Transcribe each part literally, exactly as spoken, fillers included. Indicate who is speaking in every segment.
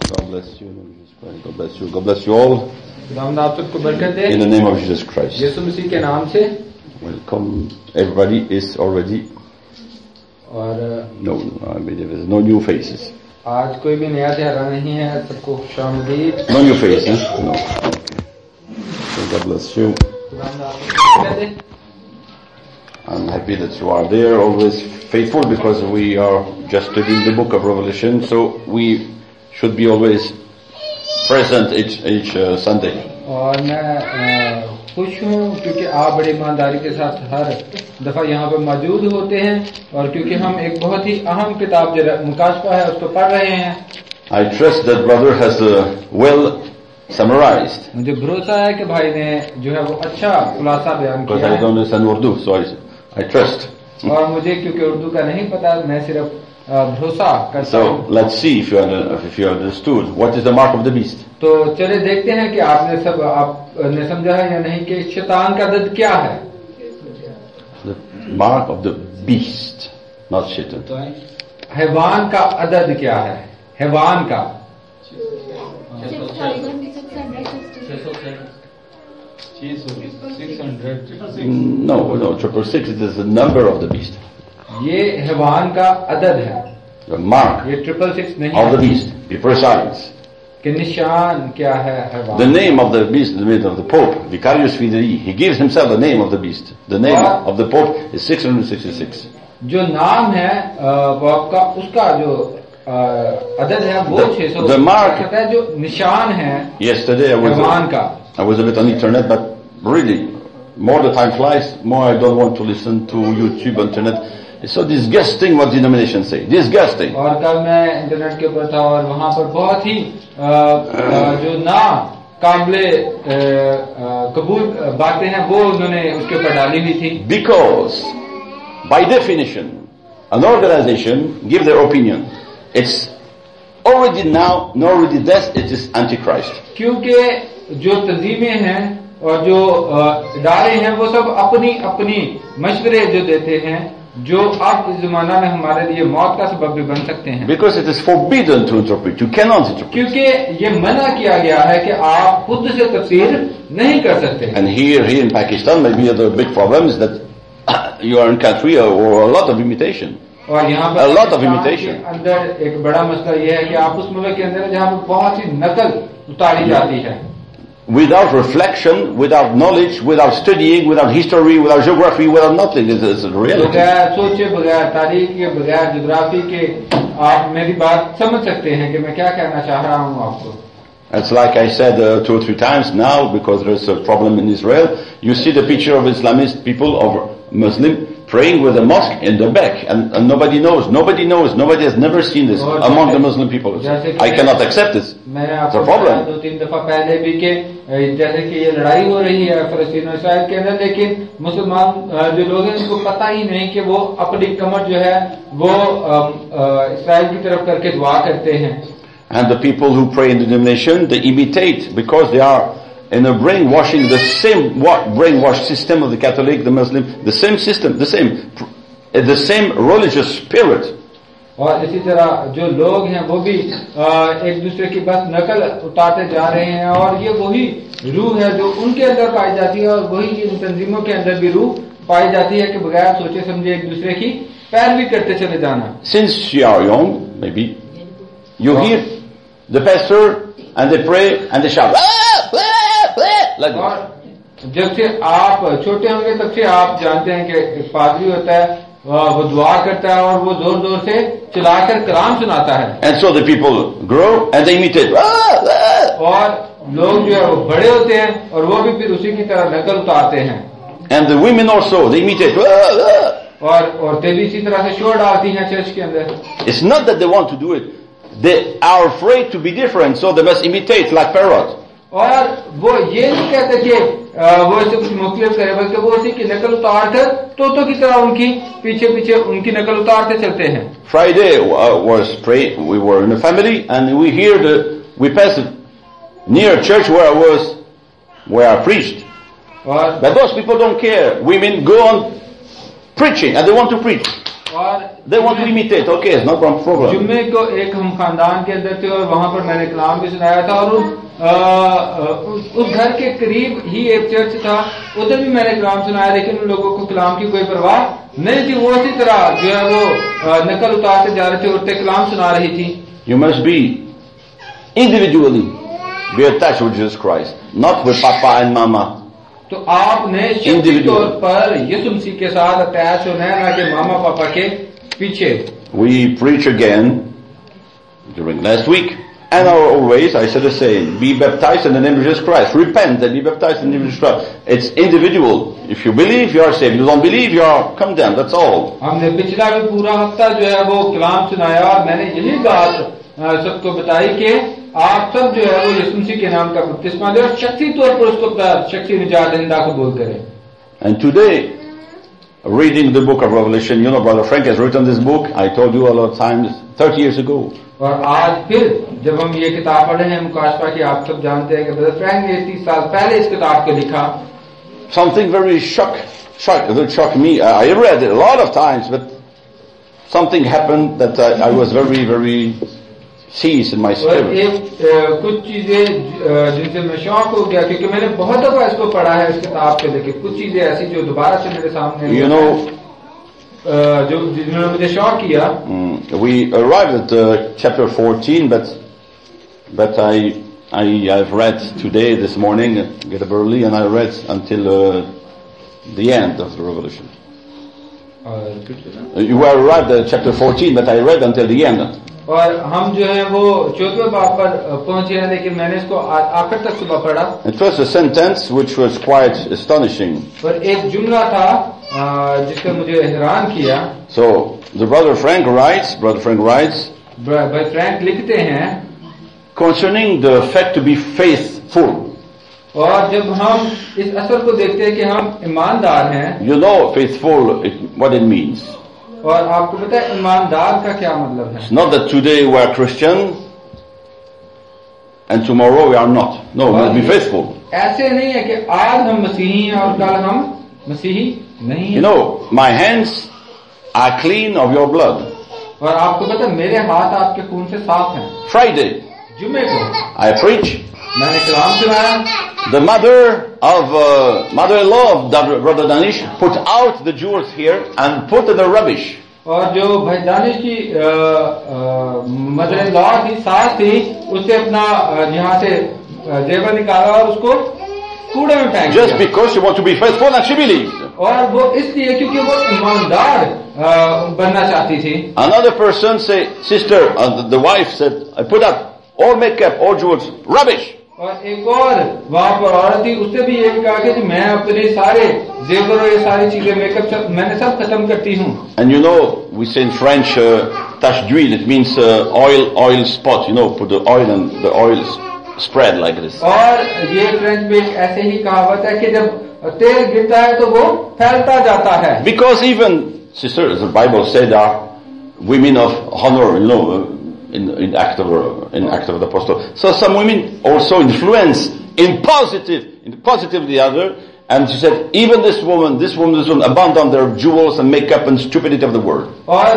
Speaker 1: God bless you. God bless you. God bless you all.
Speaker 2: आप सबको बरकत दे.
Speaker 1: In the name of Jesus Christ.
Speaker 2: यीशु मसीह के नाम से.
Speaker 1: Welcome. Everybody is already.
Speaker 2: और
Speaker 1: no, I mean there is no new faces.
Speaker 2: आज कोई भी नया चेहरा नहीं है. सबको खुशामदीद.
Speaker 1: No new faces. No. So God bless you. I'm happy that you are there, always faithful, because we are just studying the book of Revelation, so we should be always present each each uh, Sunday.
Speaker 2: और मैं खुश हूँ क्योंकि आप बड़ी ईमानदारी के साथ हर दफा यहाँ पर मौजूद होते हैं, और क्योंकि हम एक बहुत ही अहम किताब जो मुकाशफा है उसको पढ़ रहे हैं.
Speaker 1: I trust that brother has uh, well summarized.
Speaker 2: मुझे भरोसा है कि भाई ने जो है वो अच्छा खुलासा बयान किया है.
Speaker 1: Because I don't understand Urdu, so I I trust.
Speaker 2: और मुझे क्योंकि उर्दू का नहीं पता, मैं सिर्फ भरोसा करता हूँ.
Speaker 1: So let's see if you if you understood what is the mark of the beast.
Speaker 2: तो चले देखते हैं कि आपने सब आपने समझा है या नहीं कि शैतान का दद क्या है.
Speaker 1: The mark of the beast, not shaitan.
Speaker 2: हैवान का अदद क्या है? हैवान का
Speaker 1: No, no, triple six. It is the number of the beast.
Speaker 2: ये हैवान का अदद है.
Speaker 1: The mark
Speaker 2: ये ट्रिपल सिक्स नहीं
Speaker 1: of the beast. Be precise.
Speaker 2: कि निशान क्या है हैवान.
Speaker 1: The name of the beast, the name of the Pope, Vicarius Fidei. He gives himself the name of the beast. The name of the Pope is six hundred sixty-six.
Speaker 2: जो नाम है pope का, उसका जो अदद है वो छह सौ.
Speaker 1: The mark
Speaker 2: है जो निशान है.
Speaker 1: Yesterday I was
Speaker 2: हैवान का.
Speaker 1: I was a bit on internet, but really, more the time flies, more I don't want to listen to YouTube, internet. It's so disgusting what denominations say. Disgusting.
Speaker 2: और कल मैं internet के ऊपर था और वहाँ पर बहुत ही आ, आ, जो ना काबिले कबूल बातें हैं वो उन्होंने उसके ऊपर डाली हुई थी.
Speaker 1: Because by definition, an organization give their opinion. It's already now, not already death. It is Antichrist.
Speaker 2: क्योंकि जो तंजीमें हैं और जो इदारे हैं वो सब अपनी अपनी मशवरे जो देते हैं, जो अब इस जमाना में हमारे लिए मौत का सबब भी बन सकते हैं.
Speaker 1: Because it is forbidden to interpret. You cannot interpret.
Speaker 2: क्योंकि ये मना किया गया है कि आप खुद से तफसीर नहीं कर सकते.
Speaker 1: And here, here in Pakistan, maybe the big problem is that you are in country or a lot of imitation.
Speaker 2: और यहाँ पर
Speaker 1: a lot of imitation.
Speaker 2: अंदर एक बड़ा मसला ये है कि आप उस मुल्क के अंदर जहाँ पर बहुत सी नकल उतारी जाती है.
Speaker 1: Without reflection, without knowledge, without studying, without history, without geography, without nothing. It's, it's a reality.
Speaker 2: बगैर सोचे, बगैर तारीख के, बगैर ज्योग्राफी के आप मेरी बात समझ सकते हैं कि मैं क्या कहना चाह रहा हूँ आपको.
Speaker 1: It's like I said uh, two or three times now, because there's a problem in Israel. You see the picture of Islamist people, of Muslim, praying with a mosque in the back, and, and nobody knows, nobody knows, nobody has never seen this among the Muslim people. I cannot accept this. It's a problem.
Speaker 2: दो तीन दफा पहले भी के जैसे कि ये लड़ाई हो रही है फलस्तीन और इस्राइल के अंदर, लेकिन मुसलमान जो लोग हैं उनको पता ही नहीं कि वो अपनी कमर जो है वो इस्राइल की तरफ करके दुआ करते हैं.
Speaker 1: And the people who pray in the denomination, they imitate, because they are in a brainwashing, the same brainwash system of the Catholic, the Muslim, the same system, the same, the same religious spirit.
Speaker 2: और इसी तरह जो लोग हैं वो भी एक दूसरे की बस नकल उतारते जा रहे हैं, और ये वही रूह है जो उनके अंदर पाई जाती है, और वही इन तंजीमों के अंदर भी रूह पाई जाती है कि बगैर सोचे समझे एक दूसरे की पैरवी करते चले जाना.
Speaker 1: Since you are young, maybe you hear the pastor and they pray and they shout. Like
Speaker 2: और जब से आप छोटे होंगे तब से आप जानते हैं कि एक पादरी होता है, वो दुआ करता है और वो जोर जोर से चिल्लाकर कलाम सुनाता है.
Speaker 1: And so the people grow and they imitate.
Speaker 2: और लोग जो है वो बड़े होते हैं और वो भी फिर उसी की तरह नकल उतारते हैं.
Speaker 1: And the women also, they imitate.
Speaker 2: और औरतें भी इसी तरह से शोर डालती हैं चर्च के अंदर.
Speaker 1: It's not that they want to do it. They are afraid to be different, so they must imitate like parrot.
Speaker 2: और वो ये नहीं कहते कि वो इसे कुछ मुख्तलिफ करे, बल्कि वो उसी की नकल उतार कर तोतों की तरह उनकी पीछे पीछे उनकी नकल उतारते चलते हैं.
Speaker 1: Friday uh, was pray. We were in a family, and we hear the we passed near a church where I was, where I preached.
Speaker 2: और
Speaker 1: but those people don't care. Women go on preaching, and they want to preach.
Speaker 2: और
Speaker 1: They want to imitate. Okay, it's not a problem.
Speaker 2: जुम्मे को एक हम खानदान के अंदर थे और वहाँ पर मैंने कलाम भी सुनाया था और उस आ, उस, उस घर के करीब ही एक चर्च था, उधर भी मैंने कलाम सुनाया, लेकिन उन लोगों को कलाम की कोई परवाह नहीं थी। वो इसी तरह जो है वो आ, नकल उतारते जा रहे थे, उठते कलाम सुना रही थी।
Speaker 1: You must be individually be attached with Jesus Christ, not with Papa and Mama.
Speaker 2: तो आपने शक्ति तौर पर यीशु मसीह के साथ अटैच होना है, ना कि मामा पापा के पीछे।
Speaker 1: We preach again during last week, and our always I said the same: be baptized in the name of Jesus Christ. Repent and be baptized in the name of Jesus Christ. It's individual. If you believe, you are saved. If you don't believe, you are condemned. That's all.
Speaker 2: हमने पिछला भी पूरा हफ्ता जो है वो कलाम सुनाया और मैंने यही बात सबको बताई कि आप सब जो है वो यीशु मसीह के नाम का बपतिस्मा लें और शक्ति तौर पर उसको शक्ति निजात दहिंदा कबूल करें।
Speaker 1: And today, reading the book of Revelation, you know, Brother Frank has written this book. I told you a lot of times, thirty years ago.
Speaker 2: और आज फिर जब हम ये किताब पढ़े हैं मुकाशफा की, आप सब जानते हैं कि ब्रदर फ्रैंक ने तीस साल पहले इस किताब को लिखा।
Speaker 1: Something very shock, shock, it shocked me. I read it a lot of times, but something happened that I, I was very, very seized in my spirit.
Speaker 2: और एक कुछ चीजें जिनसे मैं शॉक हो गया, क्योंकि मैंने बहुत दफा इसको पढ़ा है इस किताब को लेके, कुछ चीजें ऐसी जो दोबारा से मेरे सामने
Speaker 1: you know,
Speaker 2: जो जिन्होंने मुझे शॉक किया।
Speaker 1: We arrived at uh, chapter fourteen, but but I I I've read today this morning, get up early, and I read until uh, the end of the Revelation. Uh, you arrived at chapter fourteen, but I read until the end.
Speaker 2: और हम जो है वो चौथे बाब पर पहुंचे हैं, लेकिन मैंने इसको आखिर तक सुबह पढ़ा।
Speaker 1: It was a sentence which was quite astonishing.
Speaker 2: पर एक जुमला था जिसने मुझे हैरान किया।
Speaker 1: So the brother Frank writes, brother Frank writes,
Speaker 2: भाई फ्रैंक लिखते हैं
Speaker 1: concerning the fact to be faithful.
Speaker 2: और जब हम इस असर को देखते हैं कि हम ईमानदार हैं,
Speaker 1: you know faithful it, what it means.
Speaker 2: और आपको पता है ईमानदार का क्या मतलब है?
Speaker 1: It's not that today we are Christian and tomorrow we are not. No, we must be faithful.
Speaker 2: ऐसे नहीं है कि आज हम मसीही हैं और कल हम मसीही नहीं हैं।
Speaker 1: You know, my hands are clean of your blood.
Speaker 2: और आपको पता है मेरे हाथ आपके खून से साफ हैं।
Speaker 1: Friday,
Speaker 2: जुम्मे को
Speaker 1: I preach.
Speaker 2: मैंने कलाम सुनाया।
Speaker 1: The mother of uh, mother-in-law of brother Danish put out the jewels here and put in the rubbish.
Speaker 2: और जो भाई दानिश की मदर इन लॉ थी, सास थी, उससे अपना यहाँ से जेवर निकाला और उसको कूड़े में फेंक दिया।
Speaker 1: Just because she wanted to be faithful and she believed.
Speaker 2: और वो इसलिए क्योंकि वो ईमानदार बनना चाहती थी।
Speaker 1: Another person say, sister, uh, the wife said, I put up all makeup, all jewels, rubbish.
Speaker 2: और एक और वहाँ पर औरत थी, उससे भी ये कहा कि मैं अपने सारे जेवर और ये सारी चीजें मेकअप सब मैंने सब खत्म करती हूँ।
Speaker 1: And you know, we say in French, uh, tache d'huile. It means uh, oil, oil spot. You know, put the oil and the oil spread like this.
Speaker 2: और ये फ्रेंच में ऐसे ही कहावत है कि जब तेल गिरता है तो वो फैलता जाता है।
Speaker 1: Because even sisters, the Bible said, are women of honor. You know. Uh, In, in act of in act of the apostle. So some women also influence in positive, in positive the other. And she said, even this woman, this woman, this woman abandon their jewels and makeup and stupidity of the world.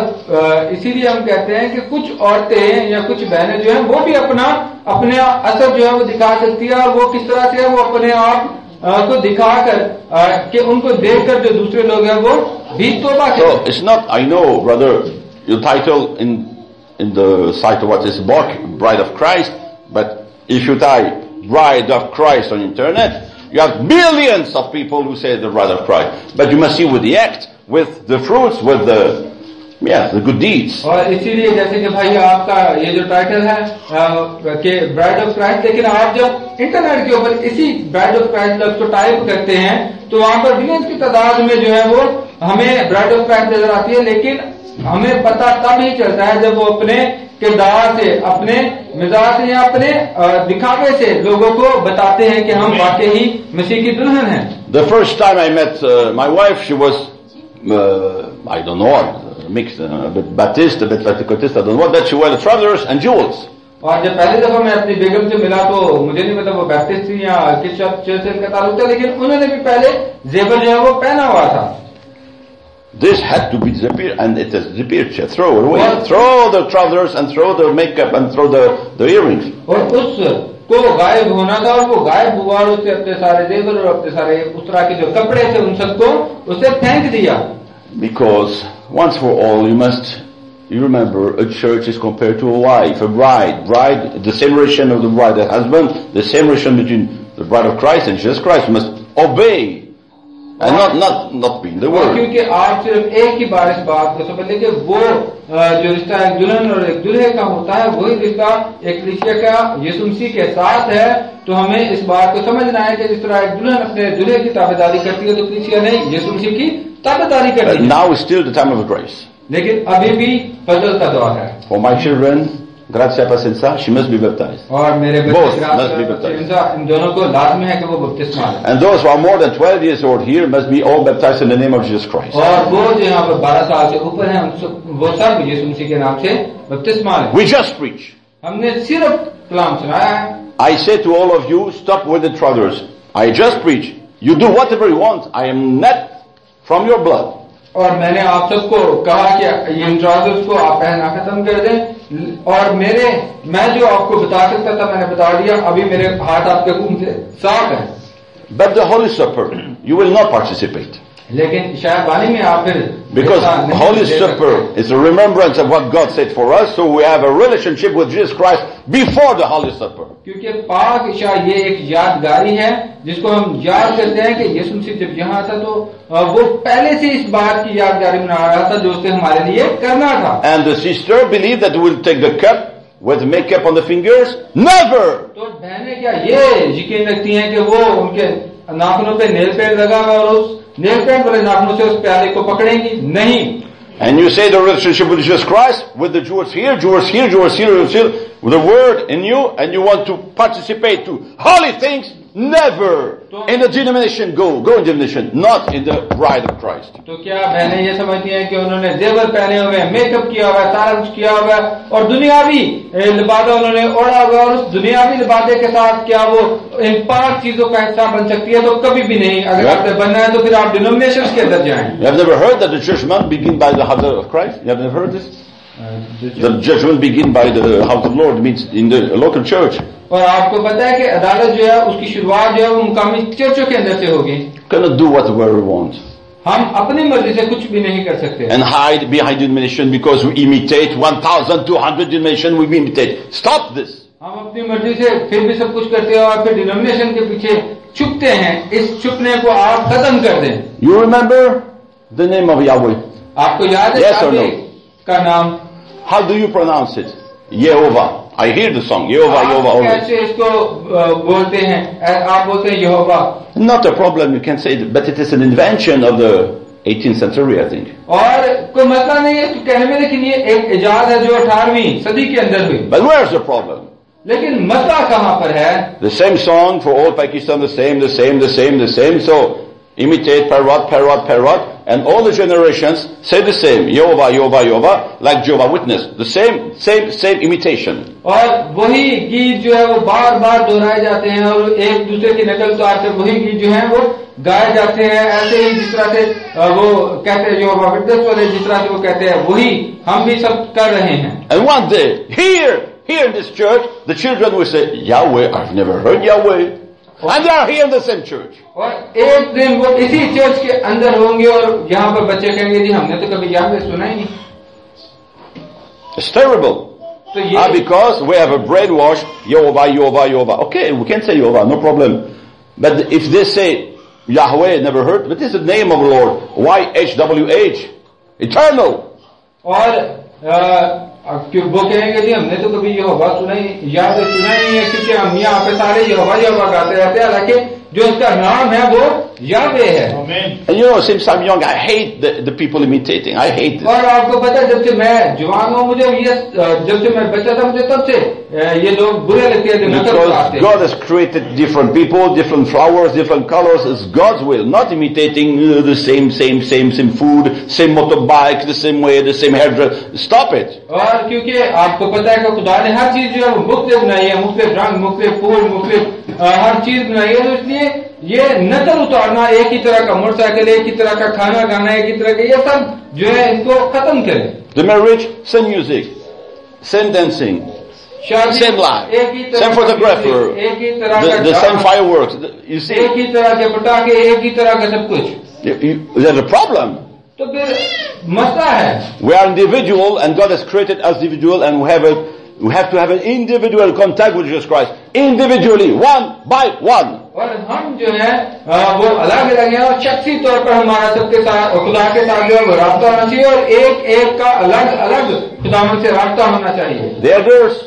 Speaker 2: और इसीलिए हम कहते हैं कि कुछ औरतें या कुछ बहनें जो हैं वो भी अपना अपने असर जो है वो दिखा सकती है, और वो किस तरह से है वो अपने आप को दिखाकर कि उनको देखकर जो दूसरे लोग हैं वो भी तौबा करें।
Speaker 1: So it's not. I know, brother, your title in. in the site of what is book, Bride of Christ, but if you type Bride of Christ on internet, you have billions of people who say the Bride of Christ. But you must see with the act, with the fruits, with the, yeah, the good deeds.
Speaker 2: और इसीलिए जैसे कि भाई आपका ये जो title है कि ब्राइड ऑफ क्राइस्ट, लेकिन आप जब इंटरनेट के ऊपर इसी ब्राइड ऑफ क्राइस्ट लफ्ज़ को टाइप करते हैं तो वहाँ पर बिलियंस की तादाद में जो है वो हमें ब्राइड ऑफ क्राइस्ट नजर आती है, लेकिन हमें पता तब ही चलता है जब वो अपने किरदार से, अपने मिजाज से या अपने दिखावे से लोगों को बताते हैं कि हम वाकई ही मसीह की दुल्हन हैं।
Speaker 1: The first time I met uh, my wife, she was uh, I don't know, mixed, uh, a bit Baptist, a bit Pentecostal, I don't know, but she wore the trousers and jewels.
Speaker 2: और जब पहली दफा मैं अपनी बेगम से मिला तो मुझे नहीं पता वो बैप्टिस्ट थी या किस चर्च से इनका ताल्लुक था, लेकिन उन्होंने भी पहले जेवर जो है वो पहना हुआ था।
Speaker 1: This had to be disappeared, and it has disappeared. Throw it away. Throw the trousers and throw the makeup and throw the, the earrings.
Speaker 2: और उसको गायब होना था और वो गायब हुआ और उससे अपने सारे जेवर और अपने सारे उस तरह के जो कपड़े थे उन सबको उसे फेंक दिया.
Speaker 1: Because once for all, you must you remember a church is compared to a wife, a bride. Bride, the same relation of the bride and husband, the same relation between the bride of Christ and Jesus Christ. You must obey. And not not not be in the word.
Speaker 2: क्योंकि आप सिर्फ एक ही बार इस बात को समझ लें कि वो जो रिश्ता एक दुल्हन और एक दूल्हे का होता है वही रिश्ता एक कलीसिया का यीशु मसीह के साथ है. तो हमें इस बात को समझना है कि जिस तरह एक दुल्हन अपने दूल्हे की ताबेदारी करती है तो कलीसिया ने यीशु मसीह की ताबेदारी करती है.
Speaker 1: Now is still the time of grace.
Speaker 2: लेकिन अभी भी फजल का दौर है.
Speaker 1: For my children, Grazia Pacienza, she must be baptized.
Speaker 2: और मेरे
Speaker 1: Both must be baptized.
Speaker 2: इन दोनों को लाजमी है कि वो बपतिस्मा लें.
Speaker 1: And those who are more than twelve years old here must be all baptized in the name of Jesus Christ.
Speaker 2: और वो जो यहाँ पर बारह साल से ऊपर हैं वो सब यीशु मसीह के नाम से बपतिस्मा लें.
Speaker 1: We just preach.
Speaker 2: हमने सिर्फ कलाम सुनाया है.
Speaker 1: I say to all of you, stop with the trousers. I just preach. You do whatever you want. I am not from your blood.
Speaker 2: और मैंने आप सबको कहा कि इन ट्राउजर्स को आप पहनना खत्म कर दें और मेरे मैं जो आपको बता सकता था मैंने बता दिया. अभी मेरे हाथ आपके खून से साफ है.
Speaker 1: But the Holy Supper, you will not participate.
Speaker 2: लेकिन शायद वाणी में आप फिर
Speaker 1: because Holy Supper is a remembrance of what God said for us, so we have a relationship with Jesus Christ before the Holy Supper.
Speaker 2: क्योंकि पाक इशा ये एक यादगारी है जिसको हम याद करते हैं कि यीशु मसीह जब यहाँ था तो वो पहले से इस बात की यादगारी मना रहा था जो उसने हमारे लिए करना था.
Speaker 1: And the sister believed that we will take the cup with makeup on the fingers. Never.
Speaker 2: तो बहनें क्या ये यकीन रखती हैं कि वो उनके नाखूनों पे नेल पेंट लगा हुआ और उस नेल पेंट वाले नाखूनों से उस प्याले को पकड़ेंगी? नहीं.
Speaker 1: And you say the relationship with Jesus Christ, with the Jews here, Jews here, Jews here, Jews here, with the word in you, and you want to participate to holy things. Never in a denomination go, go in denomination, not in the bride of Christ.
Speaker 2: तो क्या बहनें ये समझती हैं कि उन्होंने जेवर पहने हुए हैं, मेकअप किया हुआ है, सारा कुछ किया हुआ है और दुनियावी लिबादा उन्होंने ओढ़ा हुआ और उस दुनियावी लिबादे के साथ क्या वो इन पांच चीजों का हिस्सा बन सकती है? तो कभी भी नहीं. अगर आपने बनना है तो फिर आप डिनोमिनेशंस के अंदर जाएं.
Speaker 1: You have never heard that the judgment begin by the house of Christ? You have never heard this? The judgment begin by the house of the Lord, means in the local church.
Speaker 2: और आपको पता है कि अदालत जो है उसकी शुरुआत जो है वो मुकामी चर्चों के अंदर से होगी.
Speaker 1: Cannot do whatever we want.
Speaker 2: हम अपनी मर्जी से कुछ भी नहीं कर सकते.
Speaker 1: And hide behind denomination because we imitate one thousand two hundred denomination we imitate. Stop this.
Speaker 2: हम अपनी मर्जी से फिर भी सब कुछ करते हैं और फिर डिनोमिनेशन के पीछे छुपते हैं. इस छुपने को आप खत्म कर दें.
Speaker 1: You remember the name of Yahweh?
Speaker 2: आपको याद है
Speaker 1: Yes or no?
Speaker 2: का नाम?
Speaker 1: How do you pronounce it? Yehovah. I hear the song. Yehovah, Yehovah always.
Speaker 2: कैसे इसको बोलते हैं? आप बोलते हैं यहोवा.
Speaker 1: Not a problem, you can say it, but it is an invention of the eighteenth century, I think.
Speaker 2: और कोई मसला नहीं है इसको कहने में, लेकिन ये एक इजाद है जो अठारहवीं सदी के अंदर हुई.
Speaker 1: But where's the problem?
Speaker 2: लेकिन मसला कहाँ पर है?
Speaker 1: The same song for all Pakistan, the same, the same, the same, the same. So imitate parrot, parrot, parrot, and all the generations say the same. Yehovah, Yehovah, Yehovah, like Jehovah Witness. The same, same, same imitation.
Speaker 2: और वही गीत जो है वो बार बार दोहराए जाते हैं और एक दूसरे की नकल उतार कर वही गीत जो है वो गाए जाते हैं. ऐसे ही जिस तरह से वो कहते हैं Jehovah Witness वाले जिस तरह से वो कहते हैं वही हम भी सब कर रहे हैं.
Speaker 1: And one day, here, here in this church, the children will say, Yahweh, I've never heard Yahweh. And they are here in the same church.
Speaker 2: और एक दिन वो इसी चर्च के अंदर होंगे और यहाँ पर बच्चे कहेंगे जी हमने तो कभी याहवे सुना ही नहीं.
Speaker 1: It's terrible.
Speaker 2: तो ये
Speaker 1: ah, because we have a brainwash, Yehovah, Yehovah, Yehovah. Okay, we can say Yehovah, no problem. But if they say Yahweh, never heard, but this is the name of the Lord. Y H W H, eternal.
Speaker 2: और वो कहेंगे जी हमने तो कभी यहोवा सुना ही याद सुना ही है क्योंकि हम यहाँ पे सारे यहोवा यहोवा गाते रहते हैं, हालांकि जो उसका नाम है वो यावे है.
Speaker 1: And you know, since I'm young, I hate the, the people imitating. I hate this.
Speaker 2: और आपको पता है जब से मैं जवान हूँ मुझे ये जब से मैं बच्चा था मुझे तब से ये लोग बुरे लगते हैं.
Speaker 1: Because God has created different people, different flowers, different colors. It's God's will, not imitating uh, the same, same, same, same food, same motorbike, the same way, the same hairdresser. Stop it.
Speaker 2: और क्योंकि आपको पता है कि खुदा ने हर चीज जो है वो मुख्तलिफ बनाई है, मुख्तलिफ रंग, मुख्तलिफ फूल, मुख्तलिफ हर चीज बनाई है, तो इसलिए ये नकल उतारना, एक ही तरह का मोटरसाइकिल, एक ही तरह का खाना खाना, एक ही तरह का, ये सब जो है इसको खत्म करें.
Speaker 1: The marriage, same music, same dancing, same life, same photographer, the, the same fireworks. You see,
Speaker 2: एक ही तरह के पटाखे, एक ही तरह का सब कुछ.
Speaker 1: you, you, there's a problem.
Speaker 2: तो फिर मसला है.
Speaker 1: We are individual, and God has created us individual, and we have a we have to have an individual contact with Jesus Christ, individually, one by one.
Speaker 2: और हम जो है वो अलग अलग हैं, और शख्सी तौर पर हमारा सबके साथ खुदा के साथ जो है वो रास्ता होना चाहिए, और एक एक का अलग अलग खुदावन से रास्ता होना चाहिए.
Speaker 1: The elders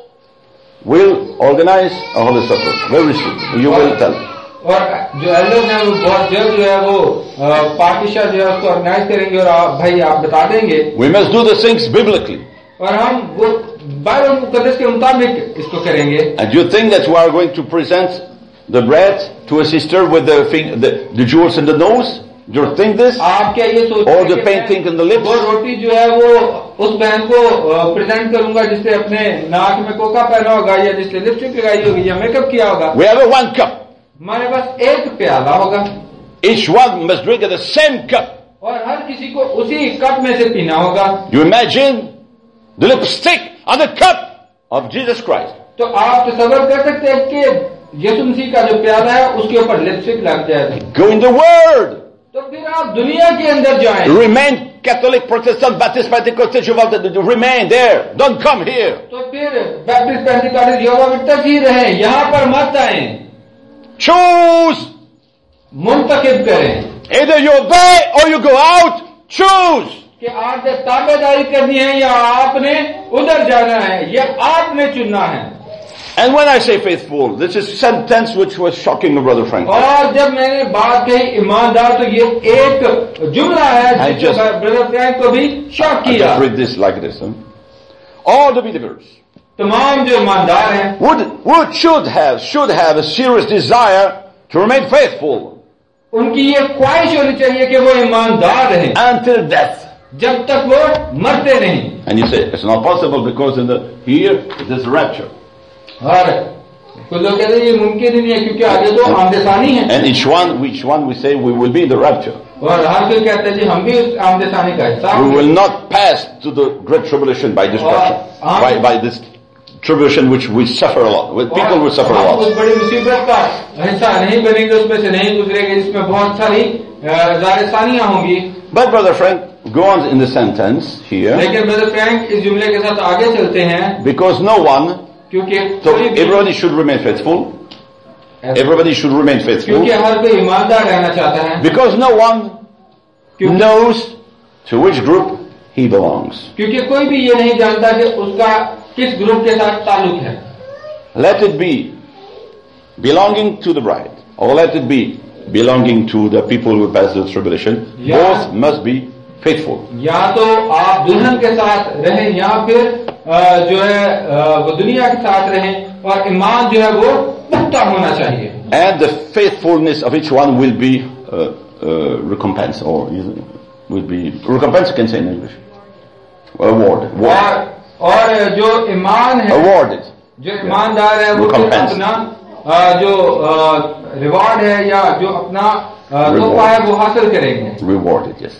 Speaker 1: will organize a holy supper very soon. You will tell.
Speaker 2: और जो एल्डर्स हैं वो बहुत जल्द जो है वो पार्टीशा जो है उसको ऑर्गेनाइज करेंगे, और आप भाई आप बता देंगे.
Speaker 1: We must do the things biblically.
Speaker 2: और हम वो बाइबल मुकद्दस के मुताबिक इसको करेंगे.
Speaker 1: And you think that we are going to present the bread to a sister with the thing, the, the jewels in the nose? Do you think this?
Speaker 2: आप क्या ये सोचते हैं?
Speaker 1: Or the painting in the lips?
Speaker 2: वो रोटी जो है वो उस बहन को प्रेजेंट करूंगा जिसने अपने नाक में कोका पहना होगा, या जिसने लिपस्टिक लगाई होगी, या मेकअप किया होगा.
Speaker 1: We have a one cup.
Speaker 2: हमारे पास एक प्याला होगा.
Speaker 1: Each one must drink at the same cup.
Speaker 2: और हर किसी को उसी कप में से पीना होगा.
Speaker 1: You imagine the lipstick on the cup of Jesus Christ.
Speaker 2: तो आप तसव्वुर कर सकते हैं कि यीशु मसीह का जो प्याला है उसके ऊपर लिपस्टिक लग जाए.
Speaker 1: Go in the Word.
Speaker 2: तो फिर आप दुनिया के अंदर जाएं.
Speaker 1: Remain Catholic, Protestant, Baptist, Pentecostal, Jehovah. Remain there. Don't come here.
Speaker 2: तो फिर बैप्टिस्ट, पेंटिकॉस्टल, यहोवा विटनेस ही रहे, यहाँ पर मत आए.
Speaker 1: Choose.
Speaker 2: मुंतखब करें.
Speaker 1: Either you obey or you go out. Choose.
Speaker 2: कि आपने ताबेदारी करनी है या आपने उधर जाना है, ये आपने चुनना है.
Speaker 1: And when I say faithful, this is a sentence which was shocking Brother Frank.
Speaker 2: और जब मैंने बात कही ईमानदार, तो ये एक जुमला है जिसने ब्रदर फ्रैंक को भी शॉक किया.
Speaker 1: Just read this like this. Huh? All the believers,
Speaker 2: तमाम जो ईमानदार हैं,
Speaker 1: would would should have should have a serious desire to remain faithful.
Speaker 2: उनकी ये ख्वाहिश होनी चाहिए कि वो ईमानदार रहें
Speaker 1: until death.
Speaker 2: जब तक वो मरते नहीं.
Speaker 1: And you say it's not possible because in the here it is rapture.
Speaker 2: और कुछ लोग कहते हैं ये मुमकिन ही नहीं है क्योंकि आगे तो आमदेसानी है.
Speaker 1: And each one, which one we say we will be in the rapture.
Speaker 2: और हर कोई कहता है जी हम भी उस आमदेसानी का हिस्सा.
Speaker 1: We will not pass to the great tribulation by destruction, by by this tribulation which we suffer a lot. With people will suffer a lot.
Speaker 2: उस बड़ी मुसीबत का हिस्सा नहीं बनेंगे, उसमें से नहीं गुजरेंगे जिसमें बहुत सारी जारसानियां होंगी.
Speaker 1: But Brother Frank, go on in the sentence here.
Speaker 2: लेकिन ब्रदर फ्रैंक इस जुमले के साथ आगे चलते हैं.
Speaker 1: Because no one.
Speaker 2: क्योंकि
Speaker 1: So everybody should remain faithful. Everybody should remain faithful.
Speaker 2: क्योंकि हर कोई ईमानदार रहना चाहता है.
Speaker 1: Because no one knows to which group he belongs.
Speaker 2: क्योंकि कोई भी ये नहीं जानता कि उसका किस ग्रुप के साथ ताल्लुक है.
Speaker 1: Let it be belonging to the bride, or let it be belonging to the people who pass the tribulation. Yeah. Both must be faithful. या तो आप दुल्हन के साथ रहें या फिर जो है वो दुनिया के साथ रहें, और ईमान जो है वो पुख्ता होना चाहिए. And the faithfulness of each one will be uh, uh, recompense, or will be recompense. You can say in English. Award. Award. और, और जो ईमान है, awarded. जो ईमानदार है वो अपना जो रिवॉर्ड है या जो अपना तोहफा है वो हासिल करेंगे. Rewarded, yes.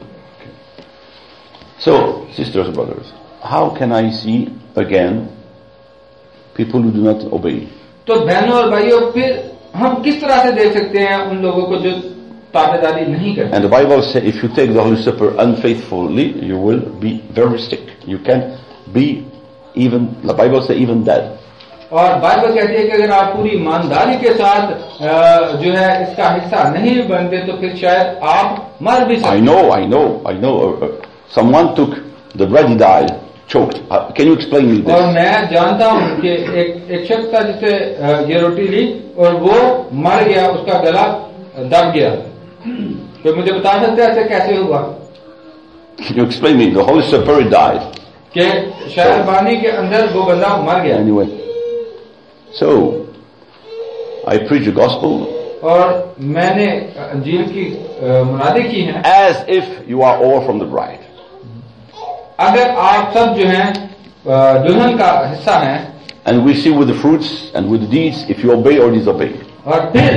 Speaker 1: So, sisters and brothers, how can I see again people who do not obey? तो बहनों और भाइयों, फिर हम किस तरह से देख सकते हैं उन लोगों को जो ताबेदारी नहीं करते? And the Bible says, if you take the Holy Supper unfaithfully, you will be very sick. You can be even, the Bible says, even dead. और बाइबल कहती है कि अगर आप पूरी ईमानदारी के साथ जो है इसका हिस्सा नहीं बनते तो फिर शायद आप मर भी सकते. I know, I know, I know. Uh, uh, someone took the bread, he died, choked. Uh, can you explain me this? और मैं जानता हूँ कि एक एक शख्स था जिसे ये रोटी ली और वो मर गया, उसका गला दब गया. तो मुझे बता सकते हैं ऐसे कैसे हुआ? Can you explain me? The Holy Spirit died. कि शहरबानी के अंदर वो बंदा मर गया. Anyway. So, I preach the gospel. और मैंने अंजील की मुनादी की है. As if you are all from the bride. अगर आप सब जो हैं दुल्हन का हिस्सा हैं. And we see with the fruits and with the deeds if you obey or disobey. और फिर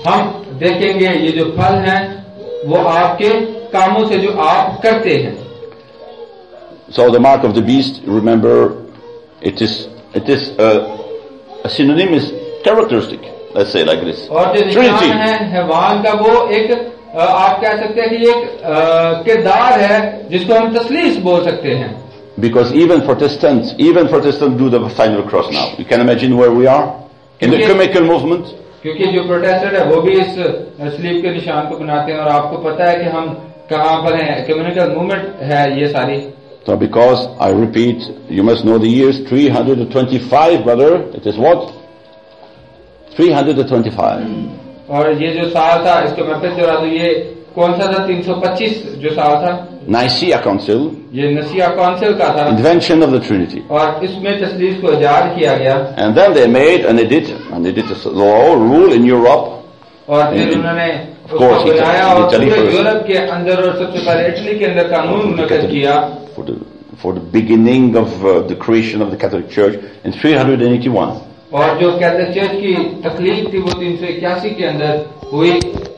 Speaker 2: हम देखेंगे ये जो फल हैं वो आपके कामों से जो आप करते हैं.
Speaker 1: So the mark of the beast, remember, it is it is a, a synonymous characteristic. Let's say like this.
Speaker 2: और जो निशान है हैवान का वो एक आप कह सकते हैं कि एक किरदार है जिसको हम तस्लीस बोल सकते हैं.
Speaker 1: Because even Protestants, even Protestants do the final cross now. You can imagine where we are in the ecumenical movement.
Speaker 2: क्योंकि जो प्रोटेस्टेंट है वो भी इस स्लीप के निशान को बनाते हैं और आपको पता है कि हम कहाँ पर हैं. ecumenical movement है ये सारी.
Speaker 1: So because I repeat, you must know the years three hundred twenty-five, brother. It is what? three hundred twenty-five.
Speaker 2: और ये जो साल था इसको मैं फिर दोहरा दूं, ये कौन सा था? तीन सौ पच्चीस जो साल था.
Speaker 1: Nicaea Council.
Speaker 2: ये निसिया काउंसिल का था.
Speaker 1: Invention of the Trinity.
Speaker 2: और इसमें तस्लीस को इजाद किया गया.
Speaker 1: And then they made and they did and they did the law rule in Europe.
Speaker 2: और फिर उन्होंने उसको बनाया और पूरे यूरोप के अंदर और सबसे पहले इटली के अंदर कानून मुनक्किद किया.
Speaker 1: For the for the beginning of uh, the creation of the Catholic Church in three hundred eighty-one.
Speaker 2: और जो कैथोलिक चर्च की तकलीफ थी वो तीन सौ इक्यासी के अंदर हुई.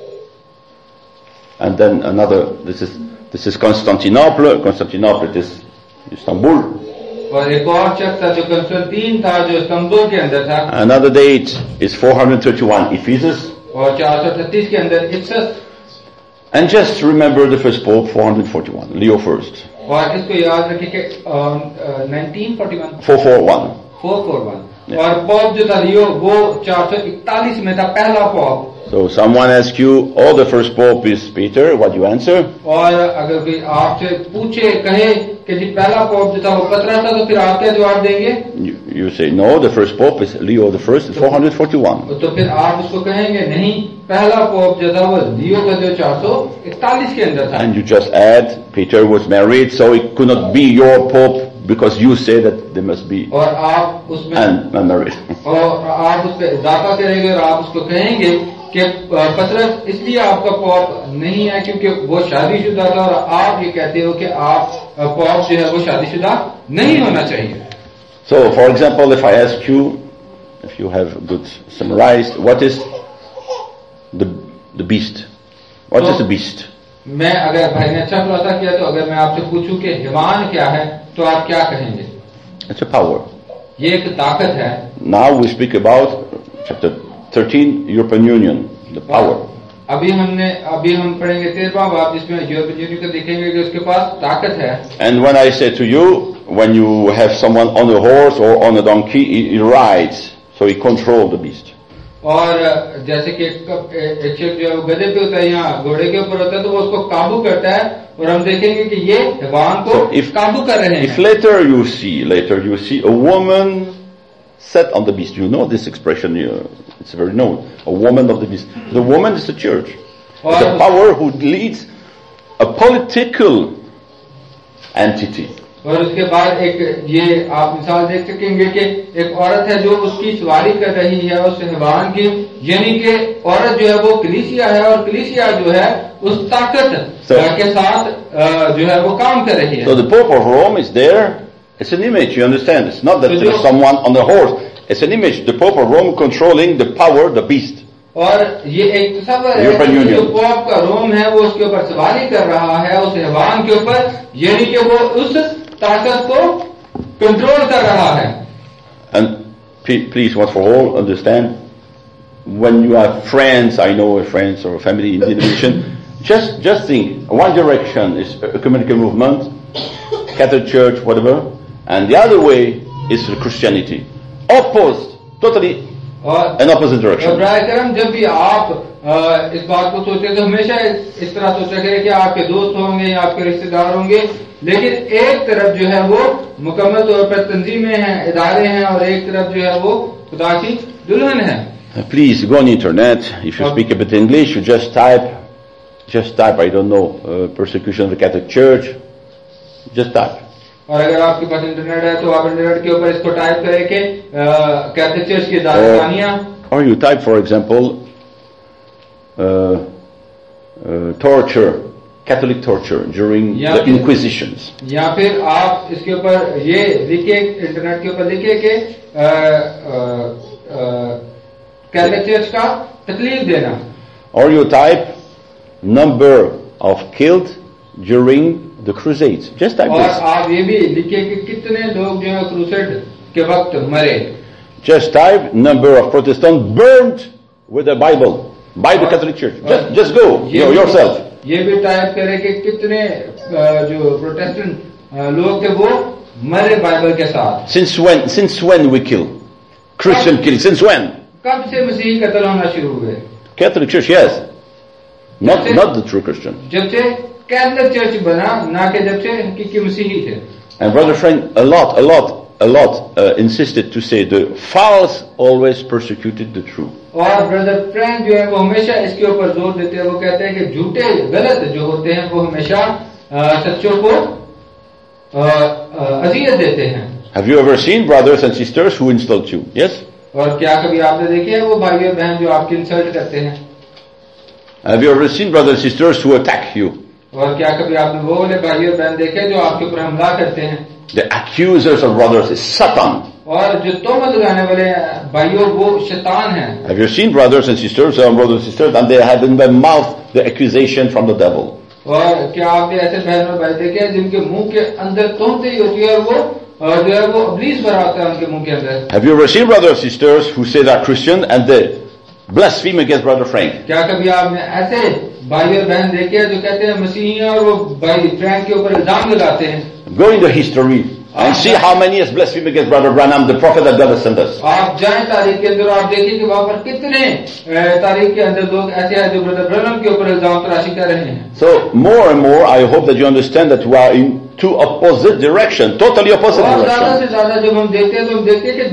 Speaker 1: And then another, this is this is Constantinople. Constantinople, it is Istanbul.
Speaker 2: और एक और चर्च था जो कंस्टेंटीन था जो इस्तांबुल के अंदर था.
Speaker 1: Another date is four hundred thirty-one, Ephesus.
Speaker 2: और चार सौ अड़तीस के अंदर Ephesus.
Speaker 1: And just remember the first pope, four hundred forty-one, Leo first.
Speaker 2: और इसको याद रखिए कि nineteen forty-one.
Speaker 1: four forty-one.
Speaker 2: four forty-one. और पॉप जो था लियो वो चार सौ इकतालीस में था पहला pope.
Speaker 1: So someone asks you, oh, the first pope is Peter. What do you answer?
Speaker 2: और अगर कोई आपसे पूछे कहे कि जी पहला पॉप जो था वो पतरस था तो फिर आप क्या जवाब देंगे?
Speaker 1: You, you say no. The first pope is Leo the first, four hundred forty-one.
Speaker 2: तो फिर आप उसको कहेंगे नहीं, पहला पॉप जो था वो लियो था जो चार सौ इकतालीस के अंदर था.
Speaker 1: And you just add Peter was married, so it could not be your pope. Because you say that there must be
Speaker 2: और आप उसमें
Speaker 1: and married.
Speaker 2: और आप उस पर इजाफा करेंगे और आप उसको कहेंगे कि पतरस इसलिए आपका पॉप नहीं है क्योंकि वो शादीशुदा था और आप ये कहते हो कि आप पॉप जो है वो शादीशुदा नहीं होना चाहिए.
Speaker 1: So, for example, if I ask you, if you have good summarized, what is the the beast? What so, is the beast?
Speaker 2: मैं अगर भाई ने अच्छा खुलासा किया तो अगर मैं आपसे पूछूं कि हैवान क्या है तो आप क्या कहेंगे?
Speaker 1: It's a power.
Speaker 2: ये एक ताकत है.
Speaker 1: Now we speak about chapter thirteen, European Union, the power.
Speaker 2: अभी हमने अभी हम पढ़ेंगे तेरहवां बाब जिसमें यूरोपियन यूनियन को देखेंगे कि उसके पास ताकत है.
Speaker 1: And when I say to you, when you have someone on a horse or on a donkey, he, he rides, so he controls the beast.
Speaker 2: और जैसे कि एक शख्स जो है वो गधे पे होता है या घोड़े के ऊपर होता है तो वो उसको काबू करता है और हम देखेंगे कि ये हैवान को so if, काबू कर रहे हैं.
Speaker 1: If later you see, later you see a woman set on the beast, you know this expression, it's very known, a woman of the beast. The woman is the church. It's a power who leads a political entity.
Speaker 2: और उसके बाद एक ये आप मिसाल देख सकेंगे कि एक औरत है जो उसकी सवारी कर रही है उस हैवान की, यानी कि औरत जो है वो कलीसिया है और कलीसिया जो है उस ताकत so, के साथ जो है वो काम कर रही है.
Speaker 1: So the Pope of Rome is there. It's an image, you understand? It's not that so there's someone on the horse. It's an image. The Pope of Rome controlling the power, the beast.
Speaker 2: और ये एक तस्वीर है जो pope का रोम है वो उसके ऊपर सवारी कर रहा है उस हैवान के ऊपर, यानी कि वो उस ताकत को कंट्रोल कर रहा है.
Speaker 1: And please, once for all, understand, when you have friends, I know friends or family in denomination, just just think, one direction is ecumenical movement, Catholic Church, whatever, and the other way is Christianity. Opposed, totally an opposite direction.
Speaker 2: और जब भी आप इस बात को सोचते हैं तो हमेशा इस तरह सोचा करें कि आपके दोस्त होंगे या आपके रिश्तेदार होंगे, लेकिन एक तरफ जो है वो मुकम्मल तौर पर तंजीमें हैं, इदारे हैं, और एक तरफ जो है वो खुदा की दुल्हन है.
Speaker 1: Please go on internet. If you speak a bit English, you just type, just type. I don't know, uh, persecution of the Catholic Church. Just type.
Speaker 2: और अगर आपके पास इंटरनेट है तो आप इंटरनेट के ऊपर इसको टाइप करें कि कैथोलिक चर्च की दास्तानियां.
Speaker 1: Or you type, for example, uh, uh, torture. Catholic torture during the Inquisitions.
Speaker 2: या फिर आप इसके ऊपर ये लिखिए, इंटरनेट के ऊपर लिखिए कि कैथोलिक चर्च का तकलीफ देना.
Speaker 1: or you type number of killed during the crusades. Just type
Speaker 2: और
Speaker 1: this.
Speaker 2: आप ये भी लिखिए कि कितने लोग जो है क्रूसेड के वक्त मरे.
Speaker 1: Just type number of Protestants burned with the Bible by the Catholic Church. Just, just go you know, yourself.
Speaker 2: ये भी टाइप करें कि कितने जो प्रोटेस्टेंट लोग थे वो मरे बाइबल के साथ.
Speaker 1: Since when? Since when we kill? Christian killing. Since when?
Speaker 2: कब से मसीही कत्ल होना शुरू हुए?
Speaker 1: Catholic Church, yes. Not not the true Christian.
Speaker 2: जब से कैथलिक चर्च बना, ना कि जब से हकीकी मसीही थे.
Speaker 1: And Brother Frank, a lot, a lot, a lot uh, insisted to say the false always persecuted the true.
Speaker 2: और ब्रदर फ्रैंक जो है वो हमेशा इसके ऊपर जोर देते हैं. वो कहते हैं कि झूठे गलत जो होते हैं वो हमेशा सच्चों को अजियत देते हैं.
Speaker 1: Have you ever seen brothers and sisters who insult you? Yes?
Speaker 2: और क्या कभी आपने देखे हैं वो भाई और बहन जो आपकी इंसल्ट करते हैं?
Speaker 1: Have you ever seen brothers and sisters who attack you?
Speaker 2: और क्या कभी आपने वो वाले भाई और बहन देखे जो आपके ऊपर हमला करते हैं?
Speaker 1: The accusers of brothers is Satan.
Speaker 2: और जो तोहमत लगाने वाले भाइयों वो शैतान हैं.
Speaker 1: Have you seen brothers and sisters, some brothers and sisters, and they have in their mouth the accusation from the devil?
Speaker 2: और क्या आपने ऐसे बहन और भाई देखे हैं जिनके मुंह के अंदर तोहमतें ही होती है और वो और जो है वो इब्लीस भरा होता है उनके मुंह के अंदर?
Speaker 1: Have you ever seen brothers and sisters who say they're Christian and they blaspheme against Brother Frank?
Speaker 2: क्या कभी आपने ऐसे भाई और बहन देखे हैं जो कहते हैं मसीही हैं और वो भाई फ्रैंक के ऊपर इल्जाम लगाते हैं?
Speaker 1: Go into history and see how many has blasphemed against Brother Branham, the prophet that God has sent us.
Speaker 2: आप जाएं तारीख के अंदर, आप देखिए कि वहां पर कितने तारीख के अंदर लोग ऐसे हैं जो ब्रदर ब्रैनम के ऊपर इल्जाम तराशी कर रहे हैं.
Speaker 1: So more and more, I hope that you understand that we are in two opposite direction, totally opposite
Speaker 2: और ज्यादा
Speaker 1: direction.
Speaker 2: से ज्यादा जब हम देखते हैं तो हम देखते हैं कि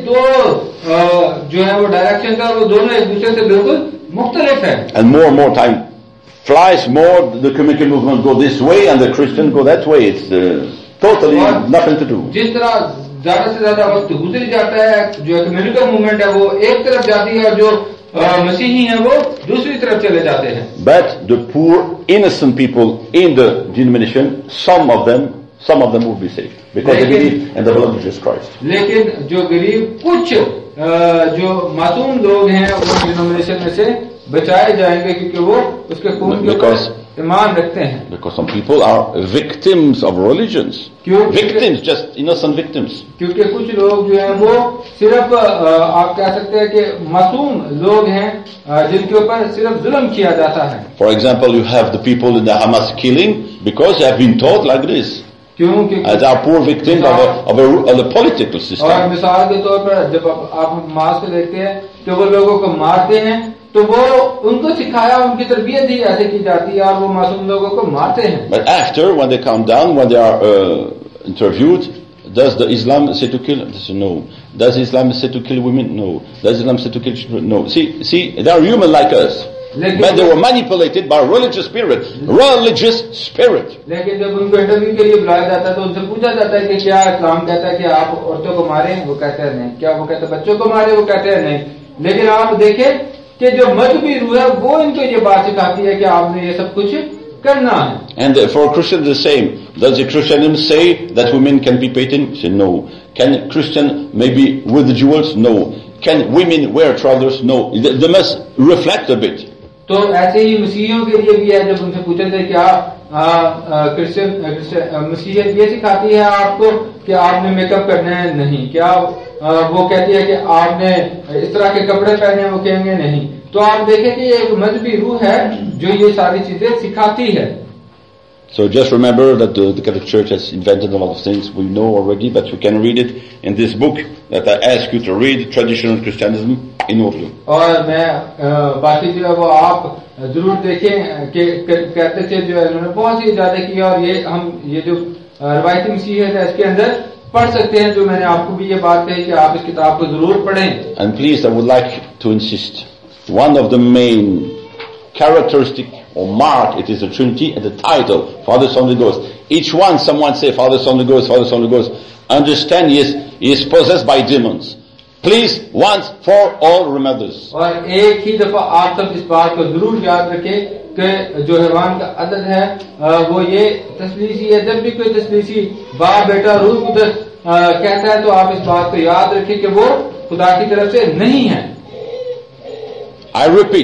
Speaker 2: दो जो है वो डायरेक्शन का वो दोनों एक दूसरे से बिल्कुल मुख्तलिफ है.
Speaker 1: And more and more time flies, more the community movement go this way and the Christian go that way. It's uh, totally nothing to do.
Speaker 2: जिस तरह ज्यादा से ज्यादा वक्त गुजर जाता है, जो कम्युनिकल मूवमेंट है वो एक तरफ जाती है और जो मसीही हैं वो दूसरी तरफ चले जाते हैं.
Speaker 1: But the poor innocent people in the denomination, some of them some of them will be saved because they believe in the blood of Jesus Christ.
Speaker 2: लेकिन जो गरीब कुछ जो मासूम लोग हैं उस डिनोमिनेशन में से बचाए जाएंगे क्योंकि वो उसके खून के ऊपर ईमान रखते हैं.
Speaker 1: Because some people are victims of religions. Victims, just innocent victims.
Speaker 2: क्योंकि कुछ लोग जो हैं वो सिर्फ आप कह सकते हैं कि मासूम लोग हैं जिनके ऊपर सिर्फ जुल्म किया जाता है.
Speaker 1: For example, you have the people in the Hamas killing because they have been taught like this.
Speaker 2: क्योंकि
Speaker 1: as our poor victims of a, of a, of a political system.
Speaker 2: और मिसाल के तौर पर जब आप, आप हमास को देखते हैं तो वो लोगों को मारते हैं तो वो उनको सिखाया, उनकी तरबियत ही ऐसे की जाती है और वो मासूम लोगों को मारते हैं.
Speaker 1: But after, when they come down, when they are uh, interviewed, does the Islam say to kill? They say no. Does Islam say to kill women? No. Does Islam say to kill children? No. See, see, they are human like us. But they were manipulated by religious spirit. Religious spirit.
Speaker 2: लेकिन जब उनको interview के लिए बुलाया जाता है तो उनसे पूछा जाता है कि क्या इस्लाम कहता है कि आप औरतों को मारें? वो कहते हैं नहीं. क्या वो कहते हैं बच्चों को मारे? वो कहते हैं नहीं. लेकिन आप देखें कि जो मजहबी रूह है वो इनको ये बात सिखाती है कि आपने ये सब कुछ करना है.
Speaker 1: And for Christians the same. Does the Christianism say that women can be painted? Say no. Can Christian maybe with jewels? No. Can women wear trousers? No. They must reflect a bit.
Speaker 2: तो ऐसे ही मसीहियों के लिए भी है. जब उनसे पूछे थे क्या क्रिश्चियन मसीहियत ये सिखाती है आपको कि आपने मेकअप करना है? नहीं. क्या आ, वो कहती है कि आपने इस तरह के कपड़े पहने? वो कहेंगे नहीं. तो आप देखें कि ये एक मजहबी रूह है जो ये सारी चीजें सिखाती है.
Speaker 1: So just remember that the, the Catholic Church has invented a lot of things we know already, but you can read it in this book that I ask you to read, Traditional Christianism in Urdu.
Speaker 2: और मैं बाकी जो है वो आप जरूर देखें कि कहते थे जो है उन्होंने बहुत सी इजाजत की और ये हम ये जो रवायती मसीहियत है इसके अंदर पढ़ सकते हैं. जो मैंने आपको भी ये बात कही कि आप इस किताब को जरूर पढ़ें.
Speaker 1: And please, I would like to insist, one of the main characteristic or mark, it is the Trinity and the title, Father, Son, Holy Ghost. Each one, someone say Father, Son, Holy Ghost, Father, Son, Holy Ghost. Understand, he is, he is possessed by demons. Please, once for all remember this.
Speaker 2: और एक ही दफा आप सब इस बात को जरूर याद रखें कि जो हैवान का अदद है वो ये तस्लीसी है. जब भी कोई तस्लीसी बाप बेटा रूह कुदरत कहता है तो आप इस बात को याद रखें कि वो खुदा की तरफ से नहीं है.
Speaker 1: I repeat,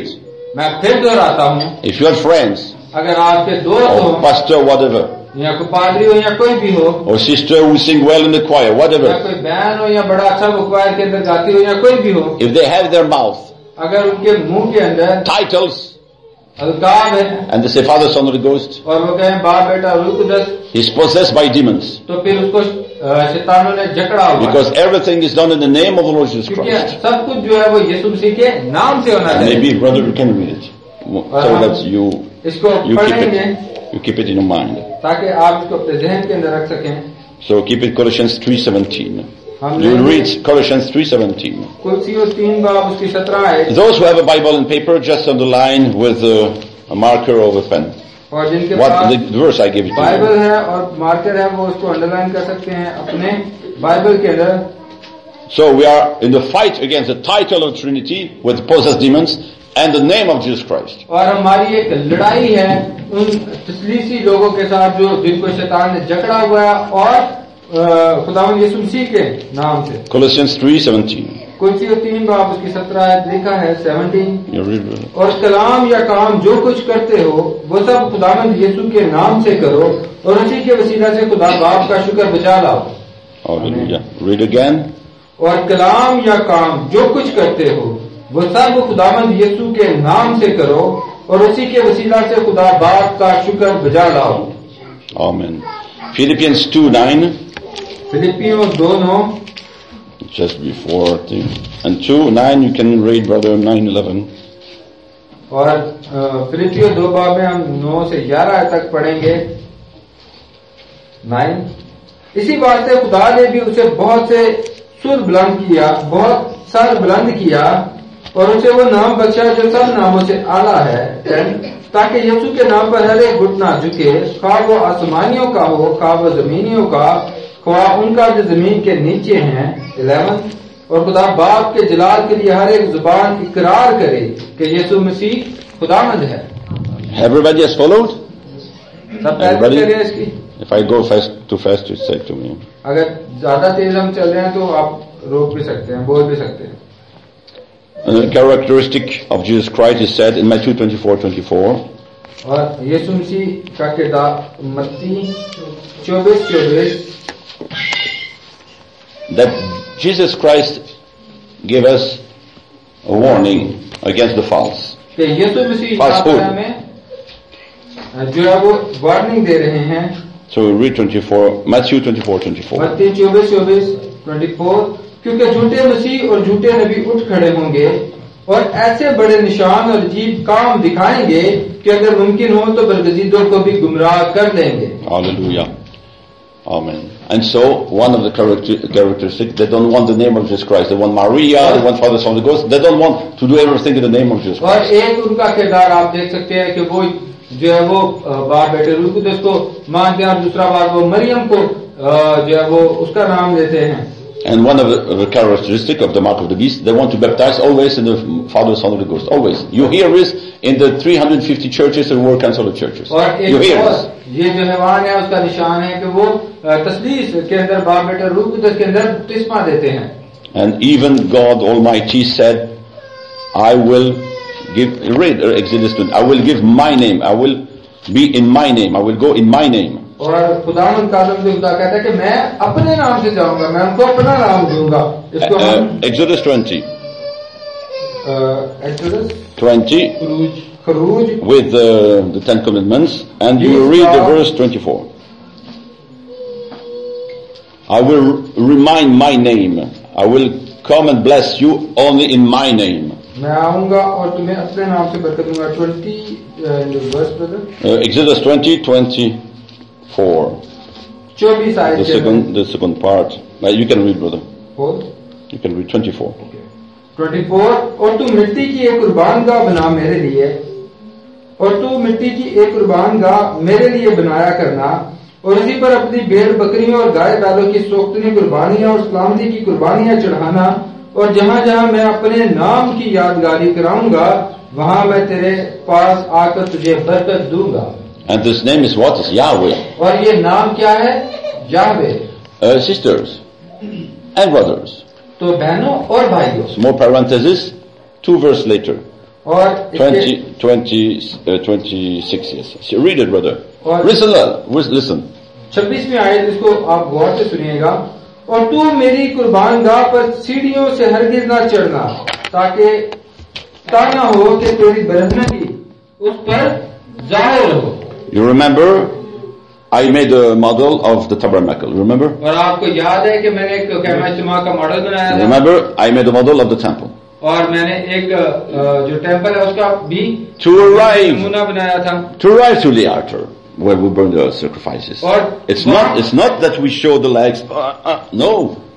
Speaker 2: मैं फिर दोहराता हूँ,
Speaker 1: if you have friends,
Speaker 2: अगर आपके दोस्त हो,
Speaker 1: or pastor, whatever,
Speaker 2: या कोई पादरी हो या कोई भी हो,
Speaker 1: or sister who sing well in the choir,
Speaker 2: या
Speaker 1: whatever,
Speaker 2: कोई बहन हो या बड़ा अच्छा बुकवायर के अंदर गाती हो या कोई भी हो,
Speaker 1: if they have their mouth
Speaker 2: अगर उनके मुंह के अंदर
Speaker 1: titles,
Speaker 2: अलकाब है
Speaker 1: and they say Father, Son, Holy Ghost,
Speaker 2: और वो कहें बाप बेटा रूह कुदस,
Speaker 1: he's possessed by demons,
Speaker 2: तो फिर उसको शैतानों ने जकड़ा हुआ,
Speaker 1: because everything is done in the name of the Lord Jesus
Speaker 2: क्योंकि
Speaker 1: Christ.
Speaker 2: सब कुछ जो है वो यीशु मसीह के नाम से होना चाहिए.
Speaker 1: Maybe brother, you can read it, so that you
Speaker 2: इसको
Speaker 1: you keep
Speaker 2: पढ़ेंगे
Speaker 1: it, you keep it in your mind.
Speaker 2: ताकि आप इसको अपने जहन के अंदर रख सकें.
Speaker 1: So keep it Colossians three seventeen.
Speaker 2: हम
Speaker 1: You read Colossians three seventeen.
Speaker 2: कुलसियों तीन बाब उसकी सत्रह है.
Speaker 1: Those who have a Bible and paper, just underline with a, a marker or a pen.
Speaker 2: और जिनके
Speaker 1: What
Speaker 2: पास
Speaker 1: the verse I gave it to
Speaker 2: Bible
Speaker 1: you.
Speaker 2: है और मार्कर है वो उसको अंडरलाइन कर सकते हैं अपने बाइबल के अंदर.
Speaker 1: So we are in the fight against the title of Trinity with possessed demons and the name of Jesus Christ.
Speaker 2: और हमारी एक लड़ाई है उन तस्लीसी लोगों के साथ जो जिनको शैतान ने जकड़ा हुआ है और खुदावंद यीशु मसीह के नाम से.
Speaker 1: Colossians three seventeen.
Speaker 2: कुलसियों तीन बाब उसकी सत्रह आयत लिखा है सेवनटीन.
Speaker 1: You read, brother.
Speaker 2: और कलाम या काम जो कुछ करते हो वो सब खुदावंद यीशु के नाम से करो और उसी के वसीला से खुदा बाप का शुक्र बचा लाओ.
Speaker 1: Hallelujah. Read again.
Speaker 2: और कलाम या काम जो कुछ करते हो वो सब खुदावंद यीशु के नाम से करो और उसी के वसीला से खुदा बाप का शुक्र बजा लाओ.
Speaker 1: Amen. Philippians two nine.
Speaker 2: फिलिपियों दो नौ.
Speaker 1: Just before the, and two nine you can read, brother, nine eleven.
Speaker 2: और फिलिपियों दो बाब में हम नौ से ग्यारह तक पढ़ेंगे. नाइन. इसी बात से खुदा ने भी उसे बहुत से सुर बुलंद किया, बहुत सर बुलंद किया और उसे वो नाम बख्शा जो सब नामों से आला है, ताकि यीशु के नाम पर हर एक घुटना झुके, खा वो आसमानियों का हो, खा वो जमीनियों का, खा उनका जो जमीन के नीचे हैं. इलेवन. और खुदा बाप के जलाल के लिए हर एक जुबान इकरार करे कि यीशु मसीह खुदावंद है.
Speaker 1: Everybody has followed?
Speaker 2: सब तैयारी करें इसकी.
Speaker 1: If I go fast too fast, you say to me.
Speaker 2: अगर ज्यादा तेज हम चल रहे हैं तो आप रोक भी सकते हैं, बोल भी सकते हैं.
Speaker 1: A characteristic of Jesus Christ is said in Matthew twenty-four twenty-four.
Speaker 2: और यीशु मसीह का किरदार मत्ती चौबीस चौबीस.
Speaker 1: That Jesus Christ gave us a warning against the false.
Speaker 2: कि यीशु मसीह
Speaker 1: Falsehood.
Speaker 2: में जो है वो वार्निंग दे रहे हैं.
Speaker 1: So we read twenty-four, Matthew twenty-four twenty-four.
Speaker 2: मत्ती चौबीस चौबीस ट्वेंटी फोर. क्योंकि झूठे मसीह और झूठे नबी उठ खड़े होंगे और ऐसे बड़े निशान और अजीब काम दिखाएंगे कि अगर मुमकिन हो तो बरगजीदों को भी गुमराह कर देंगे.
Speaker 1: Hallelujah. Amen. And so, one of the character, characteristics, they don't want the name of Jesus Christ. They want Maria, they want Father, Son, Holy Ghost. They don't want to do everything in the name of Jesus
Speaker 2: और
Speaker 1: Christ.
Speaker 2: एक उनका किरदार आप देख सकते हैं कि वो जो है वो बाप बेटे रूह कुदस को मानते हैं और दूसरा बार वो मरियम को जो है वो उसका नाम लेते हैं.
Speaker 1: And one of the, of the characteristics of the mark of the beast, they want to baptize always in the Father, Son, Holy Ghost. Always. You hear this in the three hundred fifty churches and World Council of Churches.
Speaker 2: और
Speaker 1: You hear
Speaker 2: एक
Speaker 1: this.
Speaker 2: और ये जो हैवान है उसका निशान है कि वो तस्लीस के अंदर बाप बेटे रूह कुदस के अंदर बपतिस्मा देते हैं.
Speaker 1: And even God Almighty said, I will give, read Exodus twenty, I will give my name, I will be in my name, I will go in my name.
Speaker 2: और खुदावंद कालम से खुदा कहता है कि मैं अपने नाम से जाऊंगा, मैं उनको अपना नाम दूंगा. इसको
Speaker 1: Uh,
Speaker 2: हम
Speaker 1: Exodus twenty.
Speaker 2: एक्सोडस
Speaker 1: twenty
Speaker 2: खरूज
Speaker 1: with uh, the Ten Commandments, and you will read the verse twenty-four. I will remind my name. I will come and bless you only in my name.
Speaker 2: मैं आऊंगा और तुम्हें अपने नाम से बरकत दूंगा. Twenty verse brother.
Speaker 1: Uh, Exodus twenty twenty-four.
Speaker 2: चौबीस
Speaker 1: The
Speaker 2: आयत
Speaker 1: second, the second part. Uh, you can read, brother.
Speaker 2: Four.
Speaker 1: You can read twenty-four.
Speaker 2: Twenty four. और तू मिट्टी की एक कुर्बान गाह बना मेरे लिए, और तू मिट्टी की एक कुर्बान गाह मेरे लिए बनाया करना, और उसी पर अपनी भेड़ बकरियों और गाय बैलों की सोख्तनी कुर्बानियां और सलामती की कुर्बानियां चढ़ाना, और जहां जहां मैं अपने नाम की यादगारी कराऊंगा वहां मैं तेरे पास आकर तुझे बरकत दूंगा.
Speaker 1: And this name is what? Is Yahweh.
Speaker 2: और ये नाम क्या है? Yahweh.
Speaker 1: Uh, sisters and brothers.
Speaker 2: तो बहनों और भाइयों.
Speaker 1: Small parenthesis, two verse later.
Speaker 2: और
Speaker 1: twenty, twenty, uh, twenty-six, yes. So read it, brother.
Speaker 2: और
Speaker 1: Listen, listen.
Speaker 2: छब्बीसवीं आयत, इसको आप गौर से सुनिएगा। और तू मेरी कुर्बान गाह पर सीढ़ियों से हरगिज ना चढ़ना, ताकि ताना हो कि तेरी बरहनगी उस पर जाहिर हो।
Speaker 1: You remember, I made a model of the tabernacle. Remember?
Speaker 2: और आपको याद है कि मैंने एक कैमा इज्तिमा का मॉडल बनाया था।
Speaker 1: Remember, I made a model of the temple.
Speaker 2: और मैंने एक जो टेम्पल है उसका भी
Speaker 1: To arrive,
Speaker 2: नमूना बनाया था।
Speaker 1: to arrive to the altar where we burn the sacrifices.
Speaker 2: और
Speaker 1: It's not, it's not that we show the legs. Uh, uh, no.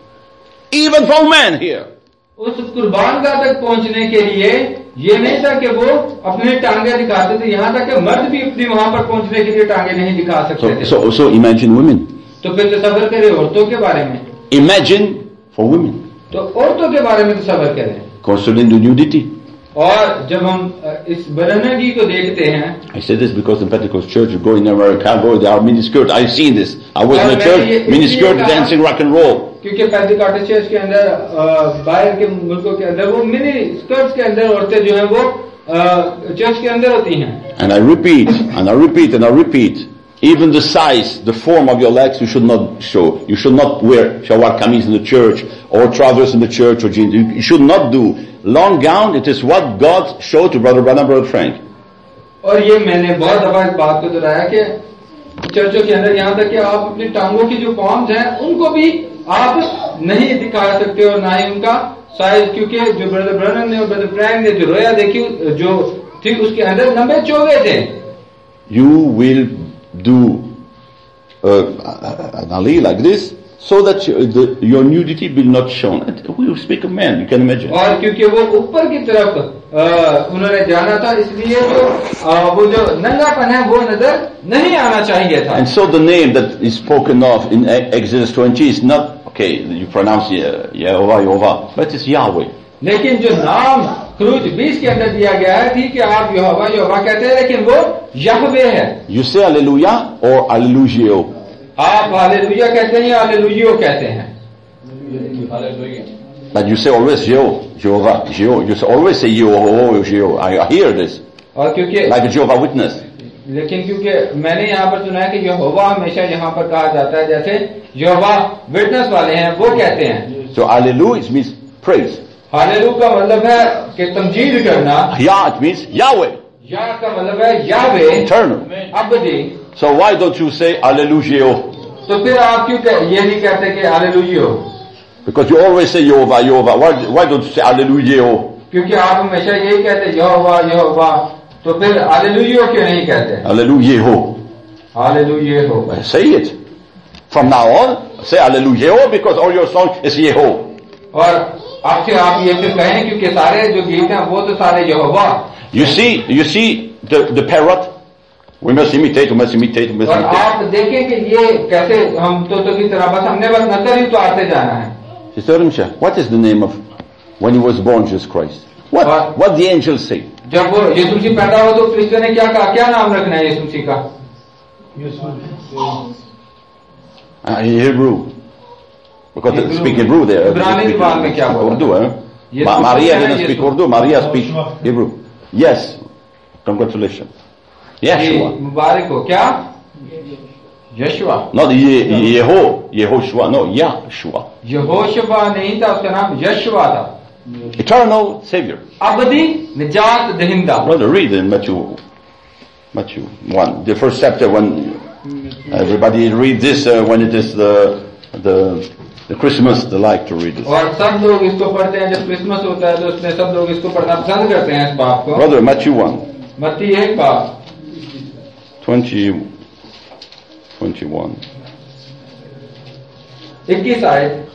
Speaker 1: Even for men here.
Speaker 2: उस कुर्बानगाह तक पहुंचने के लिए ये नहीं था कि वो अपने टांगे दिखाते थे, यहाँ तक कि मर्द भी अपनी वहां पर पहुंचने के लिए टांगे नहीं दिखा सकते
Speaker 1: So,
Speaker 2: थे।
Speaker 1: so, so imagine women.
Speaker 2: तो फिर तसव्वुर करें औरतों के बारे में।
Speaker 1: Imagine for women.
Speaker 2: तो औरतों के बारे में तसव्वुर करें।
Speaker 1: Concerning the nudity.
Speaker 2: और जब हम इस बरहनगी को देखते हैं,
Speaker 1: I say this because in Pentecost church, you go in America, go, they are miniskirt. I've seen this. I was in a church, miniskirt dancing rock and roll.
Speaker 2: क्योंकि Pentecostal church के अंदर बाहर के मुल्कों के अंदर वो मिनी स्कर्ट्स के अंदर औरतें जो हैं वो चर्च के अंदर होती हैं।
Speaker 1: And I repeat, and I repeat, and I repeat. Even the size, the form of your legs, you should not show. You should not wear shalwar kameez in the church, or trousers in the church, or jeans. You should not do. Long gown, it is what God showed to Brother Branham, Brother Frank.
Speaker 2: और ये मैंने बहुत दफा इस बात को दोहराया कि चर्चों के अंदर यहाँ तक कि आप अपनी टांगों की जो फॉर्म्स हैं उनको भी आप नहीं दिखा सकते और ना ही उनका साइज, क्योंकि जो ब्रदर ब्रनम ने और ब्रदर फ्रैंक ने जो रोया देखी जो थी उसके अंदर लंबे चौगे थे।
Speaker 1: You will do uh, an ali like this so that you, the, your nudity will not show. We speak of men, you can imagine.
Speaker 2: और क्योंकि वो ऊपर की तरफ आ, उन्होंने जाना था, इसलिए तो आ, वो जो नंगापन है वो नजर नहीं आना चाहिए था।
Speaker 1: And so the name that is spoken of in Exodus twenty is not, okay, you pronounce Yehovah, Yehovah, but it's Yahweh.
Speaker 2: लेकिन जो नाम क्रूज बीस के अंदर दिया गया है, ठीक है आप यहोवा यहोवा कहते हैं, लेकिन वो यहवे है।
Speaker 1: You say Hallelujah or Alleluia?
Speaker 2: आप हालेलुया कहते हैं या हालेलुया कहते हैं?
Speaker 1: But you say always Jehovah, Jehovah, Jehovah. You say always say Yehovah, Jehovah. I hear this.
Speaker 2: और क्योंकि
Speaker 1: like a Jehovah Witness.
Speaker 2: लेकिन क्योंकि मैंने यहाँ पर सुना है कि यहोवा हमेशा यहाँ पर कहा जाता है जैसे यहोवा विटनेस वाले हैं वो कहते हैं।
Speaker 1: So Hallelujah means praise.
Speaker 2: Hallelujah का मतलब है कि तमजीद करना।
Speaker 1: Yah it means Yahweh.
Speaker 2: या का मतलब है यावे,
Speaker 1: eternal.
Speaker 2: अबदी।
Speaker 1: So why don't you say Hallelujah?
Speaker 2: तो फिर आप क्यों कह, ये नहीं कहते कि hallelujah?
Speaker 1: Because you always say Yehovah, Yehovah. Why, why don't you say Hallelujah?
Speaker 2: क्योंकि आप हमेशा यही कहते यहोवा यहोवा, तो फिर हालेलुया क्यों नहीं कहते?
Speaker 1: Hallelujah.
Speaker 2: हालेलुया हो।
Speaker 1: Say it. From now on, say Hallelujah because all your song is Yeho.
Speaker 2: और आपसे आप ये फिर कहें क्योंकि सारे जो गीत हैं वो तो सारे यहोवा।
Speaker 1: You see, you see the, the parrot? We must imitate, we must imitate, we must
Speaker 2: और
Speaker 1: imitate.
Speaker 2: आप देखें कि ये कैसे हम तो तो की तरह बस हमने बस नकल ही उतारते जाना है।
Speaker 1: Sister Rimsha, what is the name of when he was born, Jesus Christ? What,
Speaker 2: What?
Speaker 1: what the angels say?
Speaker 2: जब वो यीशु मसीह पैदा हो तो फरिश्ते ने क्या कहा, क्या नाम रखना है यीशु मसीह का?
Speaker 1: Uh, in Hebrew. Because they speak Hebrew there.
Speaker 2: इब्रानी ज़बान में क्या बोला?
Speaker 1: Urdu, eh?
Speaker 2: Yes,
Speaker 1: Ma- Maria
Speaker 2: yes,
Speaker 1: didn't
Speaker 2: yes.
Speaker 1: speak Urdu, Maria speak Hebrew. Yes. Congratulations. Yeshua.
Speaker 2: मुबारक हो। क्या? यशुआ।
Speaker 1: Not Ye- Yeho, Yehoshua, no, Yahshua.
Speaker 2: Yehoshua नहीं था, उसका नाम यशुआ था।
Speaker 1: Eternal Savior.
Speaker 2: अबदी निजात दहिंदा।
Speaker 1: Brother, read in Matthew, Matthew one, the first chapter when everybody read this uh, when it is the, the, the Christmas, they like to read this.
Speaker 2: और सब लोग इसको पढ़ते हैं जब क्रिसमस होता है तो उसमें सब लोग इसको पढ़ना पसंद करते हैं इस बात को।
Speaker 1: Brother, Matthew one,
Speaker 2: मत्ती एक बात
Speaker 1: twenty, twenty-one.
Speaker 2: इक्कीस आयत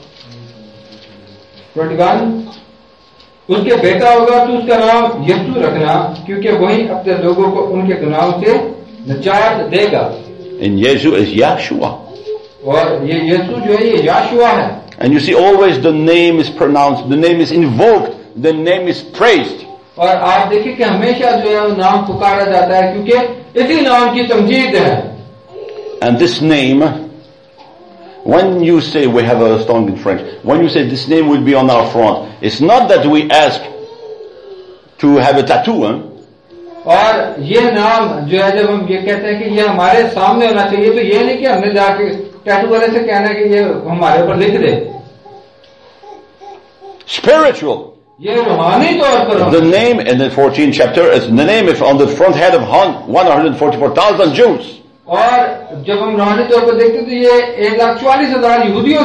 Speaker 2: इक्कीस। उसके बेटा होगा तो उसका नाम यीशु रखना, क्योंकि वही अपने लोगों को उनके गुनाहों से निजात देगा।
Speaker 1: And Yesu is Yahshua.
Speaker 2: और ये यीशु जो है ये याशुआ है।
Speaker 1: And you see always the name is pronounced, the name is invoked, the name is praised.
Speaker 2: और आप देखिए कि हमेशा जो है वो नाम पुकारा जाता है क्योंकि इसी नाम की तमजीद है।
Speaker 1: And this name, when you say, we have a song in French, when you say this name will be on our front, it's not that we ask to have a tattoo, huh?
Speaker 2: और ये नाम जो है जब हम ये कहते हैं कि ये हमारे सामने होना चाहिए, तो ये नहीं कि हमने जाके टैटू वाले से कहना है कि ये हमारे ऊपर लिख दे.
Speaker 1: Spiritual.
Speaker 2: ये रूहानी तौर पर.
Speaker 1: The name in the fourteenth chapter is the name is on the front head of one hundred forty-four thousand Jews.
Speaker 2: और जब हम रूहानी तौर पर देखते तो ये एक लाख चालीस हजार यहूदियों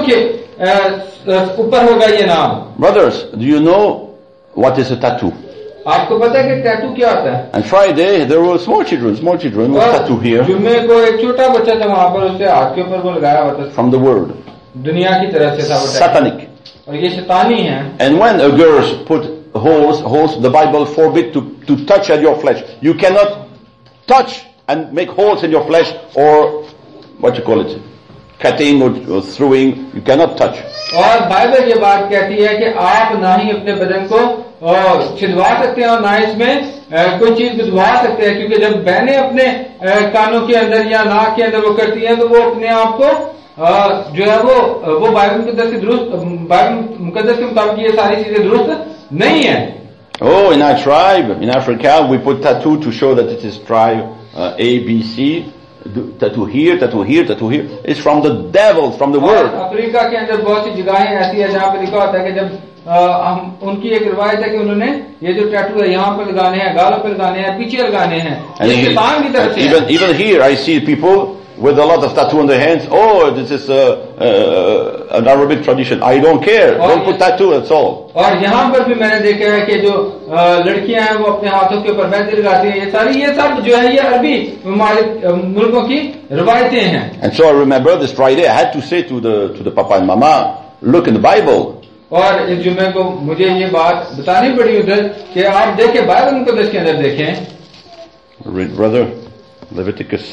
Speaker 2: के ऊपर होगा ये नाम.
Speaker 1: Brothers, do you know what is a tattoo?
Speaker 2: आपको पता है कि टैटू क्या होता है?
Speaker 1: And Friday there were small children, small children with tattoo here.
Speaker 2: जुम्मे को एक छोटा बच्चा था वहाँ पर, उससे हाथ के ऊपर वो लगाया हुआ था.
Speaker 1: From the world.
Speaker 2: दुनिया की तरफ से था वो.
Speaker 1: Satanic.
Speaker 2: और ये शैतानी है.
Speaker 1: And when a girl put holes, holes, the Bible forbid to to touch at your flesh. You cannot touch and make holes in your flesh or what you call it, cutting or, or throwing. You cannot touch.
Speaker 2: और Bible ये बात कहती है कि आप ना ही अपने बदन को छिदवा सकते हैं और ना इसमें कोई चीज गुदवा सकते हैं, क्योंकि जब बहनें अपने कानों के अंदर या नाक के अंदर वो करती हैं तो वो अपने आप को जो है वो वो बाइबल मुकद्दस के दुरुस्त बाइबल मुकद्दस के मुताबिक ये सारी चीजें दुरुस्त नहीं है.
Speaker 1: Oh, in our tribe, in Africa, we put tattoo to show that it is tribe uh, A, B, C. Tattoo here, tattoo here, tattoo here. It's from the devil, from the world.
Speaker 2: Africa के अंदर बहुत सी जगहें ऐसी है जहाँ पे लिखा होता है कि जब आ, हम उनकी एक रिवायत है कि उन्होंने ये जो टैटू है यहाँ पे लगाने हैं, गालों पे लगाने हैं, पीछे लगाने हैं. शैतान की तरफ से.
Speaker 1: Even even here, I see people with a lot of tattoo on their hands. Oh, this is uh, uh, an Arabic tradition. I don't care. Don't put tattoo. That's all.
Speaker 2: और यहाँ पर भी मैंने देखा है कि जो लड़कियां हैं वो अपने हाथों के ऊपर मेहंदी लगाती हैं. ये सारी ये सब जो है ये अरबी हमारे मुल्कों की रिवायतें हैं.
Speaker 1: And so I remember this Friday I had to say to the to the Papa and Mama, look in the Bible.
Speaker 2: और इस जुम्मे को मुझे ये बात बतानी पड़ी उधर कि आप देखें बाइबल मुकद्दस के अंदर देखें.
Speaker 1: Read, brother, Leviticus,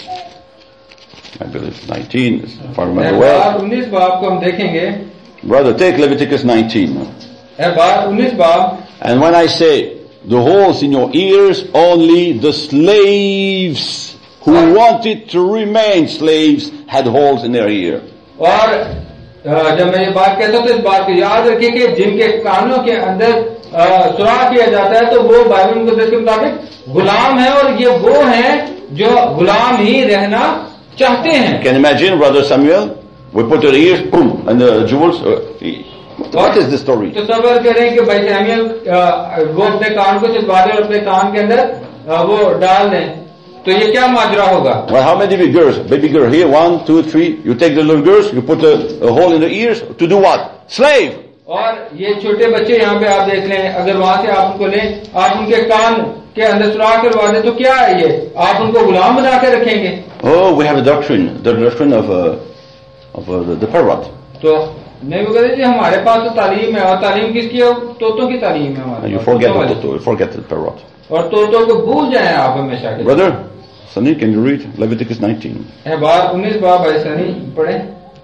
Speaker 1: I believe nineteen, if I remember well.
Speaker 2: उन्नीस बाब को हम देखेंगे.
Speaker 1: Brother, take Leviticus nineteen.
Speaker 2: उन्नीस बाब.
Speaker 1: And when I say the holes in your ears, only the slaves who wanted to remain slaves had holes in their ear.
Speaker 2: और जब मैं ये बात कहता हूँ तो इस बात को याद रखिए कि जिनके कानों के अंदर सुराख किया जाता है तो वो बाइबल मुकद्दस के मुताबिक गुलाम है, और ये वो हैं जो गुलाम ही रहना चाहते हैं.
Speaker 1: Can you imagine, Brother Samuel? We put your ears, boom, and the jewels. Uh, what is the story?
Speaker 2: तो सबर करें कि भाई सैमुअल वो अपने कान को छिदवा दें और अपने कान के अंदर वो डाल दें, तो ये क्या माजरा होगा?
Speaker 1: Well, how many baby girls? Baby girl here, one, two, three. You take the little girls, you put a, a hole in the ears to do what? Slave.
Speaker 2: और ये छोटे बच्चे यहाँ पे आप देख लें, अगर वहां से आप उनको लें, आप उनके कान के अंदर सुराख करवा दें तो क्या है ये? आप उनको गुलाम बना के रखेंगे.
Speaker 1: Oh, we have a doctrine, the doctrine of uh, of uh, the, the parrot.
Speaker 2: तो नहीं वो कहते जी हमारे पास तो तालीम है, और तालीम किसकी है? तोतों की तालीम है हमारे.
Speaker 1: You forget the toto, you forget the parrot.
Speaker 2: और तोतों को भूल जाए आप हमेशा के.
Speaker 1: Brother, Sunny, can you read Leviticus nineteen?
Speaker 2: बार उन्नीस बाब भाई सनी पढ़े.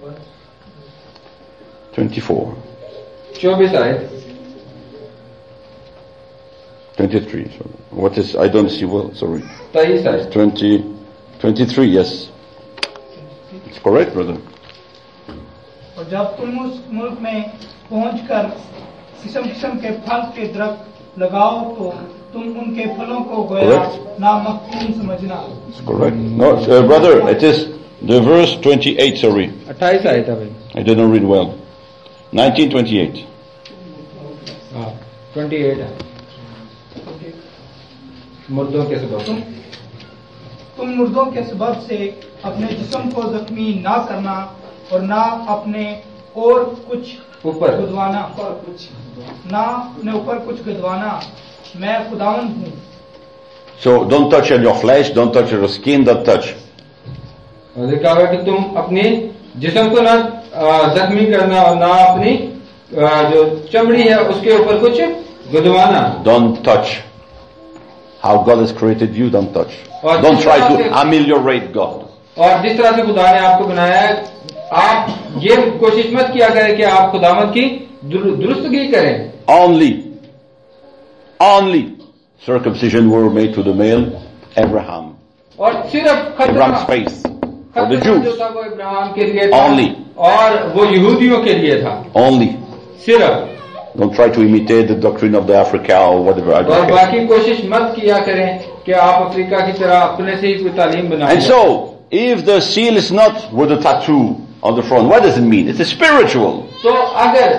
Speaker 1: twenty-four.
Speaker 2: चौबीस आयत.
Speaker 1: twenty-three. Sorry. What is? I don't see well. Sorry.
Speaker 2: तेईस आयत.
Speaker 1: twenty, twenty-three. Yes. It's correct, brother.
Speaker 3: और जब तुम उस मुल्क में पहुंचकर किस्म किस्म के फल के दरख्त लगाओ तो तुम उनके फलों को गोया नामकून समझना.
Speaker 1: It's correct. No, uh, brother, it is the verse twenty-eight. Sorry.
Speaker 2: अट्ठाईस आयत है भाई.
Speaker 1: I didn't read well. nineteen twenty-eight.
Speaker 2: हाँ, twenty-eight है. मुर्दों के सबब.
Speaker 3: तुम तुम मुर्दों के सबब से अपने जिस्म को जख्मी ना करना और ना अपने और कुछ
Speaker 2: ऊपर
Speaker 3: गुदवाना और कुछ ना अपने ऊपर कुछ गुदवाना. मैं खुदावंद हूँ.
Speaker 1: So don't touch your flesh, don't touch your skin, don't touch.
Speaker 2: और देखा हुआ कि तुम अपनी जिस्म को ना जख्मी करना और ना अपनी जो चमड़ी है उसके ऊपर कुछ गुदवाना.
Speaker 1: Don't touch how God has created you. Don't touch. Don't try to ameliorate God.
Speaker 2: और जिस तरह से खुदा ने आपको बनाया है, आप ये कोशिश मत किया करें कि आप खुदावंद की दुरुस्तगी करें.
Speaker 1: Only, only circumcision were made to the male Abraham.
Speaker 2: और सिर्फ
Speaker 1: Abraham's faith for the Jews.
Speaker 2: जो था वो इब्राहिम के लिए था.
Speaker 1: Only.
Speaker 2: और वो यहूदियों के लिए था.
Speaker 1: Only.
Speaker 2: सिर्फ.
Speaker 1: Don't try to imitate the doctrine of the Africa or whatever. I
Speaker 2: और
Speaker 1: don't care.
Speaker 2: बाकी कोशिश मत किया करें कि आप अफ्रीका की तरह अपने से ही कोई तालीम बनाएं।
Speaker 1: And so, if the seal is not with a tattoo on the front, what does it mean? It's a spiritual.
Speaker 2: तो अगर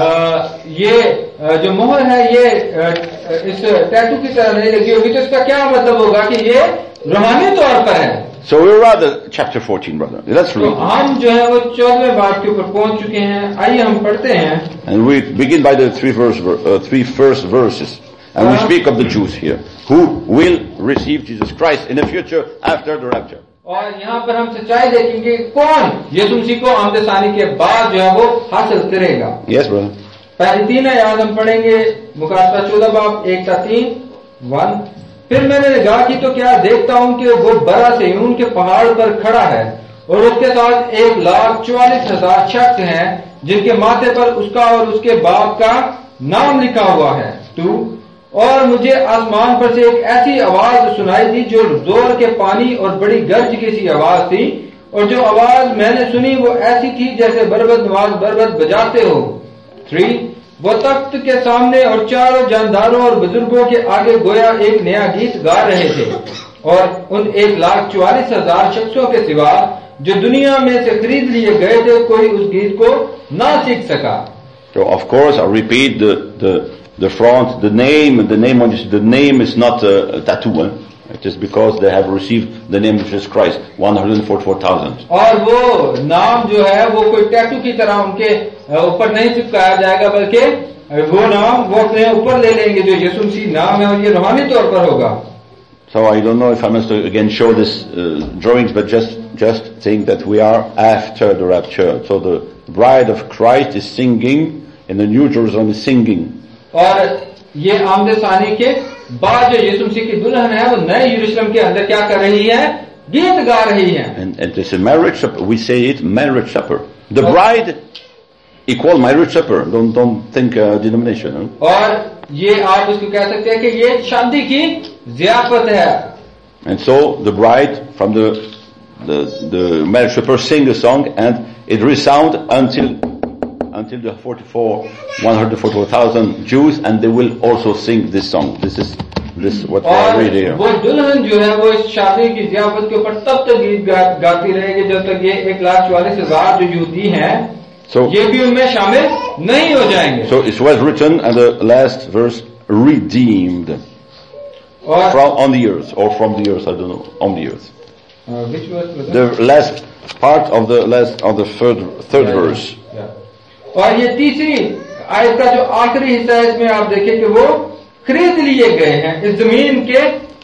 Speaker 2: आ, ये आ, जो मोहर है ये आ, इस टैटू की तरह नहीं लगी होगी तो इसका क्या मतलब होगा कि ये रूहानी तौर पर है।
Speaker 1: So we're at the chapter fourteen, brother. Let's
Speaker 2: तो
Speaker 1: read.
Speaker 2: हम जो है वो चौदहवें बात के ऊपर पहुंच चुके हैं। आइए हम पढ़ते हैं।
Speaker 1: And we begin by the three verse, uh, three first verses. And we speak of the Jews here, who will receive Jesus Christ in the future after the rapture.
Speaker 2: और यहाँ पर हम सच्चाई देखेंगे कौन यीशु मसीह को आमदसानी के बाद जो है वो हासिल करेगा।
Speaker 1: Yes, brother.
Speaker 2: पहली तीन आयत हम पढ़ेंगे। मुकाशफा चौदह बाब एक का तीन वन। फिर मैंने निगाह की तो क्या देखता हूँ कि वो बड़ा सिय्योन के पहाड़ पर खड़ा है और उसके साथ एक लाख चौवालीस हजार शख्स हैं जिनके माथे पर उसका और उसके बाप का नाम लिखा हुआ है। टू। और मुझे आसमान पर से एक ऐसी आवाज सुनाई दी जो जोर के पानी और बड़ी गर्ज की सी आवाज थी और जो आवाज मैंने सुनी वो ऐसी थी जैसे बरबत नवाज बरबत बजाते हो। थ्री। वो तख्त के सामने और चारों जानदारों और बुजुर्गों के आगे गोया एक नया गीत गा रहे थे और उन एक लाख चौवालीस हजार शख्सों के सिवा जो दुनिया में से खरीद लिए गए थे कोई उस गीत को ना सीख सका।
Speaker 1: So of course, I repeat the the the front, the name, the name on this, the name is not a, a tattoo. Eh? It is because they have received the name of Jesus Christ, one hundred forty-four thousand.
Speaker 2: और वो नाम जो है वो कोई tattoo की तरह उनके ऊपर नहीं चिपकाया जाएगा बल्कि वो नाम वो अपने ऊपर ले लेंगे जो यीशु मसीह नाम है और ये रूहानी तौर पर होगा।
Speaker 1: So I don't know if I must again show this uh, drawings, but just just think that we are after the rapture. So the bride of Christ is singing, and the New Jerusalem is singing.
Speaker 2: और ये आमदसानी के बाद जो यीशु मसीह की दुल्हन है वो नए यरूशलेम के अंदर क्या कर रही है? गीत गा रही है।
Speaker 1: And, and it's a marriage supper. We say it marriage supper. The bride equal marriage supper. Don't don't think uh, denomination. Huh?
Speaker 2: और ये आप इसको कह सकते हैं कि ये शादी की ज़ियाफत है।
Speaker 1: And so the bride from the the the marriage supper sing a song and it resound until until the forty-four, one hundred forty-four thousand Jews, and they will also sing this song. This is this is what we are reading here.
Speaker 2: वो दुल्हन जो है वो इस शादी की ज़ियाफत के ऊपर तब तक गीत गा, गाती रहेगी जब तक ये एक लाख चौवालीस हजार जो यहूदी हैं
Speaker 1: So
Speaker 2: ये भी उनमें शामिल नहीं हो जाएंगे।
Speaker 1: so it was written at the last verse, redeemed
Speaker 2: और
Speaker 1: from on the earth or from the earth, I don't know, on the earth.
Speaker 2: uh, which verse was it?
Speaker 1: The last part of the last of the third third
Speaker 2: Yeah,
Speaker 1: verse.
Speaker 2: yeah. और ये तीसरी आयत का जो आखिरी हिस्सा है इसमें आप देखें कि वो खरीद लिए गए हैं इस जमीन के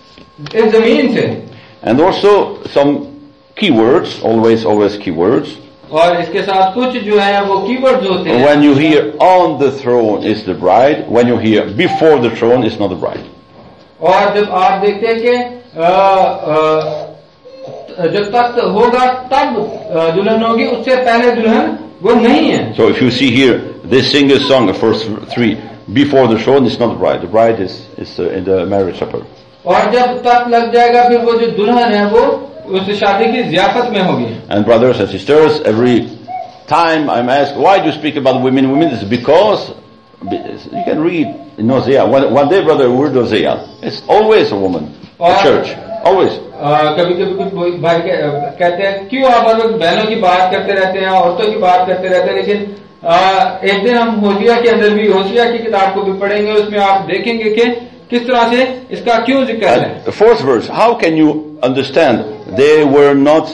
Speaker 2: इस जमीन से।
Speaker 1: And also some keywords, always always keywords.
Speaker 2: और इसके साथ कुछ जो है वो कीवर्ड्स होते हैं।
Speaker 1: When you hear on the throne is the bride, when you hear before the throne is not the bride.
Speaker 2: और जब आप देखते हैं कि आ, आ, जब तक होगा तब दुल्हन होगी उससे पहले दुल्हन वो नहीं है।
Speaker 1: So if you see here, they sing a song, the first three, before the throne is not the bride. The bride is is uh, in the marriage supper.
Speaker 2: और जब तक लग जाएगा फिर वो जो दुल्हन है वो उस शादी की ज़ियाफत में होगी।
Speaker 1: And brothers and sisters, every time I'm asked, why do you speak about women? Women is because you can read in Hosea. One, one day, brother, we read Hosea. It's always a woman. The church, always.
Speaker 2: कभी कभी कुछ भाई कहते हैं क्यों आप हर वक्त बहनों की बात करते रहते हैं औरतों की बात करते रहते हैं, लेकिन आ, एक दिन हम होशिया के अंदर भी होशिया की किताब को भी पढ़ेंगे उसमें आप देखेंगे कि किस तरह से इसका क्यों जिक्र है।
Speaker 1: The fourth verse, how can you understand they were not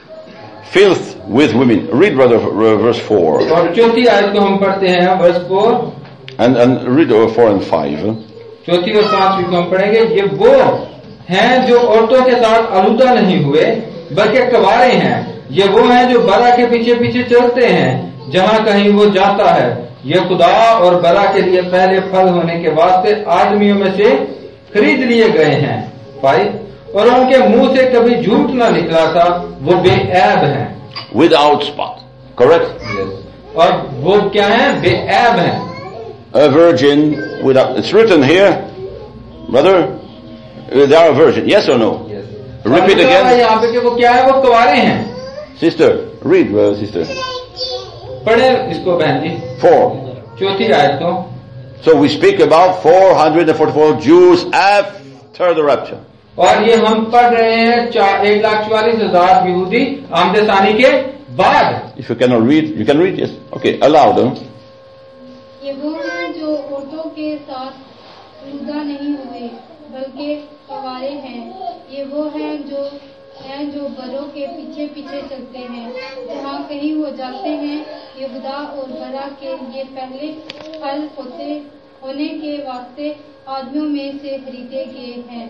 Speaker 1: filth with women? Read brother verse four.
Speaker 2: और चौथी आयत को हम पढ़ते हैं verse four
Speaker 1: and and read over four and five.
Speaker 2: चौथी और पांचवी को हम पढ़ेंगे। ये वो हैं जो औरतों के साथ आलूदा नहीं हुए बल्कि कवारे हैं। ये वो हैं जो बरा के पीछे पीछे चलते हैं जहां कहीं वो जाता है। ये खुदा और बरा के लिए पहले फल होने के वास्ते आदमियों में से खरीद लिए गए हैं। फाइव। और उनके मुंह से कभी झूठ ना निकला था, वो बेऐब हैं।
Speaker 1: Without spot. Correct?
Speaker 2: Yes. और वो क्या है? बेऐब हैं।
Speaker 1: A virgin without, it's written here, brother, they are a virgin. Yes or no?
Speaker 2: Yes.
Speaker 1: Repeat again.
Speaker 2: यहाँ पे कि वो क्या है? वो कुंवारे हैं।
Speaker 1: Sister, read, uh, sister.
Speaker 2: पढ़े इसको बहन जी।
Speaker 1: Four.
Speaker 2: चौथी आयत को।
Speaker 1: So we speak about four hundred forty-four Jews after the rapture.
Speaker 2: और ये हम पढ़ रहे हैं चा- एक लाख चौवालीस हजार यहूदी आमद सानी के बाद.
Speaker 1: If you cannot read, you can read, yes. Okay, aloud. Huh?
Speaker 4: ये वो हैं जो औरतों के साथ रुदा नहीं हुए बल्कि कवारे हैं. ये वो हैं जो हैं जो बड़ों के पीछे पीछे चलते हैं. जहाँ कहीं वो जाते हैं यहूदा और बरा के लिए पहले फल होते होने के वास्ते आदमियों में से खरीदे गए हैं.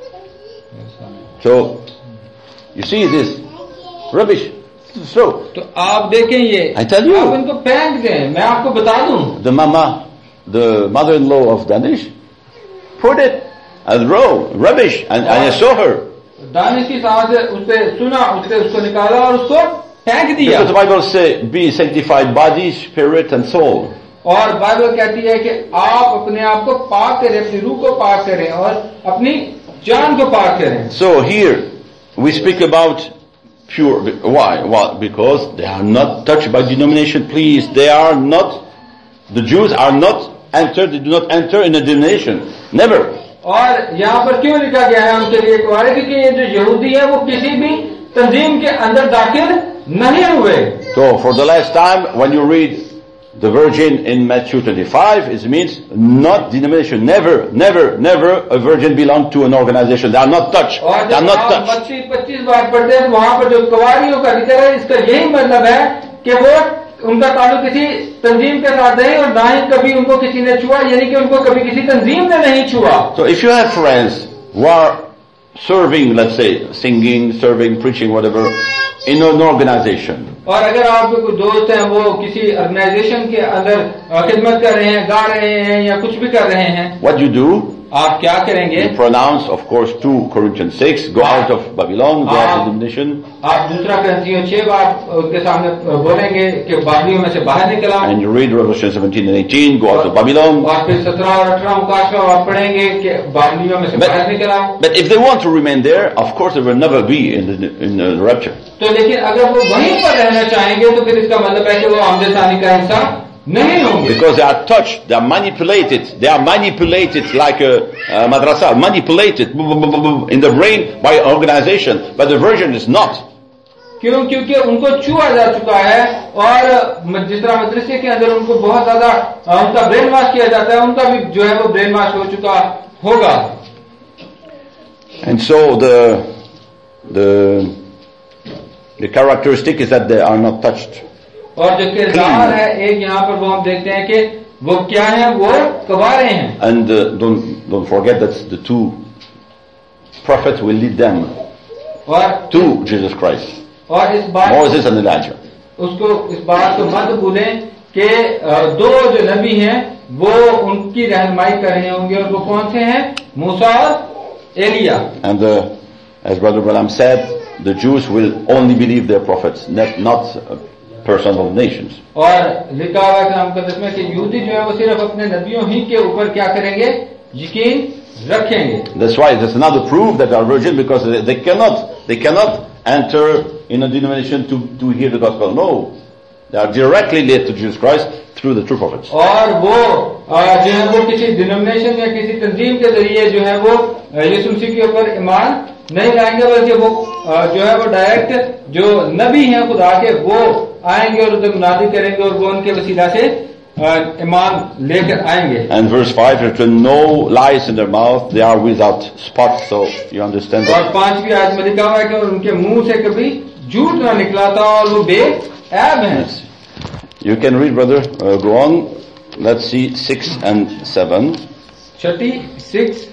Speaker 1: So, you see this rubbish. So,
Speaker 2: तो आप देखें ये
Speaker 1: I tell you.
Speaker 2: आप इनको फेंक दें. मैं आपको बता दूं,
Speaker 1: the mama, the mother-in-law of Danish, put it as raw rubbish, and, and I saw her.
Speaker 2: Danish की साथ उससे सुना, उससे उसको निकाला और उसको फेंक दिया.
Speaker 1: Because the Bible says, be sanctified body, spirit, and soul.
Speaker 2: और बाइबल कहती है कि आप अपने आप को पाक करें, अपनी रूह को पाक करें और अपनी जान को पाक करें.
Speaker 1: So here we speak about pure. Why? Why? Because they are not touched by denomination. Please, they are not. The Jews are not entered. They do not enter in a denomination. Never.
Speaker 2: और यहाँ पर क्यों लिखा गया है उनके लिए कुआरे, क्योंकि ये जो यहूदी है वो किसी भी तंजीम के अंदर दाखिल नहीं हुए.
Speaker 1: So for the last time, when you read the virgin in Matthew twenty-five, it means not denomination. Never, never, never a virgin belong to an organization. They are not touched.
Speaker 2: और
Speaker 1: They are
Speaker 2: जब
Speaker 1: not
Speaker 2: आप
Speaker 1: touched.
Speaker 2: पच्चीस पच्चीस बार पढ़ते हैं तो वहाँ पर जो कुआरियों का जिक्र है, इसका यही मतलब है कि वो उनका ताल्लुक किसी तंजीम के साथ नहीं और ना ही कभी उनको किसी ने छुआ, यानी कि उनको कभी किसी तंजीम ने नहीं छुआ.
Speaker 1: So if you have friends who are serving, let's say, singing, serving, preaching, whatever, in an organization,
Speaker 2: और अगर आपके कोई दोस्त हैं वो किसी ऑर्गेनाइजेशन के अंदर अ, खिदमत कर रहे हैं, गा रहे हैं या कुछ भी कर रहे हैं,
Speaker 1: what you do?
Speaker 2: आप क्या करेंगे?
Speaker 1: You pronounce, of course, two Corinthians six, go out of Babylon, go out of the nation.
Speaker 2: आप दूसरा ग्रंथियों छह बार उसके सामने बोलेंगे कि बादलियों में से बाहर निकल आओ.
Speaker 1: And you read Revelation seventeen and eighteen, go out of Babylon.
Speaker 2: और फिर सत्रह और अठारह मुकाश में आप पढ़ेंगे कि बादलियों में से बाहर निकल आओ.
Speaker 1: But if they want to remain there, of course they will never be in the, in the rapture.
Speaker 2: तो लेकिन अगर वो वहीं पर रहना चाहेंगे तो फिर इसका मतलब है कि वो आमद सानी का हिस्सा नहीं होंगे.
Speaker 1: Because they are touched, they are manipulated, they are manipulated like a, a madrasa, manipulated in the brain by organization, but the virgin is not.
Speaker 2: क्यों? क्योंकि उनको छुआ जा चुका है और जिस तरह मदरसे के अंदर उनको बहुत ज्यादा उनका ब्रेन वॉश किया जाता है, उनका भी जो है वो ब्रेन वॉश हो चुका होगा.
Speaker 1: And so the the the characteristic is that they are not touched.
Speaker 2: और जो किरदार है एक यहाँ पर वो हम देखते हैं कि वो क्या है, वो कवारे हैं.
Speaker 1: And uh, don't don't forget that the two prophets will lead them
Speaker 2: और
Speaker 1: to Jesus Christ,
Speaker 2: और इस बात
Speaker 1: Moses and Elijah.
Speaker 2: उसको इस बात को मत भूलें कि दो जो नबी हैं वो उनकी रहनुमाई कर रहे होंगे और वो कौन से हैं? मूसा और Elia.
Speaker 1: And uh, as Brother Branham said, the Jews will only believe their prophets, not not uh, persons of nations.
Speaker 2: और लिखा हुआ है कलाम मुकद्दस में कि यहूदी जो है वो सिर्फ अपने नबियों ही के ऊपर क्या करेंगे? यकीन रखेंगे.
Speaker 1: That's why there's another proof that they are virgin, because they, they cannot they cannot enter in a denomination to to hear the gospel. No, they are directly led to Jesus Christ through the true prophets.
Speaker 2: और वो जो है वो किसी denomination या किसी तंजीम के जरिए जो है वो यीशु मसीह के ऊपर ईमान नहीं लाएंगे, बल्कि वो जो है वो डायरेक्ट जो नबी हैं खुदा के वो आएंगे और उधर मुनादी करेंगे और वो उनके वसीला से ईमान लेकर आएंगे.
Speaker 1: And verse five, written, no lies in their mouth, they are without spot. So you understand
Speaker 2: और
Speaker 1: that.
Speaker 2: पांचवी आयत में लिखा हुआ है कि उनके मुंह से कभी झूठ ना निकला था और वो बेऐब हैं.
Speaker 1: Yes. You can read, brother. Uh, go on. Let's see six and seven.
Speaker 2: छठी सिक्स.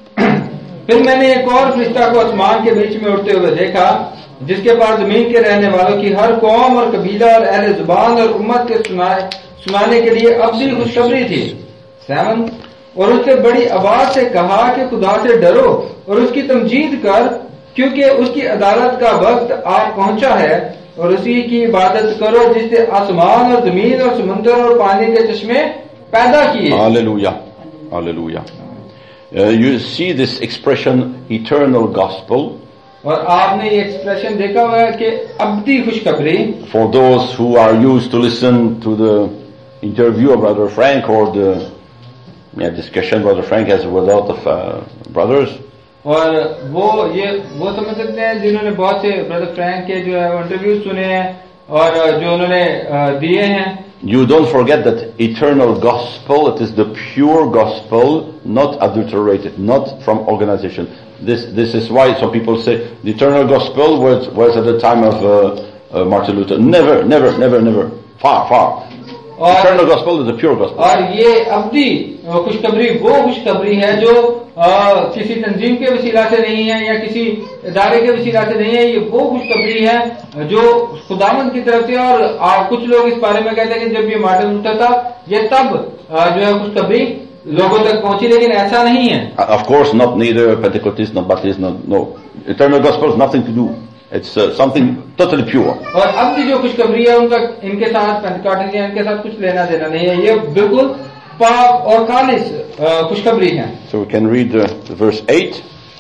Speaker 2: फिर मैंने एक और फरिश्ता को आसमान के बीच में उड़ते हुए देखा, जिसके पास जमीन के रहने वालों की हर कौम और कबीला और अहले जुबान और उम्मत के सुनाए सुनाने के लिए अब्दी खुशखबरी थी. सेवन. और उससे बड़ी आवाज से कहा कि खुदा से डरो और उसकी तमजीद कर, क्योंकि उसकी अदालत का वक्त आ पहुंचा है, और उसी की इबादत करो जिससे आसमान और जमीन और समुद्र और पानी के चश्मे पैदा किए.
Speaker 1: Hallelujah. Hallelujah. Uh, you see this expression, eternal gospel,
Speaker 2: और आपने ये एक्सप्रेशन देखा हुआ है कि अब्दी खुशखबरी.
Speaker 1: for those who are used to listen to the interview of Brother Frank or the Yeah, discussion Brother Frank has with a lot of uh, brothers.
Speaker 2: और वो ये वो समझ सकते हैं जिन्होंने बहुत से ब्रदर फ्रैंक के जो है इंटरव्यू सुने हैं और जो उन्होंने दिए हैं.
Speaker 1: You don't forget that eternal gospel, it is the pure gospel, not adulterated, not from organization. This this is why some people say the eternal gospel was was at the time of uh, uh, Martin Luther. Never, never, never, never. Far, far.
Speaker 2: और,
Speaker 1: eternal gospel is the pure gospel.
Speaker 2: और ये अवधि खुशखबरी वो खुशखबरी है जो आ, किसी तंजीम के वसीला से नहीं है या किसी इदारे के वसीला से नहीं है. ये वो खुशखबरी है जो खुदावंद की तरफ से. और आ, कुछ लोग इस बारे में कहते हैं कि जब ये मार्टिन लूथर था ये तब आ, जो है खुशखबरी लोगों तक पहुंची, लेकिन ऐसा नहीं है.
Speaker 1: Of course not, neither Pentecostist, not Baptist, no, no. Eternal gospel has nothing to do. It's uh, something totally pure.
Speaker 2: और अब की जो खुशखबरी है उनका इनके साथ पेंटिकॉस्टल या इनके साथ कुछ लेना देना नहीं है. ये बिल्कुल पाक और खालिस खुशखबरी है.
Speaker 1: So we can read uh, verse eight.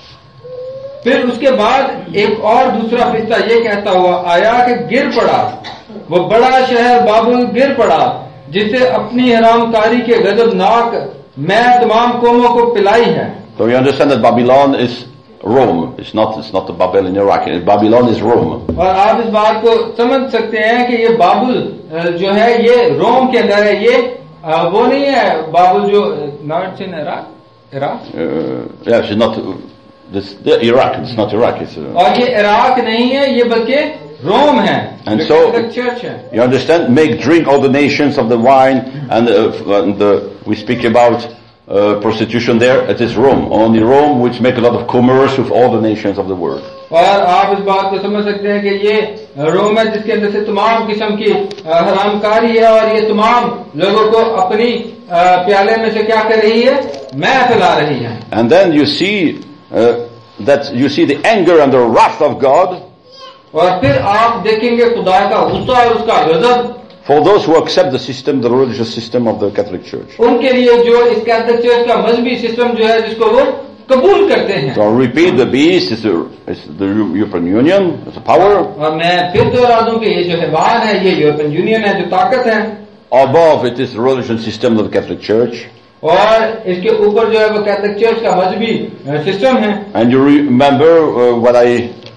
Speaker 2: फिर उसके बाद एक और दूसरा फरिश्ता ये कहता हुआ आया कि गिर पड़ा वो बड़ा शहर बाबुल, गिर पड़ा जिसे अपनी हरामकारी के गजबनाक मैं तमाम कौमों को पिलाई है.
Speaker 1: So we understand that Babylon is Rome. It's not, it's not the Babel in Iraq. Babylon is Rome.
Speaker 2: और आप इस बात को समझ सकते हैं कि ये बाबुल जो है ये रोम के अंदर है. ये वो नहीं है बाबुल जो not in Iraq. Iraq
Speaker 1: yeah, it's not this the Iraq. It's not Iraq. It's uh,
Speaker 2: और ये इराक नहीं है, ये बल्कि रोम है.
Speaker 1: And so
Speaker 2: church है.
Speaker 1: You understand? Make drink all the nations of the wine, and, uh, and uh, we speak about Uh, prostitution there. It is Rome, only Rome, which make a lot of commerce with all the nations of the world.
Speaker 2: और आप इस बात को समझ सकते हैं कि ये रोम है जिसके अंदर से तमाम किस्म की हरामकारी है और ये तमाम लोगों को अपनी प्याले में से क्या कर रही है, मैं फैला रही है.
Speaker 1: And then you see uh, that you see the anger and the wrath of God.
Speaker 2: और फिर आप देखेंगे खुदा का गुस्सा और उसका गजब.
Speaker 1: For those who accept the system, the religious system of the Catholic Church.
Speaker 2: उनके लिए जो इस कैथोलिक चर्च का मजहबी सिस्टम जो है जिसको वो कबूल करते हैं.
Speaker 1: So repeat, the beast is the, is the European Union, it's a power.
Speaker 2: और मैं फिर दोहरा दूं कि ये जो हैवान है ये यूरोपियन यूनियन है जो ताकत है.
Speaker 1: Above it is the religious system of the Catholic Church.
Speaker 2: और इसके ऊपर जो है वो कैथोलिक चर्च का मजहबी सिस्टम है.
Speaker 1: And you remember uh, what I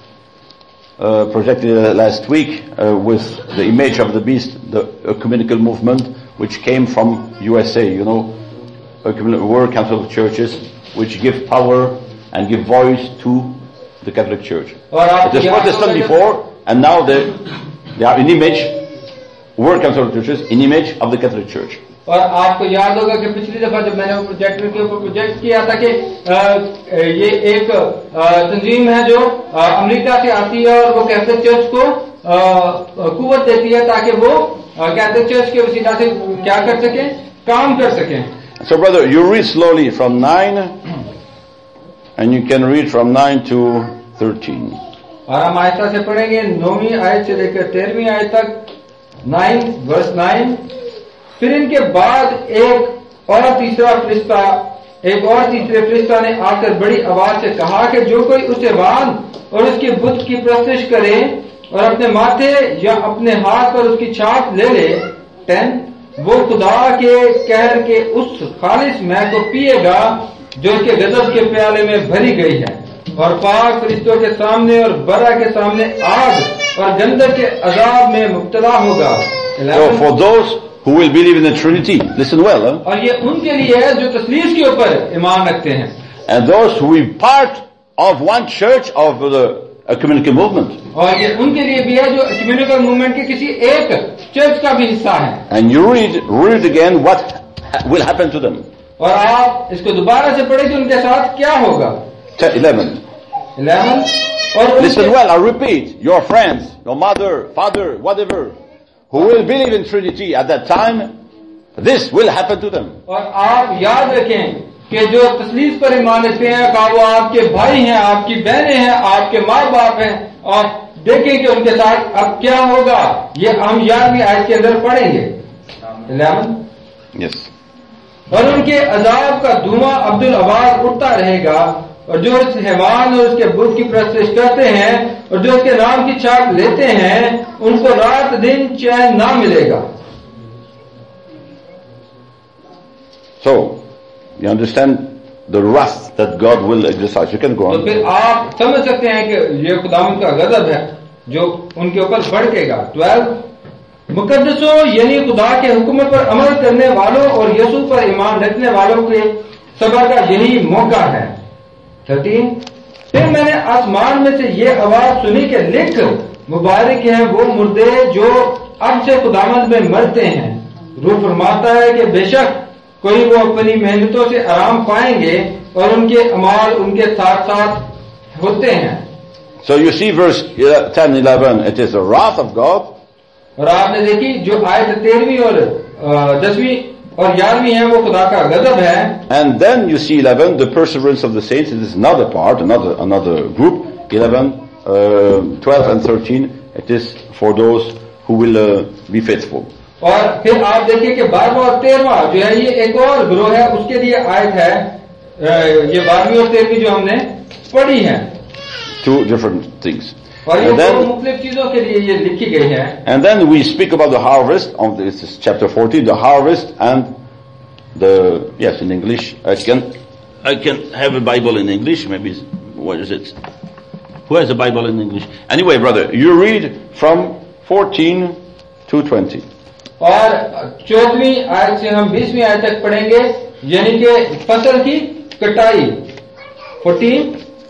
Speaker 1: Uh, projected uh, last week uh, with the image of the beast, the ecumenical movement, which came from U S A, you know, World Council of Churches, which give power and give voice to the Catholic Church. It was Protestant before, and now they, they are an image, World Council of Churches, an image of the Catholic Church.
Speaker 2: और आपको याद होगा कि पिछली दफा जब मैंने projector के ऊपर प्रोजेक्ट किया था कि ये एक तंजीम है जो अमेरिका से आती है और वो कैथोलिक चर्च को कुव्वत देती है ताकि वो कैथोलिक चर्च के वसीला से क्या कर सके, काम कर सके.
Speaker 1: So brother, you read slowly from nine, and you can read from nine to thirteen.
Speaker 2: और हम आयता से पढ़ेंगे नौवीं आयत से लेकर तेरहवीं आयत तक. Nine verse nine. फिर इनके बाद एक और तीसरा फरिश्ता एक और तीसरे फरिश्ता ने आकर बड़ी आवाज से कहा कि जो कोई उस हैवान और उसके बुत की परस्तिश करे और अपने माथे या अपने हाथ पर उसकी छाप ले ले, टेन, वो खुदा के कहर के उस खालिस मैं को पिएगा जो उसके गजब के प्याले में भरी गई है और पाक फरिश्तों के सामने और बरा के सामने आग और गंधक के अजाब में मुब्तला होगा.
Speaker 1: So for those who will believe in the Trinity, listen well. Huh?
Speaker 2: और ये उनके लिए है जो तस्लीस के ऊपर ईमान रखते हैं.
Speaker 1: And those who will part of one church of the ecumenical movement.
Speaker 2: और ये उनके लिए भी है जो ecumenical movement के किसी एक चर्च का भी हिस्सा है.
Speaker 1: And you read, read again what will happen to them.
Speaker 2: और आप इसको दोबारा से पढ़ें कि उनके साथ क्या होगा.
Speaker 1: eleven.
Speaker 2: eleven. और
Speaker 1: listen well, I repeat, your friends, your mother, father, whatever, who will believe in Trinity at that time, this will happen to them.
Speaker 2: और आप याद रखें कि जो तस्लीस पर ईमान रखते हैं का वो आपके भाई हैं, आपकी बहनें हैं, आपके माँ बाप हैं, और देखें कि उनके साथ अब क्या होगा. ये हम ग्यारहवीं आयत के अंदर पढ़ेंगे. इलेवन.
Speaker 1: Yes.
Speaker 2: और उनके अजाब का धुआं अब्दुल आवाज उठता रहेगा और जो इस हैवान और उसके बुत की परस्तिश करते हैं और जो उसके नाम की छाप लेते हैं उनको रात दिन चैन ना मिलेगा.
Speaker 1: So You understand the wrath that God will exercise. You can go
Speaker 2: तो
Speaker 1: on.
Speaker 2: फिर आप समझ सकते हैं कि ये खुदावंद का गजब है जो उनके ऊपर भड़केगा। ट्वेल्व मुकद्दसों यानी खुदा के हुक्म पर अमल करने वालों और यीशु पर ईमान रखने वालों के सबर का यही मौका है। थर्टीन फिर मैंने आसमान में से ये आवाज सुनी कि लिख, मुबारक हैं वो मुर्दे जो अब से खुदावंद में मरते हैं। रूह फरमाता है कि बेशक कोई वो अपनी मेहनतों से आराम पाएंगे और उनके अमाल उनके साथ साथ होते हैं।
Speaker 1: So you see verse ten, eleven, it is the wrath of God.
Speaker 2: और आपने देखी जो आयत तेरहवीं और दसवीं और ग्यारहवीं है वो खुदा का गजब है।
Speaker 1: And then you see eleven, the perseverance of the saints. It is another part, another another group. eleven, uh, twelve and thirteen, it is for those who will uh, be faithful.
Speaker 2: और फिर आप देखिए कि बारहवां और तेरहवां जो है ये एक और ग्रोह है, उसके लिए आयत है ये बारहवीं और तेरहवीं जो हमने पढ़ी है।
Speaker 1: Two different things.
Speaker 2: और ये दो मुख्तलिफ चीजों के लिए ये लिखी गई है।
Speaker 1: And then we speak about the harvest. On this is chapter fourteen, the harvest and the yes in English. I can I can have a Bible in English. Maybe what is it? Who has a Bible in English? Anyway, brother, you read from fourteen to twenty.
Speaker 2: और चौदहवीं आयत से हम बीसवीं आयत तक पढ़ेंगे, यानी कि फसल की कटाई। फोर्टीन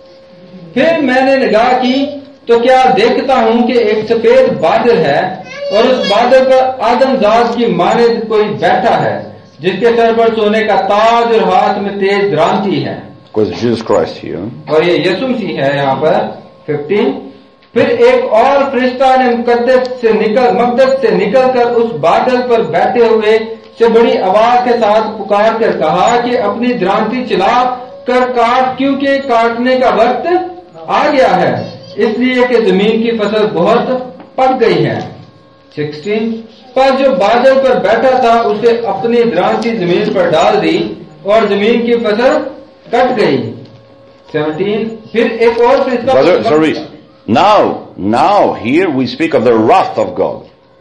Speaker 2: फिर मैंने निगाह की तो क्या देखता हूं कि एक सफेद बादल है और उस बादल पर आदमजाद की मानद कोई बैठा है जिसके सर पर सोने का ताज और हाथ में तेज द्रांति है।
Speaker 1: Jesus Christ here.
Speaker 2: और ये यीशु मसीह है यहाँ पर। फिफ्टीन फिर एक और फरिश्ता ने मुकद्दस से निकल मकदस से निकलकर उस बादल पर बैठे हुए से बड़ी आवाज के साथ पुकार कर कहा कि अपनी द्रांति चला कर काट, क्योंकि काटने का वक्त आ गया है, इसलिए कि जमीन की फसल बहुत पक गई है। सिक्सटीन पर जो बादल पर बैठा था उसे अपनी द्रांति जमीन पर डाल दी और जमीन की फसल कट गई। सेवनटीन फिर एक और फरिश्ता
Speaker 1: sorry now now here we speak of the wrath of God.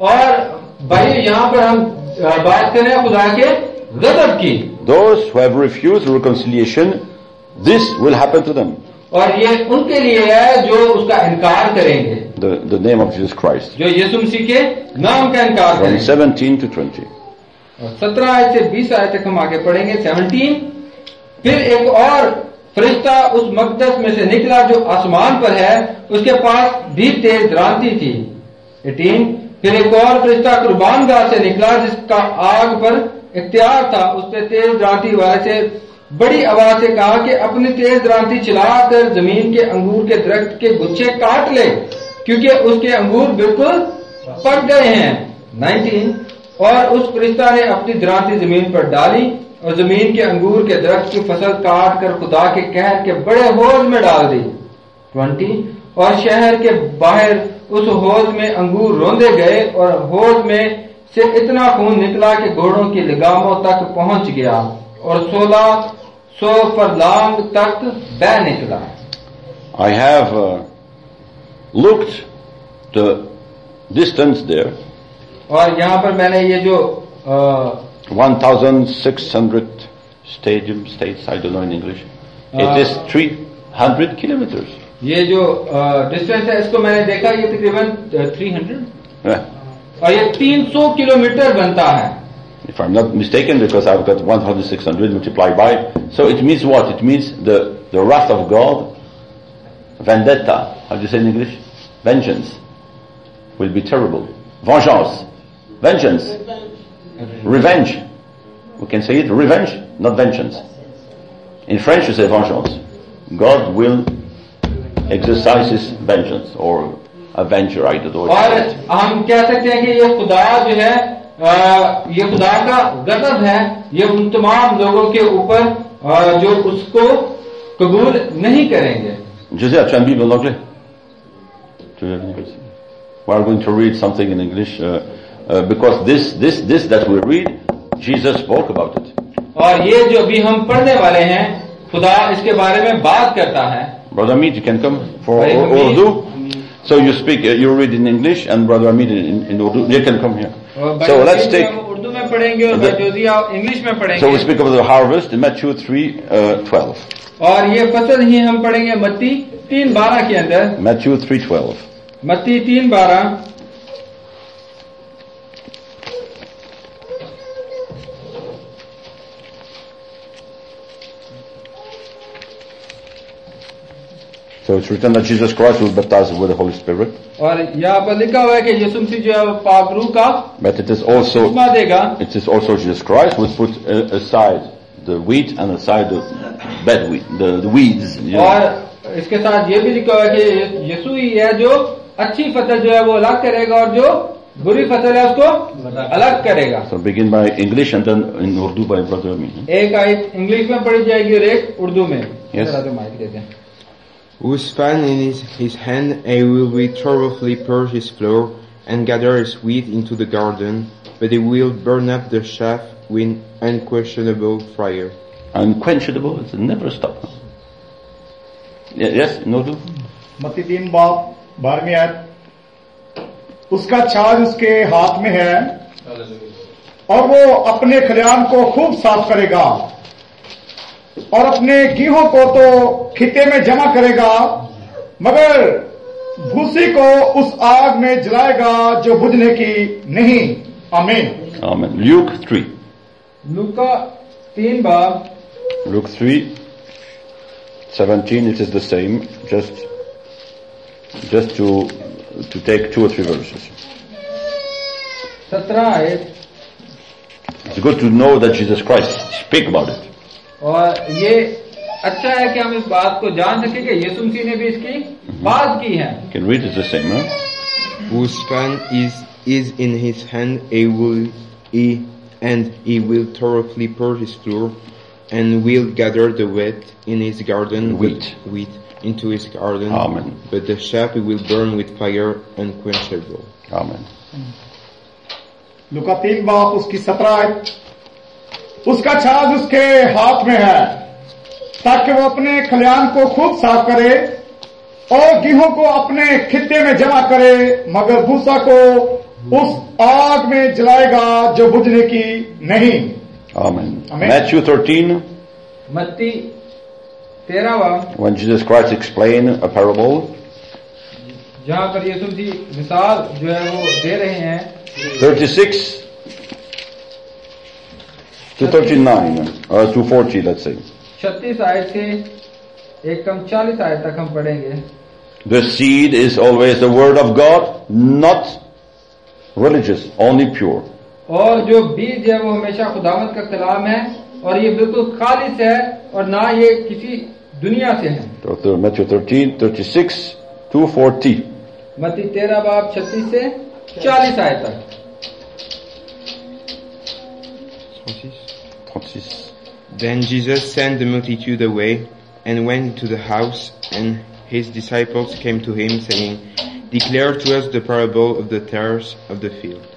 Speaker 2: और भाई यहाँ पर हम बात कर रहे हैं खुदा के गजब की।
Speaker 1: Those who have refused reconciliation, this will happen to them.
Speaker 2: और ये उनके लिए है जो उसका इनकार करेंगे,
Speaker 1: The the name of Jesus Christ.
Speaker 2: जो यीशु मसीह के नाम का इनकार
Speaker 1: From
Speaker 2: करेंगे।
Speaker 1: seventeen to twenty.
Speaker 2: और सत्रह आयत से बीस आयत तक हम आगे पढ़ेंगे। सेवनटीन फिर एक और फरिश्ता उस मकदस में से निकला जो आसमान पर है, उसके पास भी तेज द्रांति थी। एटीन फिर एक और फरिश्ता कुर्बान गाह से निकला जिसका आग पर इख्तियार था, उसने तेज द्रांति वाले से बड़ी आवाज से कहा कि अपनी तेज द्रांति चलाकर जमीन के अंगूर के दरख्त के गुच्छे काट ले, क्योंकि उसके अंगूर बिल्कुल पक गए हैं। नाइनटीन और उस फरिश्ता ने अपनी द्रांति जमीन पर डाली और जमीन के अंगूर के दरख्त की फसल काट कर खुदा के कहर के बड़े हौज में डाल दी। ट्वेंटी और शहर के बाहर उस हौज में अंगूर रोंदे गए और हौज में से इतना खून निकला कि घोड़ों की लगामों तक पहुंच गया और सोलह सौ फरलांग तक बह निकला।
Speaker 1: I have uh, looked the distance there.
Speaker 2: और यहाँ पर मैंने ये जो
Speaker 1: one thousand six hundred stadium states, I don't know in English. It is three hundred kilometers.
Speaker 2: ये जो डिस्टेंस है इसको मैंने देखा, ये तकरीबन थ्री हंड्रेड
Speaker 1: Yeah.
Speaker 2: और ये तीन सौ किलोमीटर बनता है।
Speaker 1: If I'm not mistaken, because I've got one thousand six hundred multiplied by, so it means what? It means the, the wrath of God, vendetta, how do you say in English? Vengeance, will be terrible. Vengeance, vengeance, revenge. We can say it, revenge, not vengeance. In French you say vengeance. God will exercise his vengeance, or avenger, I don't know.
Speaker 2: और हम कह सकते हैं कि ये खुदा जो है आ, ये खुदा का गजब है, ये उन तमाम लोगों के ऊपर जो उसको कबूल नहीं करेंगे।
Speaker 1: José, tu as une Bible en anglais? We are going to read something in English uh, uh, because this this this that we read, Jesus spoke about it.
Speaker 2: और ये जो भी हम पढ़ने वाले हैं, खुदा इसके बारे में बात करता है।
Speaker 1: Brother Amit, you can come for Urdu. So you speak, uh, you read in English, and Brother Amit in, in Urdu. You can come here. So let's take.
Speaker 2: Urdu में में पढ़ेंगे और भाई जोजिया इंग्लिश में पढ़ेंगे।
Speaker 1: So we speak of the harvest in Matthew three twelve.
Speaker 2: और ये फसल ही हम पढ़ेंगे मत्ती तीन बारह के अंदर।
Speaker 1: Matthew three twelve.
Speaker 2: मत्ती तीन बारह।
Speaker 1: So it's written that Jesus Christ will baptize with the Holy Spirit.
Speaker 2: और यहाँ पर लिखा हुआ है कि यीशु मसीह जो है वो पाक रूह का
Speaker 1: But it is also
Speaker 2: बपतिस्मा देगा।
Speaker 1: it is also Jesus Christ who put uh, aside the wheat and aside the bad wheat, the, the weeds. You know.
Speaker 2: और इसके साथ ये भी लिखा हुआ है कि यीशु ही है जो अच्छी फसल जो है वो अलग करेगा और जो बुरी फसल है उसको अलग करेगा।
Speaker 1: So begin by English and then in Urdu by Brother Amin.
Speaker 2: एक आयत इंग्लिश में पढ़ी जाएगी और एक उर्दू में।
Speaker 1: Yes.
Speaker 2: जरा तो माइक देते हैं।
Speaker 5: Whose fan in his, his hand he will be thoroughly purge his floor and gather his wheat into the garden, but he will burn up the chaff with unquestionable fire.
Speaker 1: Unquenchable, it never stop. Ye- Yes, no do.
Speaker 6: मत्ती तीन बाप बारहवीं आयत। उसका छाज उसके हाथ में है और वो अपने खलियान को खूब साफ करेगा और अपने गेहूं को तो खिते में जमा करेगा, मगर भूसी को उस आग में जलाएगा जो बुझने की नहीं। आमीन।
Speaker 1: Amen. Luke three.
Speaker 2: लूका तीन बाब
Speaker 1: Luke three seventeen. It is the same. Just, just to to take two or three verses.
Speaker 2: सत्रह आयत।
Speaker 1: It's good to know that Jesus Christ speak about it.
Speaker 2: और ये अच्छा है कि हम इस बात को जान सके कि यीशु मसीह ने भी इसकी बात की है।
Speaker 1: You can read it the same, huh?
Speaker 5: Whose fan is is in his hand he will he and he will thoroughly purge his floor and will gather the wheat in his garden
Speaker 1: Wheat.
Speaker 5: wheat into his garden.
Speaker 1: Amen.
Speaker 5: But the chaff he will burn with fire unquenchable.
Speaker 1: Amen.
Speaker 6: लुका तीन बाप उसकी सत्रह आयत। उसका छाज उसके हाथ में है ताकि वो अपने खलियान को खूब साफ करे और गेहूं को अपने खित्ते में जमा करे, मगर भूसा को उस आग में जलाएगा जो बुझने की नहीं।
Speaker 1: Amen.
Speaker 6: Amen.
Speaker 1: Matthew thirteen.
Speaker 2: मत्ती तेरहवां,
Speaker 1: When Jesus Christ explained a parable,
Speaker 2: जहाँ पर यीशु मसीह मिसाल जो है वो दे रहे हैं।
Speaker 1: thirty-six to thirty-nine, or to forty, let's say.
Speaker 2: छत्तीस आयत से एक कम चालीस आयत तक हम पढ़ेंगे।
Speaker 1: The seed is always the word of God, not religious, only pure.
Speaker 2: और जो बीज है वो हमेशा खुदावंद का कलाम है और ये बिल्कुल खालिस है और ना ये किसी दुनिया से है।
Speaker 1: So, Matthew thirteen, thirty-six to forty.
Speaker 2: मत्ती तेरह बाब छत्तीस से चालीस आयत तक।
Speaker 1: thirty-six.
Speaker 5: Then Jesus sent the multitude away and went into the house, and his disciples came to him, saying, Declare to us the parable of the tares of the field.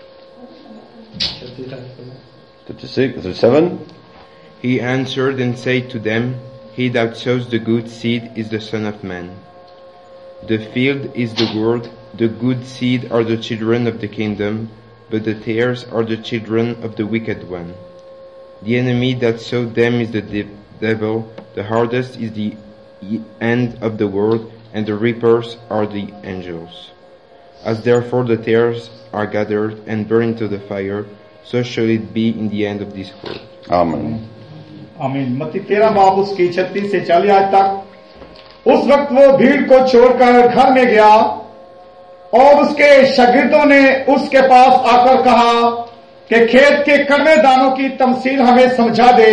Speaker 1: thirty-six, thirty-seven.
Speaker 5: He answered and said to them, He that sows the good seed is the Son of Man. The field is the world, the good seed are the children of the kingdom, but the tares are the children of the wicked one. The enemy that sowed them is the de- devil, the hardest is the e- end of the world, and the reapers are the angels. As therefore the tares are gathered and burned into the fire, so shall it be in the end of this world.
Speaker 1: Amen.
Speaker 6: आमीन। मत्ती तेरह बाप उसकी छत्तीस से चालीस आयत तक। उस वक्त वो भीड़ को छोड़कर घर में गया और उसके शागिर्दों ने उसके पास आकर कहा कि खेत के कड़वे दानों की तमसील हमें समझा दे।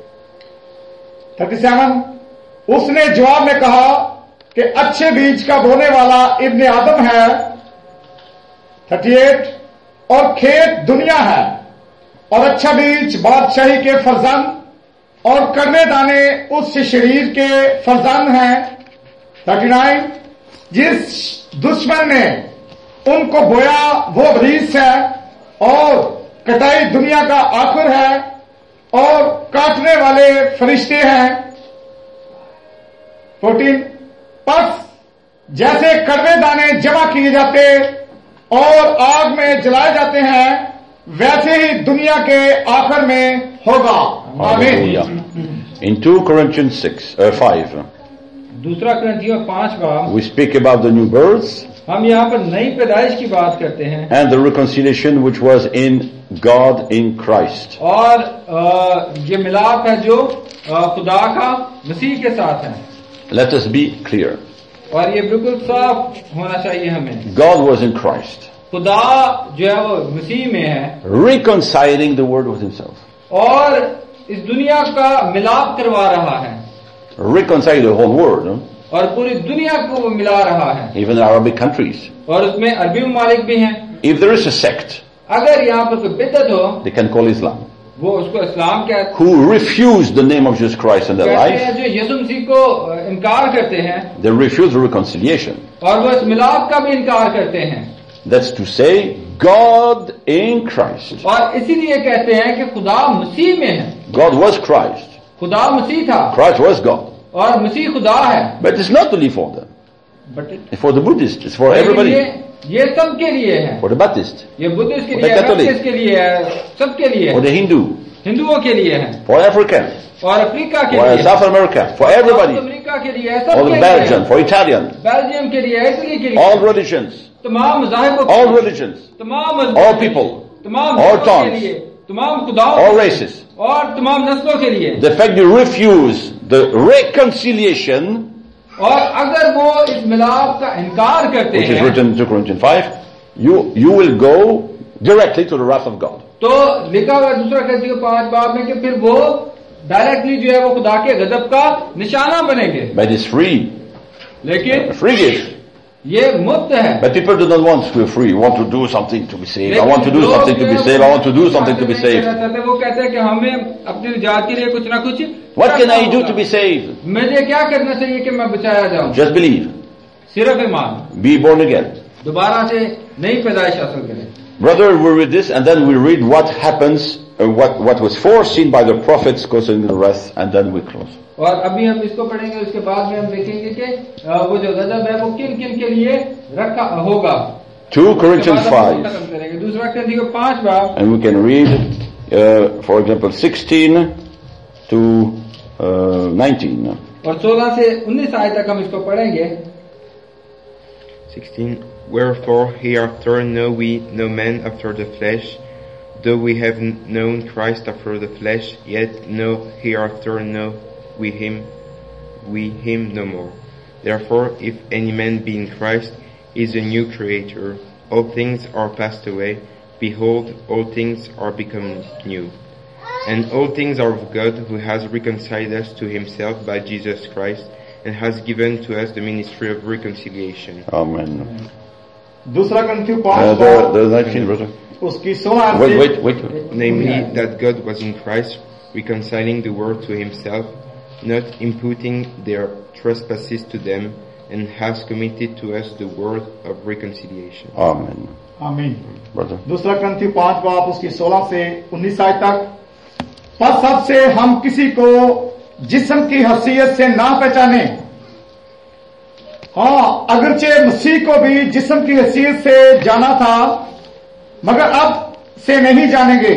Speaker 6: सैंतीस। उसने जवाब में कहा कि अच्छे बीज का बोने वाला इब्ने आदम है। अड़तीस। और खेत दुनिया है और अच्छा बीज बादशाही के फरजंद और कड़वे दाने उस शरीर के फरजंद हैं। उनतालीस। जिस दुश्मन ने उनको बोया वो इब्लीस है और कटाई दुनिया का आखिर है और काटने वाले फरिश्ते हैं। चौदह। बस जैसे कड़वे दाने जमा किए जाते और आग में जलाए जाते हैं, वैसे ही दुनिया के आखिर में होगा। आमीन।
Speaker 1: Hallelujah. In two Corinthians six, uh, five,
Speaker 2: दूसरा ग्रंथियों पांच बाब
Speaker 1: we speak about the new birth
Speaker 2: हम यहाँ पर नई पैदाइश की बात करते हैं
Speaker 1: and the reconciliation which was in God in Christ.
Speaker 2: और अ, ये मिलाप है जो अ, खुदा का मसीह के साथ है।
Speaker 1: Let us be clear.
Speaker 2: और ये बिल्कुल साफ होना चाहिए हमें।
Speaker 1: God was in Christ,
Speaker 2: खुदा जो है वो मसीह में है
Speaker 1: reconciling the world with himself.
Speaker 2: और इस दुनिया का मिलाप करवा रहा है
Speaker 1: Reconcile the whole world, huh?
Speaker 2: और पूरी दुनिया को वो मिला रहा है।
Speaker 1: Even the Arabic countries.
Speaker 2: और उसमें अरबी ममालिक भी हैं।
Speaker 1: If there is a sect,
Speaker 2: अगर यहाँ पर कोई बिदअत हो
Speaker 1: they can call Islam,
Speaker 2: वो उसको इस्लाम कहते
Speaker 1: who refuse the name of Jesus Christ in their
Speaker 2: कहते
Speaker 1: life,
Speaker 2: हैं, जो यीशु मसीह को अ, इनकार करते हैं
Speaker 1: they refuse reconciliation.
Speaker 2: और वो इस मिलाप का भी इनकार करते हैं।
Speaker 1: That's to say, God in Christ.
Speaker 2: और इसीलिए कहते हैं कि खुदा मसीह में है।
Speaker 1: God was Christ.
Speaker 2: खुदा मसीह था
Speaker 1: Christ was God.
Speaker 2: और मसीह खुदा है।
Speaker 1: But it's not only for them.
Speaker 2: But
Speaker 1: It's for the Buddhists. It's for
Speaker 2: ये
Speaker 1: everybody.
Speaker 2: ये सबके लिए है।
Speaker 1: For the Baptist.
Speaker 2: ये बुद्धिस्ट के
Speaker 1: For
Speaker 2: लिए
Speaker 1: the
Speaker 2: है,
Speaker 1: Catholic.
Speaker 2: बप्तिस्ट के लिए है, सबके लिए
Speaker 1: For
Speaker 2: है।
Speaker 1: the Hindu.
Speaker 2: हिंदुओं के लिए है
Speaker 1: For African.
Speaker 2: और अफ्रीका के
Speaker 1: For
Speaker 2: लिए है,
Speaker 1: South America. For
Speaker 2: South
Speaker 1: everybody.
Speaker 2: America के लिए है,
Speaker 1: For
Speaker 2: सबके
Speaker 1: the
Speaker 2: लिए
Speaker 1: Belgian.
Speaker 2: है।
Speaker 1: For Italian.
Speaker 2: बेल्जियम के लिए, इटली के लिए,
Speaker 1: All religions.
Speaker 2: तमाम मज़ाहिबों
Speaker 1: All
Speaker 2: के लिए,
Speaker 1: religions.
Speaker 2: तमाम
Speaker 1: All
Speaker 2: मज़हबों के
Speaker 1: people.
Speaker 2: लिए, तमाम
Speaker 1: All
Speaker 2: धर्मों के
Speaker 1: tongues.
Speaker 2: लिए, तमाम खुदाओं
Speaker 1: All
Speaker 2: के लिए,
Speaker 1: races.
Speaker 2: और तमाम नस्लों के लिए।
Speaker 1: The fact you refuse the reconciliation,
Speaker 2: और अगर वो इस मिलाप का इनकार करते
Speaker 1: which is
Speaker 2: हैं
Speaker 1: written in two Corinthians five, you, you will go directly to the wrath of God.
Speaker 2: तो लिखा हुआ है दूसरा ग्रंथियों पांच बाब में कि फिर वो डायरेक्टली जो है वो खुदा के गजब का निशाना बनेंगे।
Speaker 1: But it's free.
Speaker 2: लेकिन
Speaker 1: Free gift.
Speaker 2: ये मुफ्त है।
Speaker 1: But people do not want to be free. Want to do something to be saved. I
Speaker 2: लेकिन
Speaker 1: want to do
Speaker 2: लोग
Speaker 1: something to
Speaker 2: जो
Speaker 1: be
Speaker 2: है
Speaker 1: saved.
Speaker 2: वो
Speaker 1: I want to do something to be
Speaker 2: नहीं
Speaker 1: saved.
Speaker 2: करना चाहते, वो कहते हैं कि हमें अपनी निजात के लिए कुछ ना कुछ
Speaker 1: What can
Speaker 2: करना
Speaker 1: I do
Speaker 2: होगा।
Speaker 1: to be saved?
Speaker 2: मुझे क्या करना चाहिए कि मैं बचाया जाऊं?
Speaker 1: Just believe.
Speaker 2: सिर्फ ईमान,
Speaker 1: Be born again.
Speaker 2: दोबारा से नई पैदाइश हासिल करें।
Speaker 1: Brother, we read this and then we read what happens, uh, what, what was foreseen by the prophets concerning the wrath, and then we close.
Speaker 2: और अभी हम इसको पढ़ेंगे, उसके बाद में हम देखेंगे कि अ, वो जो गजब है वो किन किन के लिए रखा होगा।
Speaker 1: two Corinthians
Speaker 2: उसके बाद हम
Speaker 1: five.
Speaker 2: खत्म करेंगे। दूसरा ग्रंथियों पांच बाब
Speaker 1: And we can read, uh, for example, sixteen to uh, nineteen.
Speaker 2: और सोलह से उन्नीस आयत तक हम इसको पढ़ेंगे।
Speaker 5: sixteen. Wherefore hereafter know we no man after the flesh, though we have n- known Christ after the flesh, yet no hereafter know we him, we him no more. Therefore, if any man be in Christ, he is a new creature. All things are passed away. Behold, all things are become new. And all things are of God, who has reconciled us to himself by Jesus Christ, and has given to us the ministry of reconciliation.
Speaker 1: Amen.
Speaker 6: दूसरा ग्रंथियों
Speaker 1: Uh,
Speaker 6: पांच
Speaker 1: the,
Speaker 6: बाब
Speaker 1: the nineteen, brother.
Speaker 6: उसकी सोलह
Speaker 1: Wait,
Speaker 6: से
Speaker 1: wait, wait.
Speaker 5: Namely, that God was in Christ, reconciling the world to himself, not imputing their trespasses to them, and has committed to us the word of reconciliation.
Speaker 1: Amen.
Speaker 6: आमीन।
Speaker 1: Brother.
Speaker 6: दूसरा ग्रंथी पांच बाब उसकी सोलह से उन्नीस आयत तक। पर सबसे हम किसी को जिस्म की हैसियत से ना पहचाने। हाँ, अगरचे मसीह को भी जिस्म की हैसियत से जाना था, मगर अब से नहीं जानेंगे।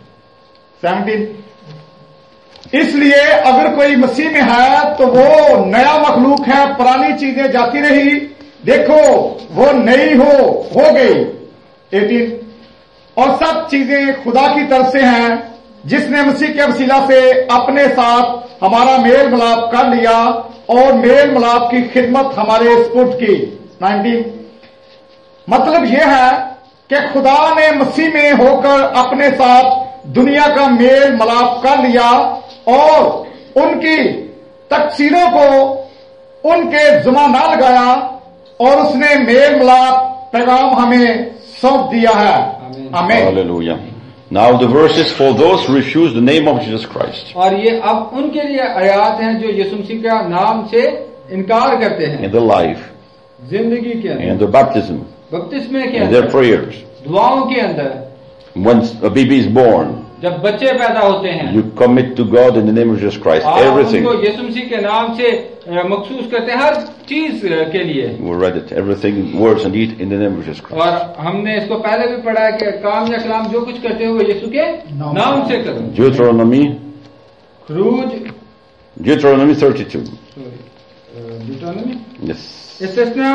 Speaker 6: सत्रह। इसलिए अगर कोई मसीह में है तो वो नया मखलूक है, पुरानी चीजें जाती रही, देखो वो नई हो हो गई। अठारह। और सब चीजें खुदा की तरफ से हैं, जिसने मसीह के वसीला से अपने साथ हमारा मेल मिलाप कर लिया और मेल मिलाप की खिदमत हमारे स्पुर्द की। उन्नीस। मतलब यह है कि खुदा ने मसीह में होकर अपने साथ दुनिया का मेल मिलाप कर लिया और उनकी तकसीरों को उनके जुमा ना लगाया और उसने मेल मिलाप पैगाम हमें सौंप दिया है। आमीन।
Speaker 1: Hallelujah. Now the verses for those who refuse the name of Jesus Christ.
Speaker 2: और ये अब उनके लिए आयात हैं जो यीशु मसीह का नाम से इनकार करते हैं।
Speaker 1: In the life,
Speaker 2: जिंदगी के
Speaker 1: in
Speaker 2: अंदर,
Speaker 1: the baptism,
Speaker 2: बपतिस्मे के
Speaker 1: in their
Speaker 2: अंदर,
Speaker 1: prayers.
Speaker 2: दुआओं के अंदर,
Speaker 1: When a baby is born,
Speaker 2: जब बच्चे पैदा होते हैं
Speaker 1: you commit to God in the name of Jesus Christ
Speaker 2: आप
Speaker 1: everything.
Speaker 2: उनको यीशु मसीह के नाम से अ, मखसूस करते हैं हर चीज अ, के लिए।
Speaker 1: We read it. Everything, words and deed in the name of Jesus Christ.
Speaker 2: और हमने इसको पहले भी पढ़ा है कि काम या कलाम जो कुछ करते हो वो यीशु के नाम से करो।
Speaker 1: Deuteronomy,
Speaker 2: क्रूज
Speaker 1: Deuteronomy thirty-two.
Speaker 2: Deuteronomy
Speaker 1: Yes.
Speaker 2: इस्तिस्ना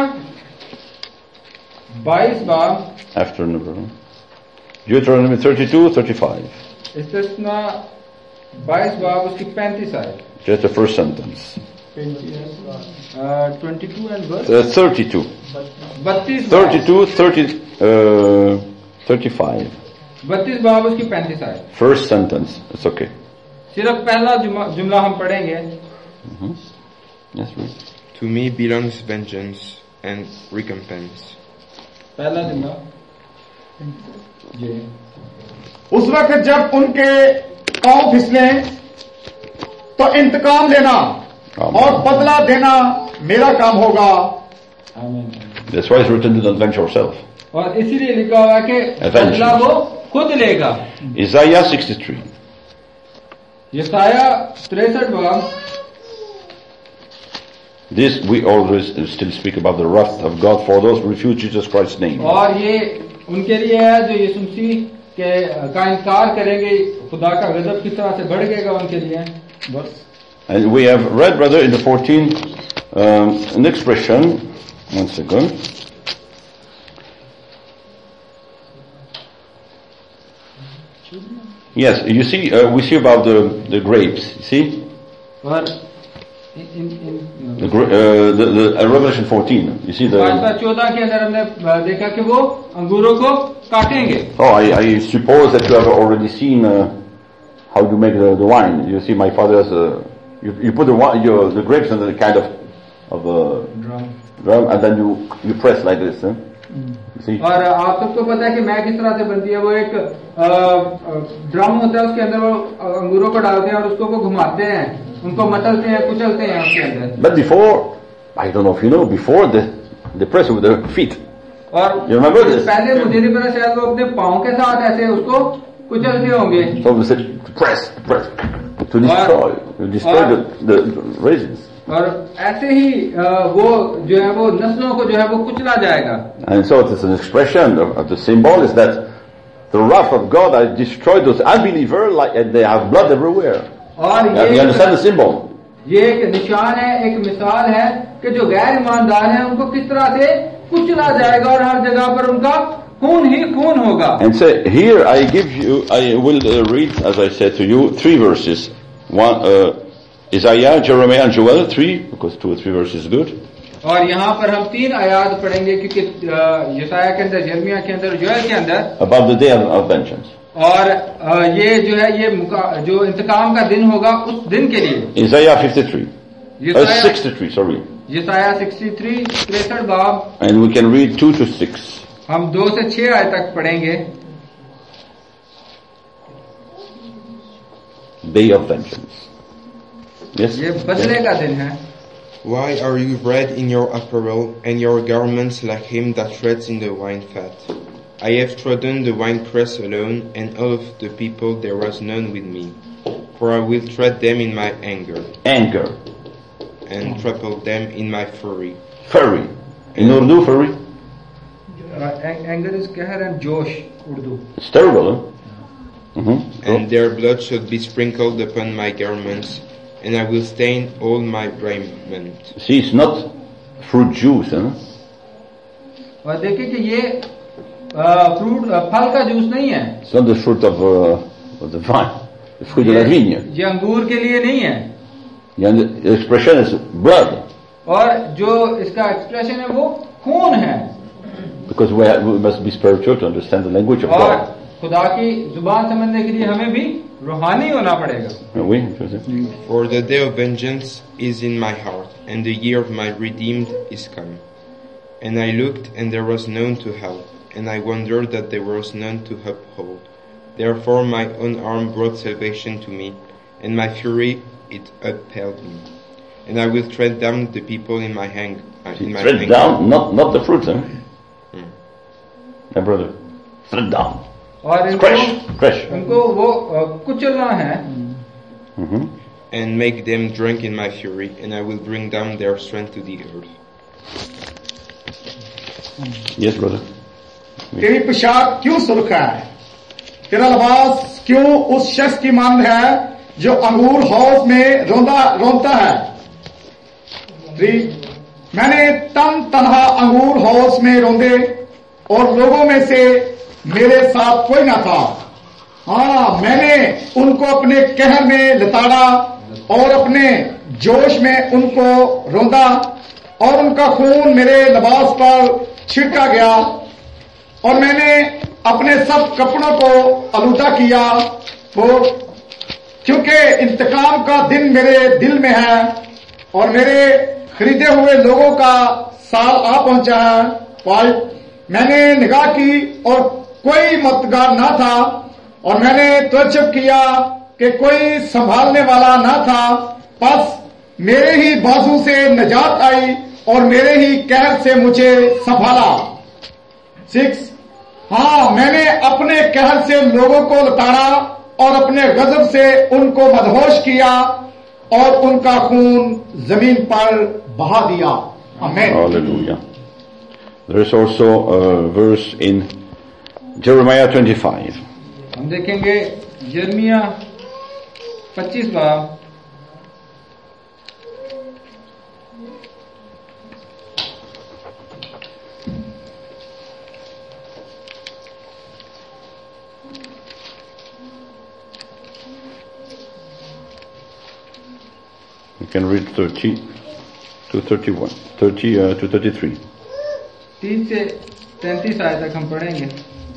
Speaker 2: बाईस बाब
Speaker 1: After number. Deuteronomy thirty-two, thirty-five.
Speaker 2: इस्तिस्ना बाईस बाब उसकी पैंतीस आए
Speaker 1: Just the first sentence.
Speaker 2: Twenty two and verse
Speaker 1: Uh, thirty-two.
Speaker 2: बत्तीस
Speaker 1: thirty-two, thirty, uh, thirty-five.
Speaker 2: बत्तीस बाब उसकी पैंतीस आए।
Speaker 1: First sentence. It's okay.
Speaker 2: सिर्फ पहला जुमा- जुमला हम पढ़ेंगे।
Speaker 1: Yes, read.
Speaker 5: To me belongs vengeance and recompense.
Speaker 2: पहला जुमला ये
Speaker 6: उस वक्त जब उनके पांव फिसले तो इंतकाम लेना
Speaker 1: Amen.
Speaker 6: और बदला देना मेरा काम होगा।
Speaker 2: आमीन।
Speaker 1: That's why it's written, do not avenge yourself.
Speaker 2: और इसीलिए लिखा हुआ है कि
Speaker 1: Avenge.
Speaker 2: बदला वो खुद लेगा।
Speaker 1: Isaiah sixty-three.
Speaker 2: यसाया तिरसठ बाब
Speaker 1: This we always still speak about the wrath of God for those who refuse Jesus Christ's name.
Speaker 2: और ये उनके लिए है जो यीशु मसीह के का इनकार करेंगे, खुदा का गजब किस तरह से बढ़ गएगा उनके लिए। बस
Speaker 1: And we have read, brother, in the fourteenth, um, an expression. One second. Yes, you see, uh, we see about the the grapes. You see,
Speaker 2: और इन इन
Speaker 1: the, gra- uh, the, the uh, Revelation fourteen. You see the.
Speaker 2: पांचवा चौदह के अंदर हमने देखा कि वो अंगूरों को काटेंगे।
Speaker 1: Oh, I, I suppose that you have already seen uh, how you make the, the wine. You see, my father has a. You, you put the wine, your, the grapes in the kind of of a drum, and then you you press like this. Huh? You see.
Speaker 2: और आप सबको पता है कि मैं किस तरह से बनती है। वो एक अ, अ, ड्रम होता है, उसके अंदर वो अंगूरों को डालते हैं और उसको वो घुमाते हैं, उनको मसलते हैं, कुचलते हैं उसके अंदर।
Speaker 1: But before, I don't know if you know, before the the press with the feet.
Speaker 2: और
Speaker 1: You remember this?
Speaker 2: पहले मुझे नहीं पता, शायद वो अपने पाँव के साथ ऐसे उसको कुचलते होंगे।
Speaker 1: So we said press, press to destroy, to destroy the, the, the raisins.
Speaker 2: और ऐसे ही अ, वो जो है वो नस्लों को जो है वो कुचला जाएगा।
Speaker 1: And so it is an expression of, of the symbol is that the wrath of God has destroyed those unbelievers, like and they have blood everywhere.
Speaker 2: और
Speaker 1: Yeah, you
Speaker 2: ये
Speaker 1: understand the symbol?
Speaker 2: ये एक निशान है, एक मिसाल है कि जो गैर ईमानदार हैं उनको किस तरह से कुचला जाएगा और हर जगह पर उनका खून ही खून होगा।
Speaker 1: And so here I give you, I will uh, read, as I said to you, three verses. One, uh, Isaiah, Jeremiah, and Joel, three, because two or three verses is good.
Speaker 2: और यहाँ पर हम तीन आयात पढ़ेंगे क्योंकि अ, यशाया के अंदर, यिर्मयाह के अंदर, जोएल के अंदर,
Speaker 1: About the day of, of vengeance.
Speaker 2: और अ, ये जो है ये मुका- जो इंतकाम का दिन होगा उस दिन के लिए।
Speaker 1: Isaiah fifty-three. Uh,
Speaker 2: यशाया
Speaker 1: sixty-three, sorry.
Speaker 2: यशाया तिरसठ तिरसठ बाब
Speaker 1: And we can read two to six.
Speaker 2: हम दो से छह आयत तक पढ़ेंगे।
Speaker 1: Day of vengeance. Yes?
Speaker 2: ये बदले का दिन है।
Speaker 5: Why are you red in your apparel, and your garments like him that treads in the wine fat? I have trodden the winepress alone, and all of the people there was none with me. For I will tread them in my anger,
Speaker 1: Anger.
Speaker 5: and trample them in my fury.
Speaker 1: Fury. In Urdu, fury.
Speaker 2: Anger is कहर and जोश Urdu.
Speaker 1: It's terrible, huh? Mm-hmm.
Speaker 5: And their blood shall be sprinkled upon my garments, and I will stain all my raiment.
Speaker 1: See, it's not fruit juice, huh?
Speaker 2: और देखिए कि ये fruit फल का juice नहीं है,
Speaker 1: It's not the fruit of, uh, of the vine. The fruit de la vigne.
Speaker 2: ये अंगूर के लिए नहीं है।
Speaker 1: Yeah, the expression is blood.
Speaker 2: और जो इसका एक्सप्रेशन है वो खून है।
Speaker 1: Because we, have, we must be spiritual to understand the language of
Speaker 2: और
Speaker 1: God.
Speaker 2: खुदा की जुबान समझने के लिए हमें भी रूहानी होना पड़ेगा।
Speaker 1: Are we?
Speaker 5: For the day of vengeance is in my heart, and the year of my redeemed is come. And I looked, and there was none to help, and I wondered that there was none to uphold. Therefore my own arm brought salvation to me, and my fury it upheld me. And I will tread down the people in my hang, uh, in my
Speaker 1: Tread
Speaker 5: anger.
Speaker 1: down, not, not the fruit, huh?
Speaker 5: Hmm.
Speaker 1: My brother. Tread down.
Speaker 2: और इनको
Speaker 1: Crash, crash.
Speaker 2: इनको वो अ, कुचलना है
Speaker 1: Mhm.
Speaker 5: and make them drink in my fury, and I will bring down their strength to the earth.
Speaker 1: Yes, brother.
Speaker 6: तेरी पोशाक क्यों सुर्ख है, तेरा लिबास क्यों उस शख्स की मांद है जो अंगूर हाउस में रोंदा रोता है। थ्री, मैंने तन तनहा अंगूर हाउस में रोंदे और लोगों में से मेरे साथ कोई ना था। हाँ, मैंने उनको अपने कहर में लताड़ा और अपने जोश में उनको रोंदा और उनका खून मेरे लिबास पर छिड़का गया और मैंने अपने सब कपड़ों को आलूदा किया हो, क्योंकि इंतकाम का दिन मेरे दिल में है और मेरे खरीदे हुए लोगों का साल आ पहुंचा है। फाइव, मैंने निगाह की और कोई मददगार ना था और मैंने तवज्जो किया कि कोई संभालने वाला ना था, बस मेरे ही बाजू से निजात आई और मेरे ही कहर से मुझे संभाला। सिक्स, हाँ, मैंने अपने कहर से लोगों को लताड़ा और अपने गजब से उनको मदहोश किया और उनका खून जमीन पर बहा दिया। आमीन।
Speaker 1: Hallelujah. There is also a verse in Jeremiah twenty-five.
Speaker 2: हम देखेंगे यिर्मयाह पच्चीस बाब
Speaker 1: You can read thirty to thirty-one, thirty uh, to thirty-three.
Speaker 2: तीस से तैंतीस आयत तक हम पढ़ेंगे।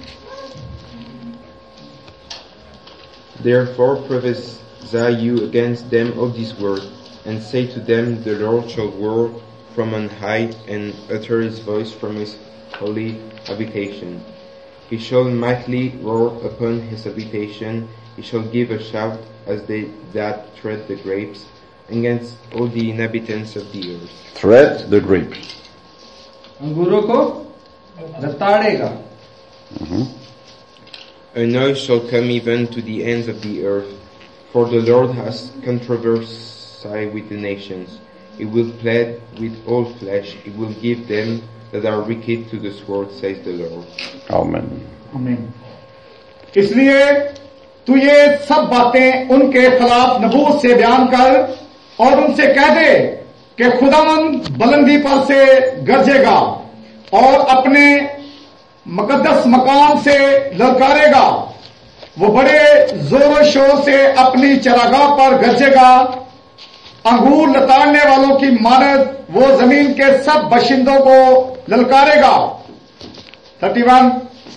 Speaker 5: Therefore prophesy you against them of this word, and say to them, the Lord shall roar from on high, and utter his voice from his holy habitation. He shall mightily roar upon his habitation, he shall give a shout as they that tread the grapes, against all the inhabitants of the earth.
Speaker 1: Tread the grapes.
Speaker 2: अंगूरों को लताड़ेगा।
Speaker 1: Mhm.
Speaker 5: A noise shall come even to the ends of the earth, for the Lord has controversy with the nations. He will plead with all flesh, he will give them that are wicked to the sword, says the Lord.
Speaker 1: Amen.
Speaker 6: आमीन। इसलिए तू ये सब बातें उनके खिलाफ नबूवत से बयान कर और उनसे कह दे कि खुदावंद बुलंदी पर से गरजेगा और अपने मुकद्दस मकाम से ललकारेगा। वो बड़े जोर शोर से अपनी चरागाह पर गरजेगा। अंगूर लताड़ने वालों की मानद वो जमीन के सब बशिंदों को ललकारेगा। थर्टी वन,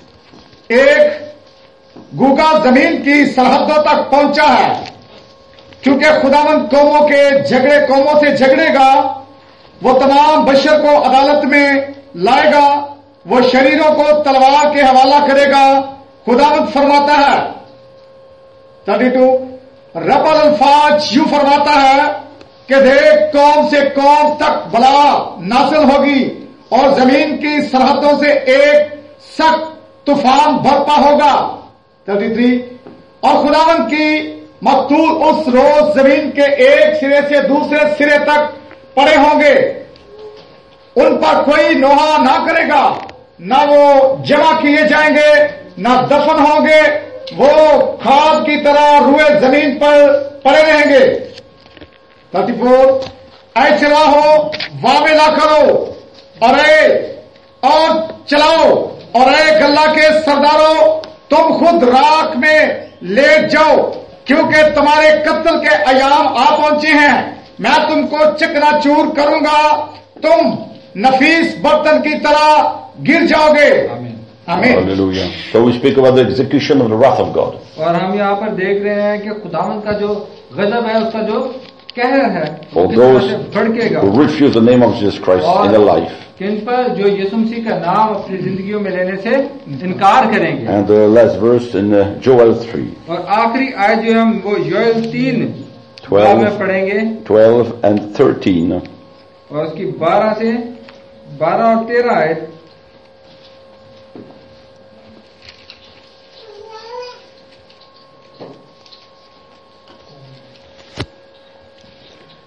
Speaker 6: एक गूगा जमीन की सरहदों तक पहुंचा है, क्योंकि खुदावंद कौमों के झगड़े कौमों से झगड़ेगा। वो तमाम बशर को अदालत में लाएगा, वो शरीरों को तलवार के हवाला करेगा। खुदावंद फरमाता है थर्टी टू, रब अल अल्फाज यूं फरमाता है कि देख कौम से कौम तक बला नासिल होगी और जमीन की सरहदों से एक सख्त तूफान बरपा होगा। थर्टी थ्री, और खुदावंद की मकतूल उस रोज जमीन के एक सिरे से दूसरे सिरे तक पड़े होंगे। उन पर कोई नोहा ना करेगा, ना वो जमा किए जाएंगे, ना दफन होंगे। वो खाद की तरह रुए जमीन पर पड़े रहेंगे। थर्टी फोर, ऐ चलाओ वावेला करो और ऐ और चलाओ और ऐ गल्ला के सरदारों तुम खुद राख में लेट जाओ, क्योंकि तुम्हारे कत्ल के अयाम आ पहुंचे हैं। मैं तुमको चकनाचूर करूंगा, तुम नफीस बर्तन की तरह गिर जाओगे। आमीन।
Speaker 1: Hallelujah. So we speak about the execution of the wrath of God.
Speaker 2: और हम यहाँ पर देख रहे हैं कि खुदावंद का जो गजब है, उसका जो कहर है,
Speaker 1: For
Speaker 2: किस तरह
Speaker 1: those
Speaker 2: से भड़केगा।
Speaker 1: who refuse the name of Jesus Christ in their life.
Speaker 2: किन पर जो यीशु मसीह का नाम अपनी जिंदगियों में लेने से इनकार करेंगे।
Speaker 1: And the last verse in uh, Joel three.
Speaker 2: और आखिरी आयत जो हम वो योएल तीन
Speaker 1: Twelve.
Speaker 2: में पढ़ेंगे
Speaker 1: twelve and thirteen.
Speaker 2: और उसकी बारह से बारह और तेरह आयत।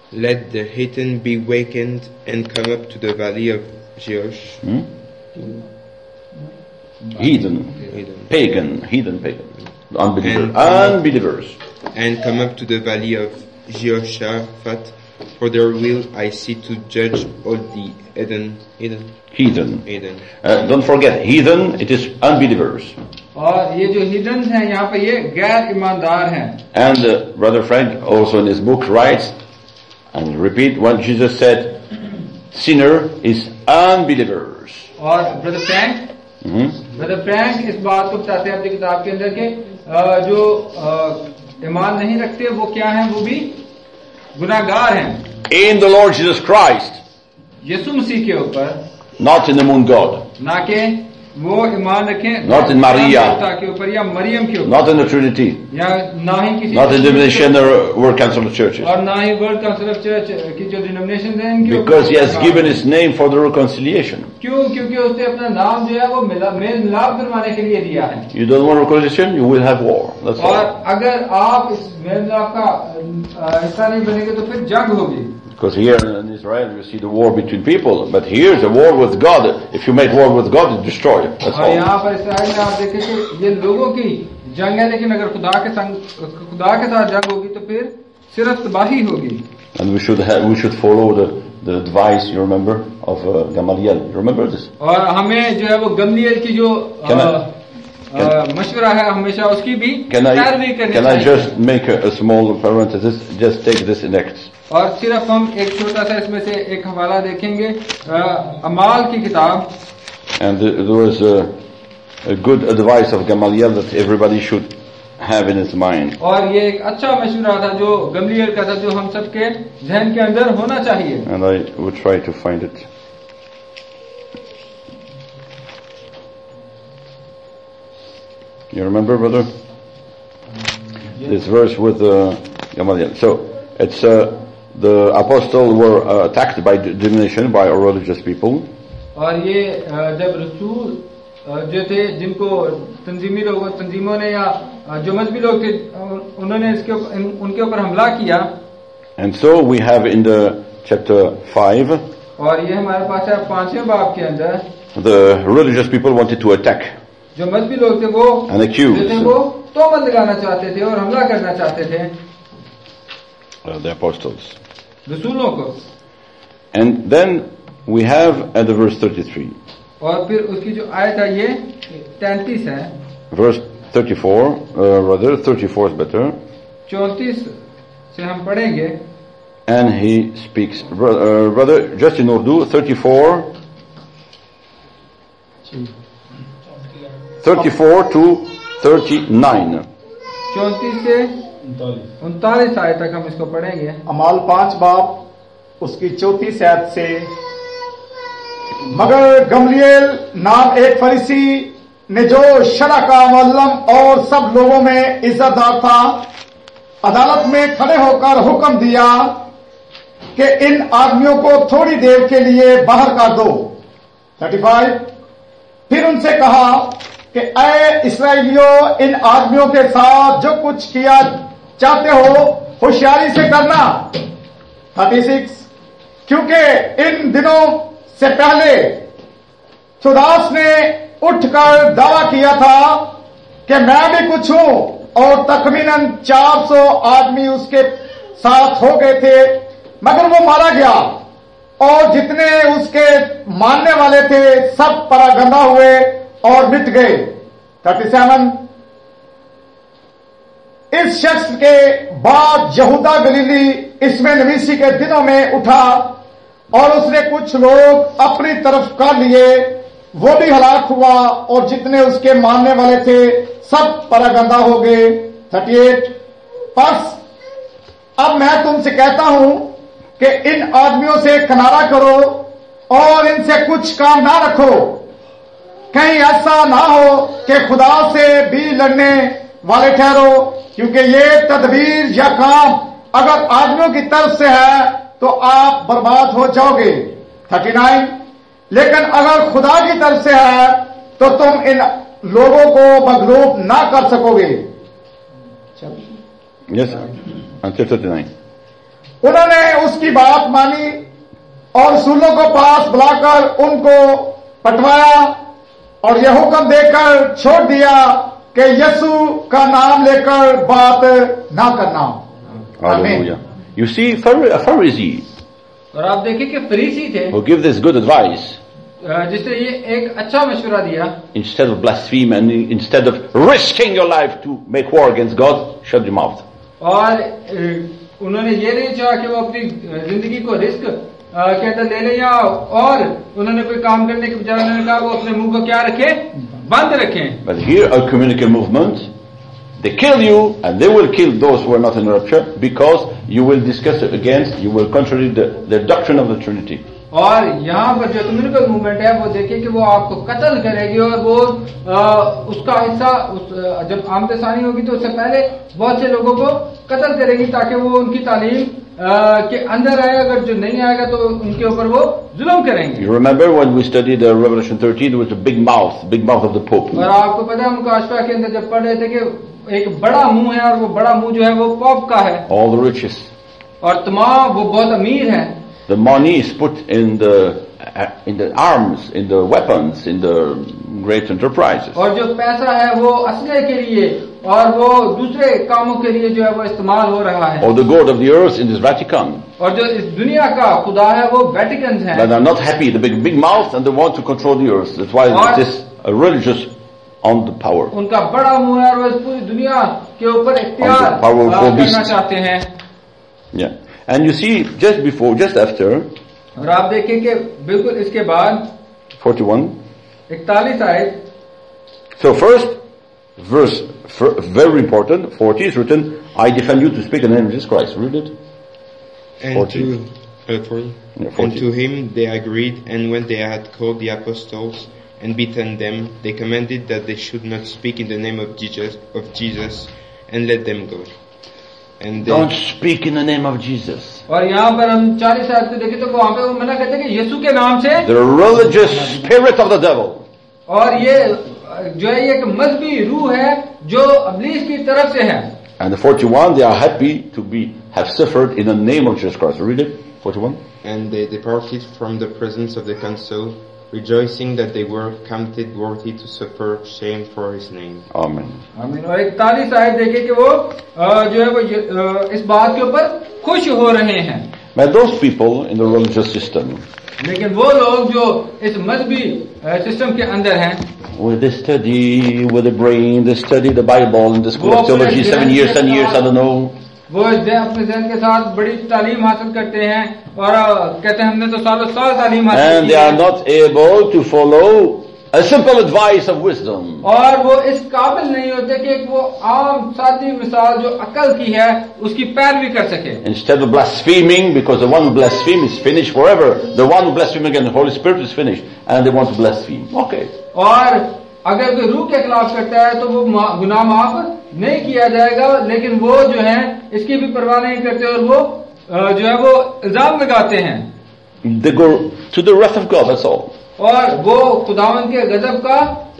Speaker 5: Let the heathen be wakened and come up to the valley of Jehosh.
Speaker 1: Hmm? Heathen,
Speaker 5: Heathen.
Speaker 1: pagan, heathen, pagan, unbelievers,
Speaker 5: And-
Speaker 1: unbelievers.
Speaker 5: And come up to the valley of Jehoshaphat, for there will I see to judge all the Eden, Eden,
Speaker 1: Heathen.
Speaker 5: Eden.
Speaker 1: Uh, don't forget, heathen, it is unbelievers.
Speaker 2: और ये जो हिडन्स हैं यहाँ पे ये गैर ईमानदार हैं.
Speaker 1: And uh, Brother Frank also in his book writes, and repeat what Jesus said, sinner is unbelievers.
Speaker 2: और brother Frank
Speaker 1: Mhm.
Speaker 2: Brother Frank इस बात को बताते हैं अपनी किताब के अंदर के अ, जो अ, ईमान नहीं रखते वो क्या हैं, वो भी गुनाहगार हैं.
Speaker 1: In the Lord Jesus Christ,
Speaker 2: यीशु मसीह के ऊपर,
Speaker 1: not in the moon god,
Speaker 2: ना के वो ईमान रखें
Speaker 1: Not in Maria.
Speaker 2: देवता के ऊपर या मरियम के ऊपर,
Speaker 1: not in the Trinity,
Speaker 2: या ना ही किसी
Speaker 1: not in the denomination or World Council of Churches.
Speaker 2: और ना ही वर्ल्ड काउंसिल ऑफ चर्च की जो डिनोमिनेशन है इनके
Speaker 1: Because he
Speaker 2: ऊपर.
Speaker 1: has given his name for the reconciliation.
Speaker 2: क्यों? क्योंकि उसने अपना नाम जो है वो मिला मेल मिलाप करवाने के लिए दिया है.
Speaker 1: You don't want reconciliation, you will have war. That's
Speaker 2: और
Speaker 1: all.
Speaker 2: अगर आप इस मेल मिलाप का अ, हिस्सा नहीं बनेंगे तो फिर जंग होगी.
Speaker 1: Because here in Israel you see the war between people, but here's a war with God. If you make war with God, you destroy it. That's
Speaker 2: और
Speaker 1: all.
Speaker 2: यहाँ पर इसराइल में आप देखें कि ये लोगों की जंग है, लेकिन अगर खुदा के संग खुदा के साथ जंग होगी तो फिर सिर्फ तबाही होगी.
Speaker 1: And we should have, we should follow the, the advice, you remember, of uh, Gamaliel. You remember this?
Speaker 2: और हमें जो है वो गमलीएल की जो
Speaker 1: Can I-
Speaker 2: अ, अ, मशवरा है हमेशा उसकी भी
Speaker 1: Can I,
Speaker 2: पैरवी करनी
Speaker 1: can I
Speaker 2: चाहिए.
Speaker 1: just make a, a small parenthesis? Just take this in Acts.
Speaker 2: और सिर्फ हम एक छोटा सा इसमें से एक हवाला देखेंगे अ, अमाल की किताब.
Speaker 1: And uh, there was a, a good advice of Gamaliel that everybody should have in his mind.
Speaker 2: और ये एक अच्छा मशवरा था जो गमलीएल का था, जो हम सबके जहन के अंदर होना चाहिए.
Speaker 1: And I would try to find it. You remember, brother? This verse with uh, Gamaliel. So, it's uh, the apostles were uh, attacked by divination by religious people.
Speaker 2: और ये अ, जब रसूल अ, जो थे जिनको तंजीमी लोगों तंजीमों ने या अ, जो मजहबी लोग थे अ, उन्होंने इसके ऊपर- इन- उनके ऊपर हमला किया.
Speaker 1: And so we have in the chapter five,
Speaker 2: और ये हमारे पास है पांचवें बाब के अंदर
Speaker 1: the religious people wanted to attack
Speaker 2: जो मजहबी लोग थे वो
Speaker 1: and accuse
Speaker 2: जो थे वो तोहमत लगाना चाहते थे और हमला करना चाहते थे
Speaker 1: uh, the apostles.
Speaker 2: रसूलों को.
Speaker 1: And then we have at the verse thirty-three,
Speaker 2: और फिर उसकी जो आयत है ये तैंतीस है.
Speaker 1: verse thirty-four, uh, rather thirty-four is better.
Speaker 2: चौंतीस से हम पढ़ेंगे.
Speaker 1: And he speaks, uh, brother, just in Urdu, thirty-four, thirty-four to thirty-nine.
Speaker 2: चौंतीस से उनतालीस आयत तक हम इसको पढ़ेंगे.
Speaker 6: अमाल पांच बाब उसकी चौथी आयत से, मगर गमलिएल नाम एक फरीसी ने जो शरअ का मुअल्लिम और सब लोगों में इज्जतदार था, अदालत में खड़े होकर हुक्म दिया कि इन आदमियों को थोड़ी देर के लिए बाहर कर दो. पैंतीस. फिर उनसे कहा कि ऐ इस्राएलियों, इन आदमियों के साथ जो कुछ किया चाहते हो होशियारी से करना. छत्तीस. क्योंकि इन दिनों से पहले सुदास ने उठकर दावा किया था कि मैं भी कुछ हूं, और तकरीबन चार सौ आदमी उसके साथ हो गए थे, मगर वो मारा गया और जितने उसके मानने वाले थे सब परागंदा हुए और मिट गए. सैंतीस. इस शख्स के बाद यहूदा गलीली इसमें नवीसी के दिनों में उठा और उसने कुछ लोग अपनी तरफ कर लिए, वो भी हलाक हुआ और जितने उसके मानने वाले थे सब परागंदा हो गए. अड़तीस. बस अब मैं तुमसे कहता हूं कि इन आदमियों से किनारा करो और इनसे कुछ काम ना रखो, कहीं ऐसा ना हो कि खुदा से भी लड़ने वाले ठहरो, क्योंकि ये तदबीर या काम अगर आदमियों की तरफ से है तो आप बर्बाद हो जाओगे. उनतालीस. लेकिन अगर खुदा की तरफ से है तो तुम इन लोगों को मगलूब ना कर सकोगे.
Speaker 1: Yes, until thirty-nine.
Speaker 6: उन्होंने उसकी बात मानी और रसूलों को पास बुलाकर उनको पटवाया और यह हुक्म देकर छोड़ दिया कि यीशु का नाम लेकर बात ना करना।
Speaker 1: Hallelujah. You see, a Pharisee
Speaker 2: और आप देखिए कि फरीसी थे
Speaker 1: who give this good advice,
Speaker 2: जिसने ये एक अच्छा मशवरा दिया,
Speaker 1: instead of blaspheme and instead of risking your life to make war against God, shut your mouth.
Speaker 2: और उन्होंने ये नहीं चाहा कि वो अपनी जिंदगी को रिस्क के अंदर ले लें, या और उन्होंने कोई काम करने के बजाय उन्होंने कहा वो अपने मुंह को क्या रखें, बंद रखें।
Speaker 1: But here a communicable movement, they kill you and they will kill those who are not in rapture because you will discuss it against, you will contradict the, the doctrine of the Trinity.
Speaker 2: और यहाँ पर जो कम्युनिकल movement है वो देखिए कि वो आपको कत्ल करेगी और वो आ, उसका हिस्सा उस, जब आमदसानी होगी तो उससे पहले बहुत से लोगों को कत्ल करेगी ताकि वो उनकी तालीम आ, के अंदर आए, अगर जो नहीं आएगा तो उनके ऊपर वो जुल्म करेंगे।
Speaker 1: You remember when we studied uh, Revelation thirteen, there was a big mouth, big mouth of the Pope.
Speaker 2: और आपको पता है मुकाशफा के अंदर जब पढ़ रहे थे कि एक बड़ा मुंह है और वो बड़ा मुंह जो है वो पोप का है,
Speaker 1: All the riches.
Speaker 2: और तमाम वो बहुत अमीर है।
Speaker 1: The money is put in the in the arms, in the weapons, in the great enterprises.
Speaker 2: और जो पैसा है वो असले के लिए और वो दूसरे कामों के लिए जो है वो इस्तेमाल हो रहा है।
Speaker 1: Or the God of the earth in this Vatican.
Speaker 2: और जो इस दुनिया का खुदा है वो वेटिकन है।
Speaker 1: But they're not happy, the big big mouth, and they want to control the earth. That's why it is a religious on the power.
Speaker 2: उनका बड़ा मुंह है और वो इस पूरी दुनिया के ऊपर इख्तियार करना चाहते हैं।
Speaker 1: Yeah. And you see, just before, just after,
Speaker 2: और आप देखिए कि बिल्कुल इसके बाद
Speaker 1: forty-one,
Speaker 2: इकतालीस आयत.
Speaker 1: So first, verse, very important, forty is written, I defend you to speak in the name of Jesus Christ. Read it.
Speaker 5: And
Speaker 1: forty.
Speaker 5: to, uh, forty.
Speaker 1: Yeah, forty.
Speaker 5: And to him they agreed, and when they had called the apostles and beaten them, they commanded that they should not speak in the name of Jesus, of Jesus, and let them go. And
Speaker 1: don't speak in the name of Jesus.
Speaker 2: और यहाँ पर हम चालीस आयत को देखें तो वहाँ पे वो मना कहते हैं कि यीशु के नाम से,
Speaker 1: the religious spirit of the devil.
Speaker 2: और ये जो है एक मजहबी रूह है जो अब्लीस की तरफ से है.
Speaker 1: And the forty-one, they are happy to be have suffered in the name of Jesus Christ. Read it. forty-one.
Speaker 5: And they departed from the presence of the council, rejoicing that they were counted worthy to suffer shame for his name.
Speaker 1: Amen.
Speaker 2: आमीन. और इकतालीस आयत देखिए कि वो जो है वो इस बात के ऊपर खुश हो रहे हैं.
Speaker 1: But those people in the religious system,
Speaker 2: लेकिन वो लोग जो इस मजहबी सिस्टम के अंदर हैं,
Speaker 1: with the study, with the brain, they study the Bible in the school of theology, seven years, ten years, I don't know.
Speaker 2: वो अपने जहन के साथ बड़ी तालीम हासिल करते हैं और कहते हैं हमने तो सालों साल तालीम हासिल की है.
Speaker 1: And they are not able to follow a simple advice of wisdom.
Speaker 2: और वो इस काबिल नहीं होते कि वो आम सादी मिसाल जो अकल की है उसकी पैरवी कर सके.
Speaker 1: Instead of blaspheming, because the one who blasphemes is finished forever, the one who blasphemes against the Holy Spirit is finished, and they want to blaspheme. Okay.
Speaker 2: और अगर कोई रूह के खिलाफ करता है तो वो गुनाह माफ नहीं किया जाएगा, लेकिन वो जो है इसकी भी परवाह नहीं करते और वो जो है वो इल्जाम लगाते हैं.
Speaker 1: They go to the wrath of God, that's all.
Speaker 2: और वो खुदावंद के गजब का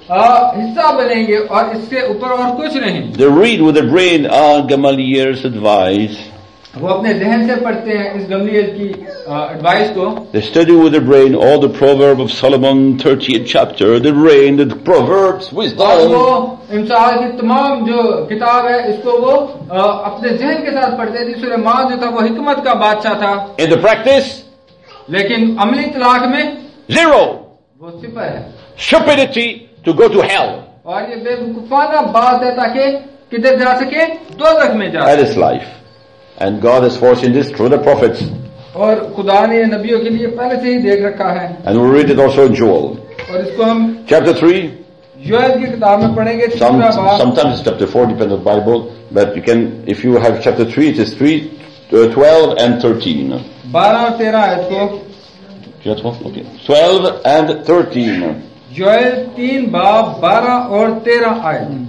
Speaker 2: हिस्सा बनेंगे और इससे ऊपर और कुछ नहीं.
Speaker 1: They read with their brain ah, Gamaliel's advice.
Speaker 2: वो अपने जहन से पढ़ते हैं इस गमलीएल की एडवाइस को.
Speaker 1: They study with their brain all the proverb of Solomon, thirtieth chapter, the brain, the proverbs, wisdom.
Speaker 2: और वो इमसाल की तमाम जो किताब है इसको वो आ, अपने जहन के साथ पढ़ते थे. सुलेमान जो था वो हिकमत का बादशाह था.
Speaker 1: In the practice,
Speaker 2: लेकिन अमली तलाक में
Speaker 1: zero.
Speaker 2: वो सिफर है.
Speaker 1: Stupidity to go to hell.
Speaker 2: और ये बेवकूफाना बात है ताकि किधर जा सके, दोज़ख में जा.
Speaker 1: That is life. And God has foreseen this through the prophets.
Speaker 2: और खुदा ने नबियों के लिए पहले से ही देख रखा है.
Speaker 1: And we read it also in Joel.
Speaker 2: और इसको हम
Speaker 1: Chapter three.
Speaker 2: योएल की किताब में पढ़ेंगे.
Speaker 1: Some, sometimes it's chapter four, depends on the Bible. But you can, if you have chapter three, it is three, uh, twelve and thirteen.
Speaker 2: बारह और तेरह आयत को.
Speaker 1: Okay. twelve and thirteen.
Speaker 2: Joel तीन बाब बारह और तेरह आयत.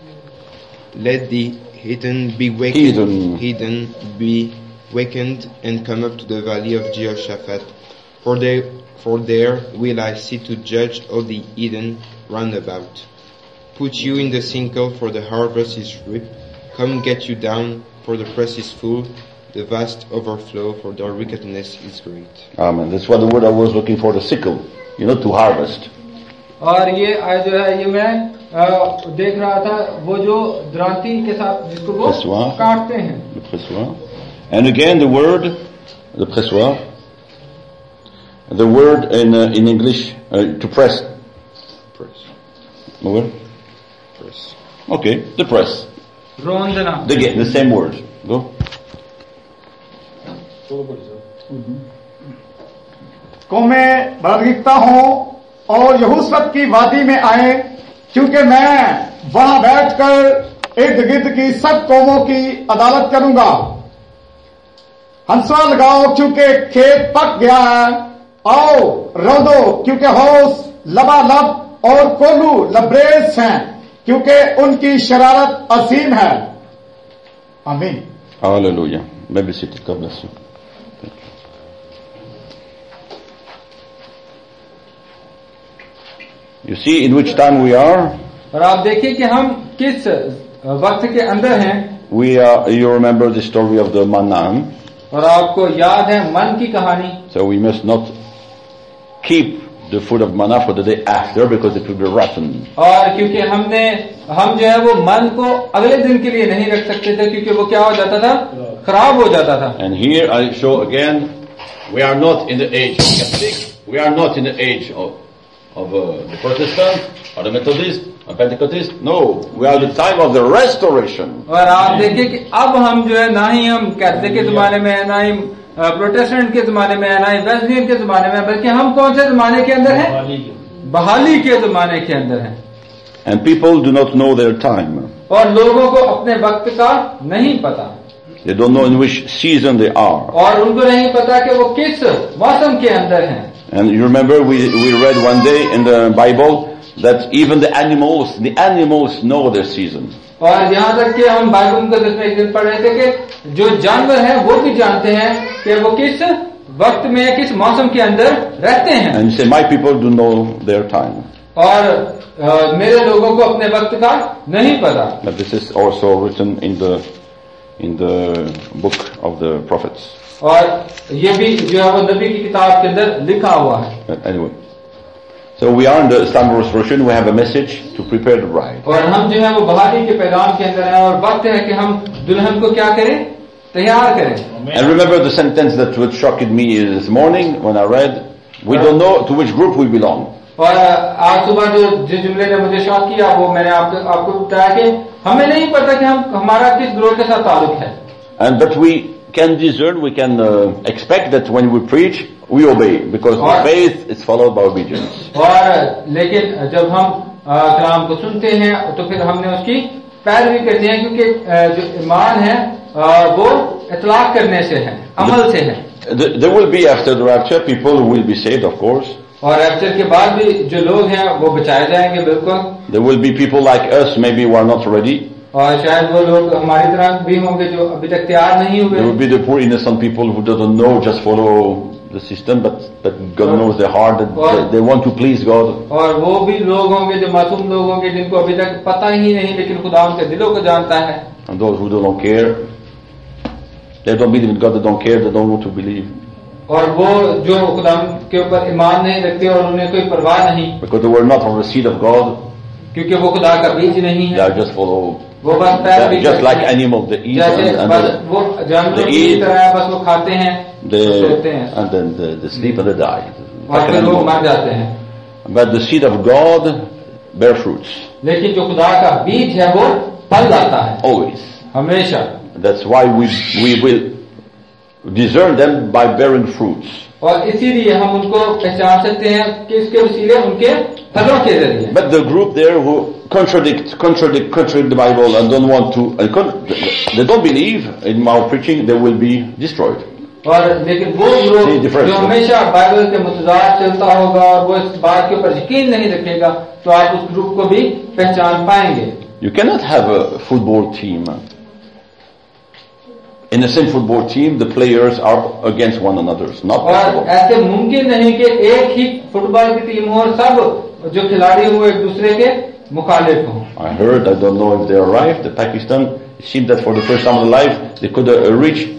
Speaker 5: Let the heathen be wakened,
Speaker 1: heathen.
Speaker 5: heathen be wakened and come up to the valley of Jehoshaphat, for there, for there will I sit to judge all the heathen round about. Put you in the sinkle, for the harvest is ripe. Come get you down, for the press is full. the vast overflow, for their wickedness is great.
Speaker 1: Amen. That's what the word I was looking for, the sickle, you know, to harvest.
Speaker 2: और ये आज जो है ये मैं आ, देख रहा था वो जो द्रांति के साथ जिसको वो
Speaker 1: pressoir.
Speaker 2: काटते हैं.
Speaker 1: Le pressoir. And again the word, the pressoir, the word in uh, in English uh, to press.
Speaker 5: Press.
Speaker 1: The word?
Speaker 5: Press.
Speaker 1: Okay, the press.
Speaker 2: रोंदना.
Speaker 1: Again, the same word. Go.
Speaker 6: को मैं बड़ा लिखता हूं और यहूशुआ की वादी में आए, क्योंकि मैं वहां बैठकर इर्द गिर्द की सब कौमों की अदालत करूंगा। हंसुआ लगाओ क्योंकि खेत पक गया है, आओ रौदो क्योंकि हौस लबालब और कोल्हू लबरेज हैं, क्योंकि उनकी शरारत असीम है। आमीन।
Speaker 1: Hallelujah. May be seated. God bless you. You see in which time we are.
Speaker 2: और आप देखिए कि हम किस वक्त के अंदर हैं.
Speaker 1: We are. You remember the story of the manna.
Speaker 2: और आपको याद है मन की कहानी.
Speaker 1: So we must not keep the food of manna for the day after, because it will be rotten.
Speaker 2: और क्योंकि हमने हम जो है वो मन को अगले दिन के लिए नहीं रख सकते थे, क्योंकि वो क्या हो जाता था, खराब हो जाता था.
Speaker 1: And here I show again, we are not in the age of Catholic. We are not in the age of of uh, the Protestant or the Methodist or Pentecostist. No, we are the time of the restoration.
Speaker 2: और आप देखिए कि अब हम जो है ना ही हम कैथलिक के जमाने में है, ना ही प्रोटेस्टेंट के जमाने में है, ना ही वेस्लियन के जमाने में, बल्कि हम कौन से जमाने के अंदर हैं? बहाली के जमाने के अंदर हैं.
Speaker 1: And people do not know their time.
Speaker 2: और लोगों को अपने वक्त का नहीं पता.
Speaker 1: They don't know in which season they are.
Speaker 2: और उनको नहीं पता कि वो किस मौसम के अंदर हैं.
Speaker 1: And you remember we we read one day in the Bible that even the animals, the animals know their season.
Speaker 2: और यहाँ तक कि हम बाइबल मुकद्दस में एक दिन पढ़ रहे थे कि जो जानवर हैं वो भी जानते हैं कि वो किस वक्त में किस मौसम के अंदर रहते हैं.
Speaker 1: And you say, my people do know their time.
Speaker 2: और आ, मेरे लोगों को अपने वक्त का नहीं पता.
Speaker 1: But this is also written in the in the book of the prophets.
Speaker 2: और ये भी जो है वो नबी की किताब के अंदर लिखा हुआ है.
Speaker 1: But anyway, so we are in the Istanbul Restoration. We have a message to prepare the bride.
Speaker 2: और हम जो है वो बहाली के पैगाम के अंदर हैं, और वक्त है कि हम दुल्हन को क्या करें, तैयार करें.
Speaker 1: And remember the sentence that would shocked me this morning when I read, we don't know to which group we belong.
Speaker 2: और आज सुबह जो जिस जुमले ने मुझे शॉक किया वो मैंने आपको आपको बताया कि हमें नहीं पता कि हम हमारा किस ग्रोह के साथ ताल्लुक है.
Speaker 1: And but we can discern, we can uh, expect that when we preach, we obey, because the faith is followed by obedience.
Speaker 2: और लेकिन जब हम कलाम को सुनते हैं तो फिर हमने उसकी पैरवी करते हैं, क्योंकि जो ईमान है वो इतलाक करने से है, अमल से है.
Speaker 1: There will be after the rapture people who will be saved, of course.
Speaker 2: और रैप्चर के बाद भी जो लोग हैं वो बचाए जाएंगे, बिल्कुल.
Speaker 1: There will be people like us, maybe who are not ready.
Speaker 2: और शायद वो लोग हमारी तरह भी होंगे जो अभी तक तैयार नहीं हुए.
Speaker 1: There will be the poor innocent people who don't know, just follow the system, but but God knows their heart, that they, they want to please God.
Speaker 2: और वो भी लोग होंगे जो मासूम लोग होंगे जिनको अभी तक पता ही नहीं, लेकिन खुदा उनके दिलों को जानता है.
Speaker 1: And those who don't care, they don't believe in God, they don't care, they don't want to believe.
Speaker 2: और वो जो खुदा के ऊपर ईमान नहीं रखते और उन्हें कोई परवाह नहीं,
Speaker 1: because they were not on the seed of God.
Speaker 2: क्योंकि वो खुदा का बीज नहीं है.
Speaker 1: They are just follow.
Speaker 2: वो बस पैरवी
Speaker 1: just like animals, they eat and, and
Speaker 2: बस वो जानवरों की तरह बस वो खाते हैं,
Speaker 1: they,
Speaker 2: सोते हैं,
Speaker 1: and then they, they sleep and they die.
Speaker 2: और फिर वो मर जाते हैं.
Speaker 1: But the seed of God bear fruits.
Speaker 2: लेकिन जो खुदा का बीज है वो फल लाता है.
Speaker 1: Always.
Speaker 2: हमेशा.
Speaker 1: That's why we we will discern them by bearing fruits.
Speaker 2: और इसीलिए हम उनको पहचान सकते हैं कि इसके वसीले उनके फलों के जरिए.
Speaker 1: But the group there who contradict, contradict, contradict the Bible and don't want to, uh, con- they don't believe in our preaching, they will be destroyed.
Speaker 2: और लेकिन वो लोग जो हमेशा बाइबल के मुताबिक चलता होगा और वो इस बात के ऊपर यकीन नहीं रखेगा, तो आप उस ग्रुप को भी पहचान पाएंगे.
Speaker 1: You cannot have a football team. In the same football team, the players are against one another. It's not possible.
Speaker 2: और ऐसे मुमकिन नहीं कि एक ही फुटबॉल की टीम हो और सब जो खिलाड़ी हो एक दूसरे के मुखालिफ हो.
Speaker 1: I heard, I don't know if they are right, that Pakistan, it seemed that for the first time in their life, they could uh, reach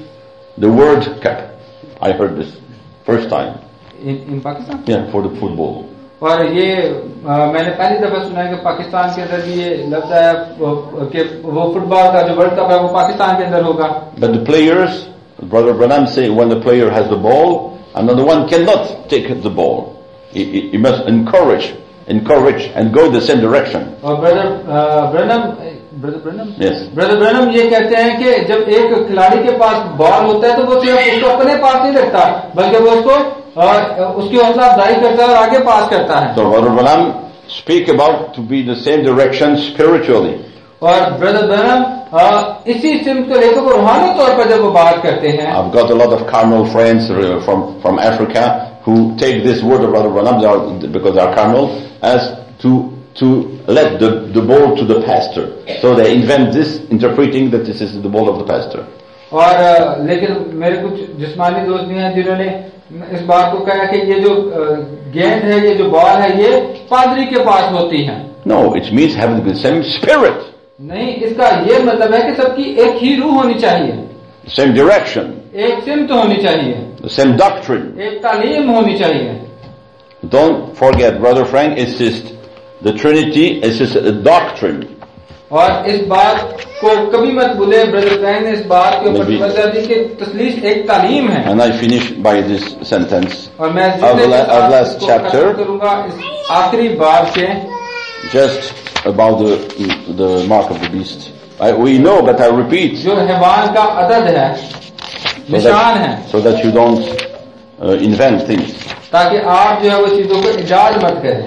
Speaker 1: the World Cup. I heard this first time.
Speaker 2: In, in Pakistan?
Speaker 1: Yeah, for the football.
Speaker 2: और ये आ, मैंने पहली दफा सुना है कि पाकिस्तान के अंदर भी ये लगता है कि वो फुटबॉल का जो वर्ल्ड कप है वो पाकिस्तान के अंदर होगा.
Speaker 1: But the players, Brother Branham say, when the player has the ball, another one cannot take the ball. He, he, he must encourage, encourage and go the same direction.
Speaker 2: और brother Branham brother Branham
Speaker 1: Yes.
Speaker 2: Brother Branham ये कहते हैं कि जब एक खिलाड़ी के पास ball होता है तो वो सिर्फ उसको अपने पास नहीं रखता बल्कि वो उसको उसकी हौसला अफजाई करता है और आगे पास करता है.
Speaker 1: So Brother Branham speak about to be the same direction spiritually.
Speaker 2: और ब्रदर ब्रनम इसी सिमत को लेकर वो रूहानी तौर पर जब वो बात करते हैं.
Speaker 1: I've got a lot of carnal friends from from Africa who take this word of Brother Branham because they are carnal as to to let the the ball to the pastor. So they invent this, interpreting that this is the ball of the pastor.
Speaker 2: और लेकिन मेरे कुछ जिस्मानी दोस्त भी हैं जिन्होंने इस बात को कहा कि ये जो गेंद है, ये जो बॉल है, ये पादरी के पास होती है.
Speaker 1: No, it means having the same spirit.
Speaker 2: नहीं, इसका ये मतलब है कि सबकी एक ही रूह होनी चाहिए,
Speaker 1: same direction,
Speaker 2: एक सिमत होनी चाहिए,
Speaker 1: the same doctrine.
Speaker 2: एक तालीम होनी चाहिए.
Speaker 1: Don't forget, Brother Frank insists the Trinity is a doctrine.
Speaker 2: और इस बात को कभी मत भूले, ब्रदर फ्रैंक ने इस बात के ऊपर तवज्जो दी कि तस्लीस एक तालीम है.
Speaker 1: And I finish by this sentence
Speaker 2: और मैं
Speaker 1: of the la- of last chapter,
Speaker 2: करूंगा इस आखिरी बात से,
Speaker 1: just about the the mark of the beast. I, we know, but I repeat,
Speaker 2: जो हैवान का अदद है,
Speaker 1: so
Speaker 2: निशान है,
Speaker 1: that, so that you don't uh, invent things.
Speaker 2: ताकि आप जो है वो चीजों को इजाद मत करें.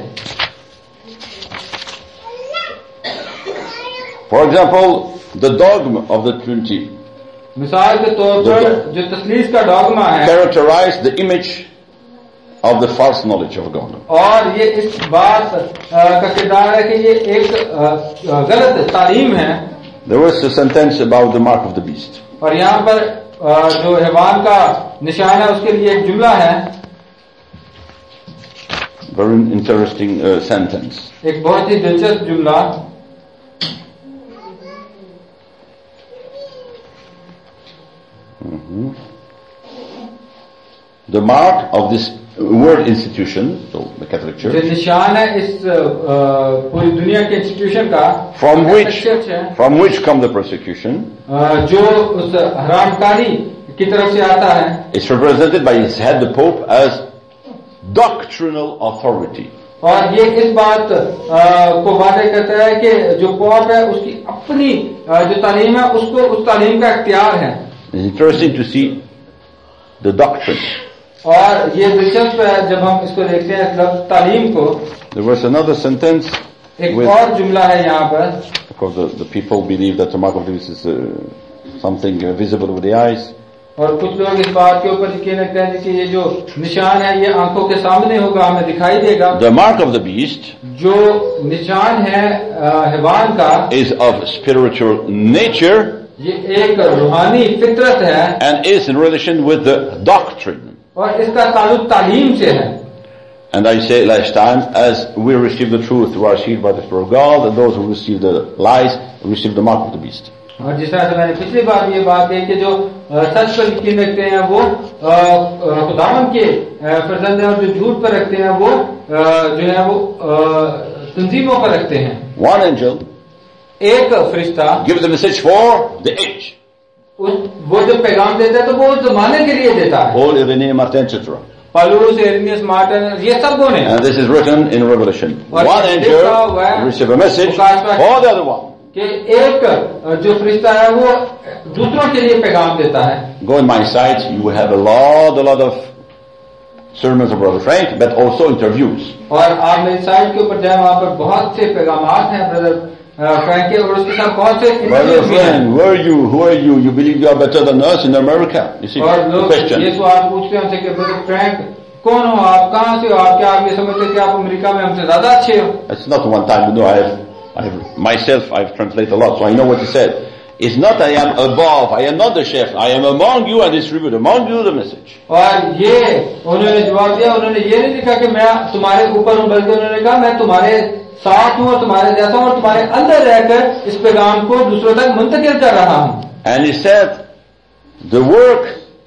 Speaker 1: For example, the dogma of the Trinity
Speaker 2: मिसाल के तौर पर जो तस्लीस का डॉगमा है,
Speaker 1: characterize the image of the false knowledge of God.
Speaker 2: और ये इस बात का किरदार है कि ये एक गलत तालीम है.
Speaker 1: There was a sentence about the mark of the beast.
Speaker 2: और यहाँ पर जो हैवान का निशान है उसके लिए एक जुमला है,
Speaker 1: Very interesting uh, sentence.
Speaker 2: एक बहुत ही दिलचस्प जुमला.
Speaker 1: Mm-hmm. The mark of this world institution, so the Catholic
Speaker 2: जो
Speaker 1: Church,
Speaker 2: निशान है इस पूरी दुनिया के इंस्टीट्यूशन का,
Speaker 1: from which
Speaker 2: चर्च है,
Speaker 1: from which come the persecution,
Speaker 2: जो उस हरामकारी की तरफ से आता है,
Speaker 1: is represented by his head, the Pope, as doctrinal authority.
Speaker 2: और ये इस बात को वादे करता है कि जो पोप है उसकी अपनी जो तालीम है उसको उस तालीम का इख्तियार है.
Speaker 1: It's interesting to see the doctrine.
Speaker 2: और ये दिलचस्प है जब हम इसको देखते हैं इस तालीम को.
Speaker 1: There was another sentence
Speaker 2: एक
Speaker 1: with,
Speaker 2: और जुमला है यहाँ पर,
Speaker 1: because the, the people believe that the mark of the beast is uh, something uh, visible with the eyes.
Speaker 2: और कुछ लोग इस बात के ऊपर यकीन रखते हैं कि ये जो निशान है ये आंखों के सामने होगा, हमें दिखाई देगा.
Speaker 1: The mark of the beast
Speaker 2: जो निशान है हैवान का
Speaker 1: is of spiritual nature,
Speaker 2: ये एक रूहानी फितरत है,
Speaker 1: and is in relation with the doctrine.
Speaker 2: और इसका ताल्लुक तालीम से है.
Speaker 1: And I say last time, as we receive the truth through our seed by the Spirit of God, and those who receive the lies receive the mark of the beast.
Speaker 2: और जिस तरह से मैंने पिछली बार ये बात कही कि जो सच पर यकीन रखते हैं वो खुदावंद के फर्जंद हैं, और जो झूठ पर रखते हैं वो जो है वो तंजीमों पर रखते हैं.
Speaker 1: One angel
Speaker 2: एक फरिश्ता
Speaker 1: gives the message for the age.
Speaker 2: वो जो पैगाम देता है तो वो उस जमाने के लिए देता है.
Speaker 1: Paul, Irenaeus, Martin, et cetera.
Speaker 2: पालूस, इरेनियस, मार्टिन, ये सब बोले.
Speaker 1: And this is written in Revelation. One angel receive a message for the other one.
Speaker 2: कि एक जो फरिश्ता है वो दूसरों के लिए पैगाम देता है.
Speaker 1: Go on my site, you have a lot, a lot of sermons of Brother Frank, but also interviews.
Speaker 2: और आप मेरी साइट के ऊपर जाए, वहाँ पर बहुत से पैगामात हैं ब्रदर फ्रैंक के, और उसके साथ बहुत से
Speaker 1: Brother Frank, where are you? Who are you? You believe you are better than us in America? You see,
Speaker 2: और
Speaker 1: the
Speaker 2: लोग
Speaker 1: question.
Speaker 2: ये सवाल पूछते हैं हमसे कि ब्रदर फ्रैंक कौन हो आप, कहाँ से हो आप, क्या आप ये समझते कि आप अमेरिका में हमसे ज्यादा अच्छे हो?
Speaker 1: It's not one time, you know, I have, I have myself, I've translated a lot, so I know what he said. It's not I am above, I am not the chef, I am among you and distribute among you the message.
Speaker 2: और ये उन्होंने जवाब दिया, उन्होंने ये नहीं लिखा कि मैं तुम्हारे ऊपर हूँ, बल्कि उन्होंने कहा मैं तुम्हारे साथ हूँ और तुम्हारे जैसा हूँ और तुम्हारे अंदर रहकर इस पैगाम को दूसरों तक मुंतकिल कर रहा हूँ.
Speaker 1: And he said, the work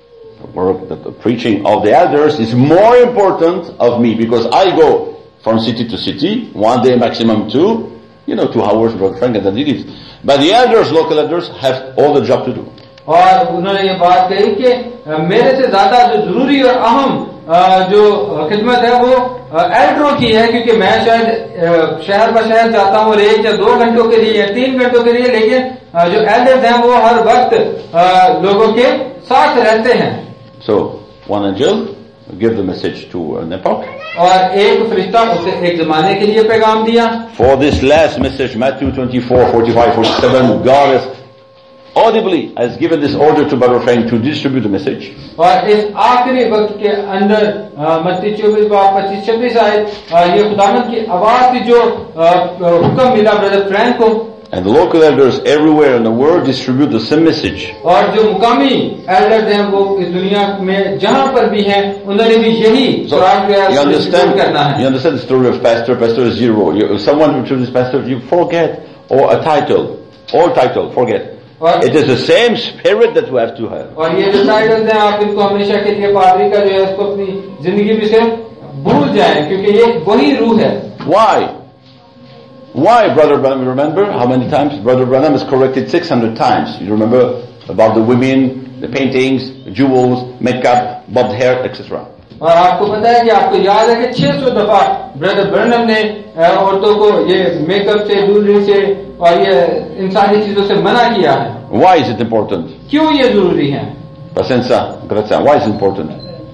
Speaker 1: work, that the preaching of the elders is more important of me because I go from city to city, one day maximum two, you know, two hours, Brother Frank, and then he leaves. But the elders, local elders, have all the job to do.
Speaker 2: और उन्होंने ये बात कही कि मेरे से ज्यादा जो जरूरी और अहम जो खिदमत है वो एल्डरों की है, क्योंकि मैं शायद शहर ब शहर जाता हूँ और एक या दो घंटों के लिए या तीन घंटों के लिए, लेकिन जो एल्डर्स हैं वो हर वक्त लोगों के साथ रहते हैं.
Speaker 1: So one angel give the message to an epoch.
Speaker 2: और एक फरिश्ता उसे एक जमाने के लिए पैगाम दिया.
Speaker 1: For this last message, Matthew twenty-four, forty-five, forty-seven, God has audibly has given this order to Brother Frank to distribute the message.
Speaker 2: और इस आखिरी वक्त के अंदर मत्ती चौबीस बार पच्चीस छब्बीस आए ये खुदावंद की आवाज थी जो हुक्म मिला ब्रदर फ्रैंक को.
Speaker 1: And the local elders everywhere in the world distribute the same message.
Speaker 2: और जो मुकामी एल्डर्स हैं वो इस दुनिया में जहां पर भी हैं उन्होंने भी यही
Speaker 1: so, you understand, करना है. You understand the story of pastor, pastor is zero. You, if someone introduces pastor, you forget, or a title, or title, forget. It is the same spirit that we have to have.
Speaker 2: और ये जो titles हैं आप इनको हमेशा के लिए पादरी का जो है इसको अपनी जिंदगी में से भूल जाएं, क्योंकि ये वही रूह है.
Speaker 1: Why? Why, Brother Branham? You remember how many times Brother Branham is corrected six hundred times? You remember about the women, the paintings, the jewels, makeup, bobbed hair, et cetera.
Speaker 2: और आपको पता है कि आपको याद है कि छह सौ दफा ब्रदर ब्रैनम ने औरतों को ये मेकअप से, ज्वेलरी से और ये इन सारी चीजों से मना किया है.
Speaker 1: Why is it important?
Speaker 2: क्यों ये जरूरी है?
Speaker 1: Pacienza, grazie. Why is it important?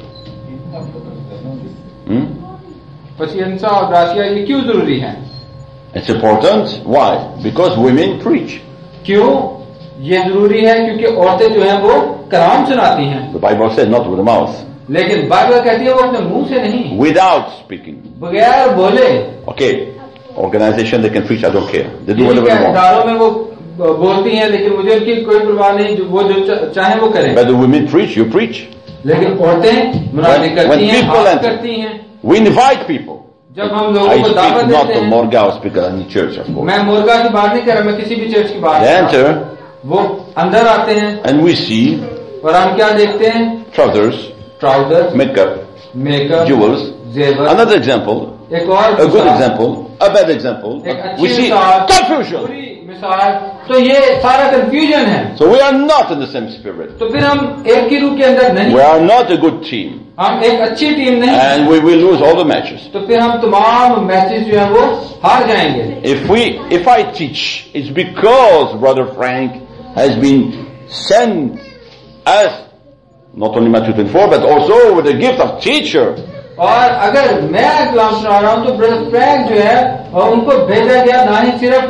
Speaker 1: Hmm?
Speaker 2: Pacienza और gracia ये क्यों जरूरी है?
Speaker 1: It's important. Why? Because women preach.
Speaker 2: क्यों ये जरूरी है? क्योंकि औरतें जो हैं वो कलाम सुनाती हैं.
Speaker 1: The Bible says not with the mouth.
Speaker 2: लेकिन बाइबल कहती है वो अपने मुंह से नहीं,
Speaker 1: without speaking.
Speaker 2: बगैर बोले.
Speaker 1: Okay, organization they can preach. I don't care. They do whatever they want.
Speaker 2: इदारों में वो बोलती हैं, लेकिन मुझे उनकी कोई परवाह नहीं, वो जो चाहे वो करें.
Speaker 1: But the women preach. You preach.
Speaker 2: लेकिन औरतें मुनादी करती हैं, बात करती हैं.
Speaker 1: We invite people.
Speaker 2: जब हम लोगों को दावत देते हैं.
Speaker 1: I speak not of Morga. I speak of any church, of course.
Speaker 2: मैं मोरगा की बात नहीं कर रहा, मैं किसी भी चर्च की बात
Speaker 1: कर रहा हूं. They enter.
Speaker 2: वो अंदर आते हैं.
Speaker 1: And we see.
Speaker 2: और हम क्या देखते हैं?
Speaker 1: Trousers.
Speaker 2: Trousers,
Speaker 1: makeup,
Speaker 2: makeup,
Speaker 1: jewels.
Speaker 2: जेवर.
Speaker 1: Another example,
Speaker 2: एक और
Speaker 1: a good example, a bad example. We see confusion.
Speaker 2: बुरी मिसाल. तो ये सारा confusion है.
Speaker 1: So we are not in the same spirit.
Speaker 2: तो फिर हम एक ही रूह के अंदर नहीं.
Speaker 1: We are not a good team.
Speaker 2: हम एक अच्छी टीम नहीं.
Speaker 1: And we will lose all the matches.
Speaker 2: तो फिर हम तमाम मैचेस जो हैं वो हार जाएंगे.
Speaker 1: If we, if I teach, it's because Brother Frank has been sent as not only Matthew twenty-four, but also with the gift of teacher.
Speaker 2: और अगर मैं कलाम सुना रहा हूँ तो ब्रदर फ्रैंक जो है उनको भेजा गया ना ही सिर्फ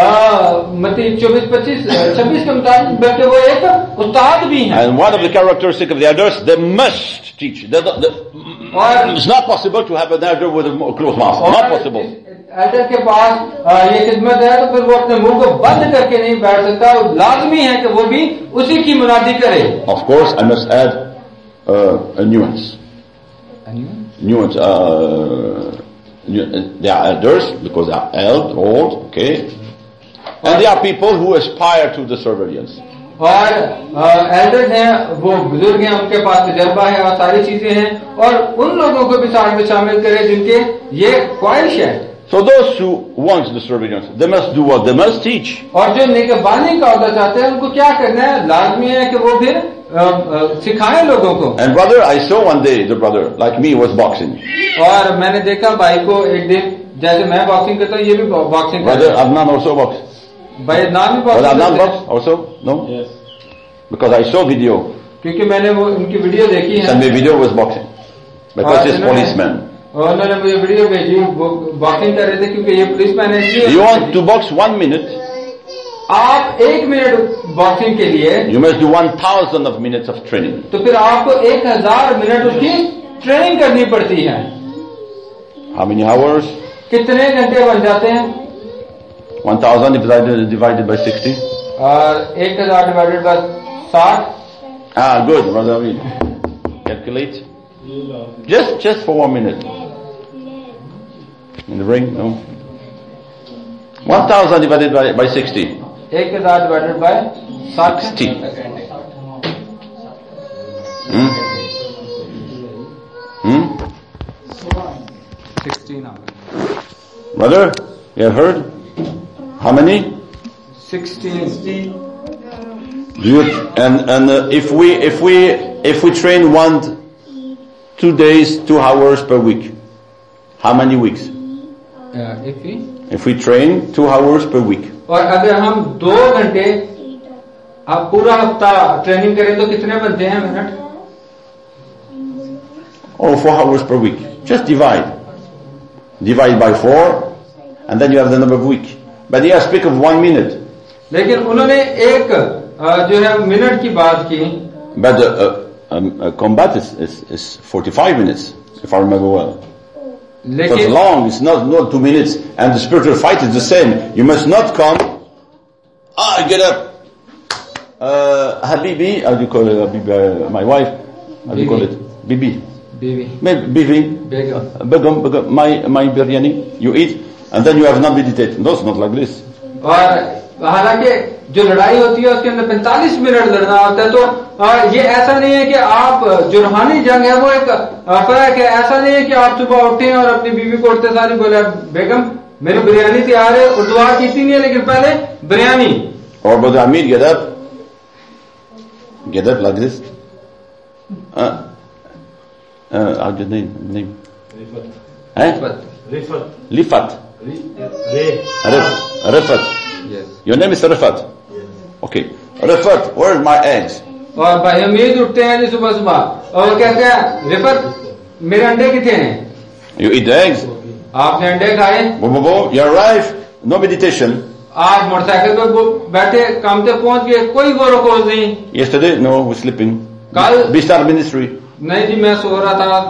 Speaker 2: मत्ती चौबीस पच्चीस छब्बीस के मुताबिक, बल्कि वो एक उस्ताद भी हैं.
Speaker 1: And one of the characteristics of the elders, they must teach. They, they, it's not possible to have an elder with a closed mouth. Not possible.
Speaker 2: Elder के पास ये खिदमत है तो फिर वो अपने मुंह को बंद करके नहीं बैठ सकता. लाजमी है कि वो भी उसी की मुनादी करे.
Speaker 1: Of course, I must add uh, a nuance.
Speaker 2: A nuance?
Speaker 1: Nuance. Uh, they are elders because they are old, old, okay, and they are people who aspire to the surveillance.
Speaker 2: और एल्डर्स हैं, वो बुजुर्ग हैं, उनके पास तजर्बा है और सारी चीजें हैं, और उन लोगों को भी साथ में शामिल करें जिनके ये ख्वाहिश है.
Speaker 1: So those who want the surveillance, they must do what? They must teach.
Speaker 2: और जो निगहबानी का औहदा चाहते हैं उनको क्या करना है? लाजमी है कि वो फिर सिखाएं लोगों को.
Speaker 1: And brother, I saw one day the brother like me was boxing.
Speaker 2: और मैंने देखा भाई को एक दिन, जैसे मैं बॉक्सिंग करता हूँ ये भी बॉक्सिंग करता है.
Speaker 1: Brother Adnan also box.
Speaker 2: भाई अदनान भी
Speaker 1: बॉक्सिंग
Speaker 2: करता है.
Speaker 1: Adnan box also? No. Yes. Because I saw video.
Speaker 2: क्योंकि मैंने वो उनकी वीडियो देखी है.
Speaker 1: Send me video was boxing. Because he's policeman.
Speaker 2: और उन्होंने मुझे वीडियो भेजी, वो बॉक्सिंग कर रहे थे क्योंकि ये पुलिसमैन है.
Speaker 1: You want to box one minute?
Speaker 2: आप एक मिनट बॉक्सिंग के लिए
Speaker 1: you must do one thousand of minutes of training.
Speaker 2: तो फिर आपको एक हजार मिनट उसकी ट्रेनिंग करनी पड़ती है.
Speaker 1: How many hours?
Speaker 2: कितने घंटे बन जाते हैं?
Speaker 1: One thousand divided divided by sixty.
Speaker 2: और एक हजार डिवाइडेड बाय साठ.
Speaker 1: Ah, good, brother. I mean, calculate. Just just for one minute. In the ring, no. One thousand divided by by sixty.
Speaker 2: एक हजार डिवाइडेड बाय साठ.
Speaker 1: Sixty. Hmm?
Speaker 2: Sixteen आ गए।
Speaker 1: Brother, you have heard? How many?
Speaker 2: Sixteen.
Speaker 1: Do you, and and uh, if we if we if we train one, two days, two hours per week, how many weeks?
Speaker 2: If we
Speaker 1: If we train two hours per week,
Speaker 2: और अगर हम दो घंटे आप पूरा हफ्ता training करें तो कितने बनते हैं minute?
Speaker 1: or four hours per week, just divide, divide by four, and then you have the number of week. But here I speak of one minute.
Speaker 2: लेकिन उन्होंने एक जो है मिनट की बात की।
Speaker 1: But the uh, um, uh, combat is, is is forty-five minutes, if I remember well. So it's
Speaker 2: लेकिन
Speaker 1: long. It's not not two minutes, and the spiritual fight is the same. You must not come. Ah, get up, uh, Habibi. How do you call it? Habibi, uh, my wife. How do you call it? Bibi.
Speaker 2: बीवी
Speaker 1: Maybe Bibi.
Speaker 2: Begum
Speaker 1: Begum, begum, my my biryani. You eat, and then you have not meditated. No, it's not like this.
Speaker 2: और हालांकि जो लड़ाई होती है उसके अंदर पैंतालीस मिनट लड़ना होता है। तो आ, ये ऐसा नहीं है कि आप जो रूहानी जंग है वो एक आ, फर्क है। ऐसा नहीं है कि आप सुबह उठे और अपनी बीवी को उठते सारी बोले बेगम मेरी बिरयानी तैयार है और दुआ की नहीं है लेकिन पहले biryani.
Speaker 1: Or brother Amir, get up, get up like this. Uh, uh, how's your name? Name? Eh?
Speaker 2: Rifat.
Speaker 1: Lifat. Rif- Rifat.
Speaker 2: Yes.
Speaker 1: Your name is Rifat. Okay. Rifat, where's my eggs?
Speaker 2: और भाई अमीर उठते हैं जी सुबह सुबह और वो कहते हैं रिफत मेरे अंडे कितने हैं?
Speaker 1: You eat the eggs.
Speaker 2: आपने अंडे खाए?
Speaker 1: Bo, bo, bo. You arrive. No meditation.
Speaker 2: आप मोटरसाइकिल पर बैठे काम से पहुंच गए, कोई गौर खोज नहीं।
Speaker 1: Yesterday, no, we're sleeping.
Speaker 2: कल
Speaker 1: Bistar ministry.
Speaker 2: नहीं जी मैं सो रहा था।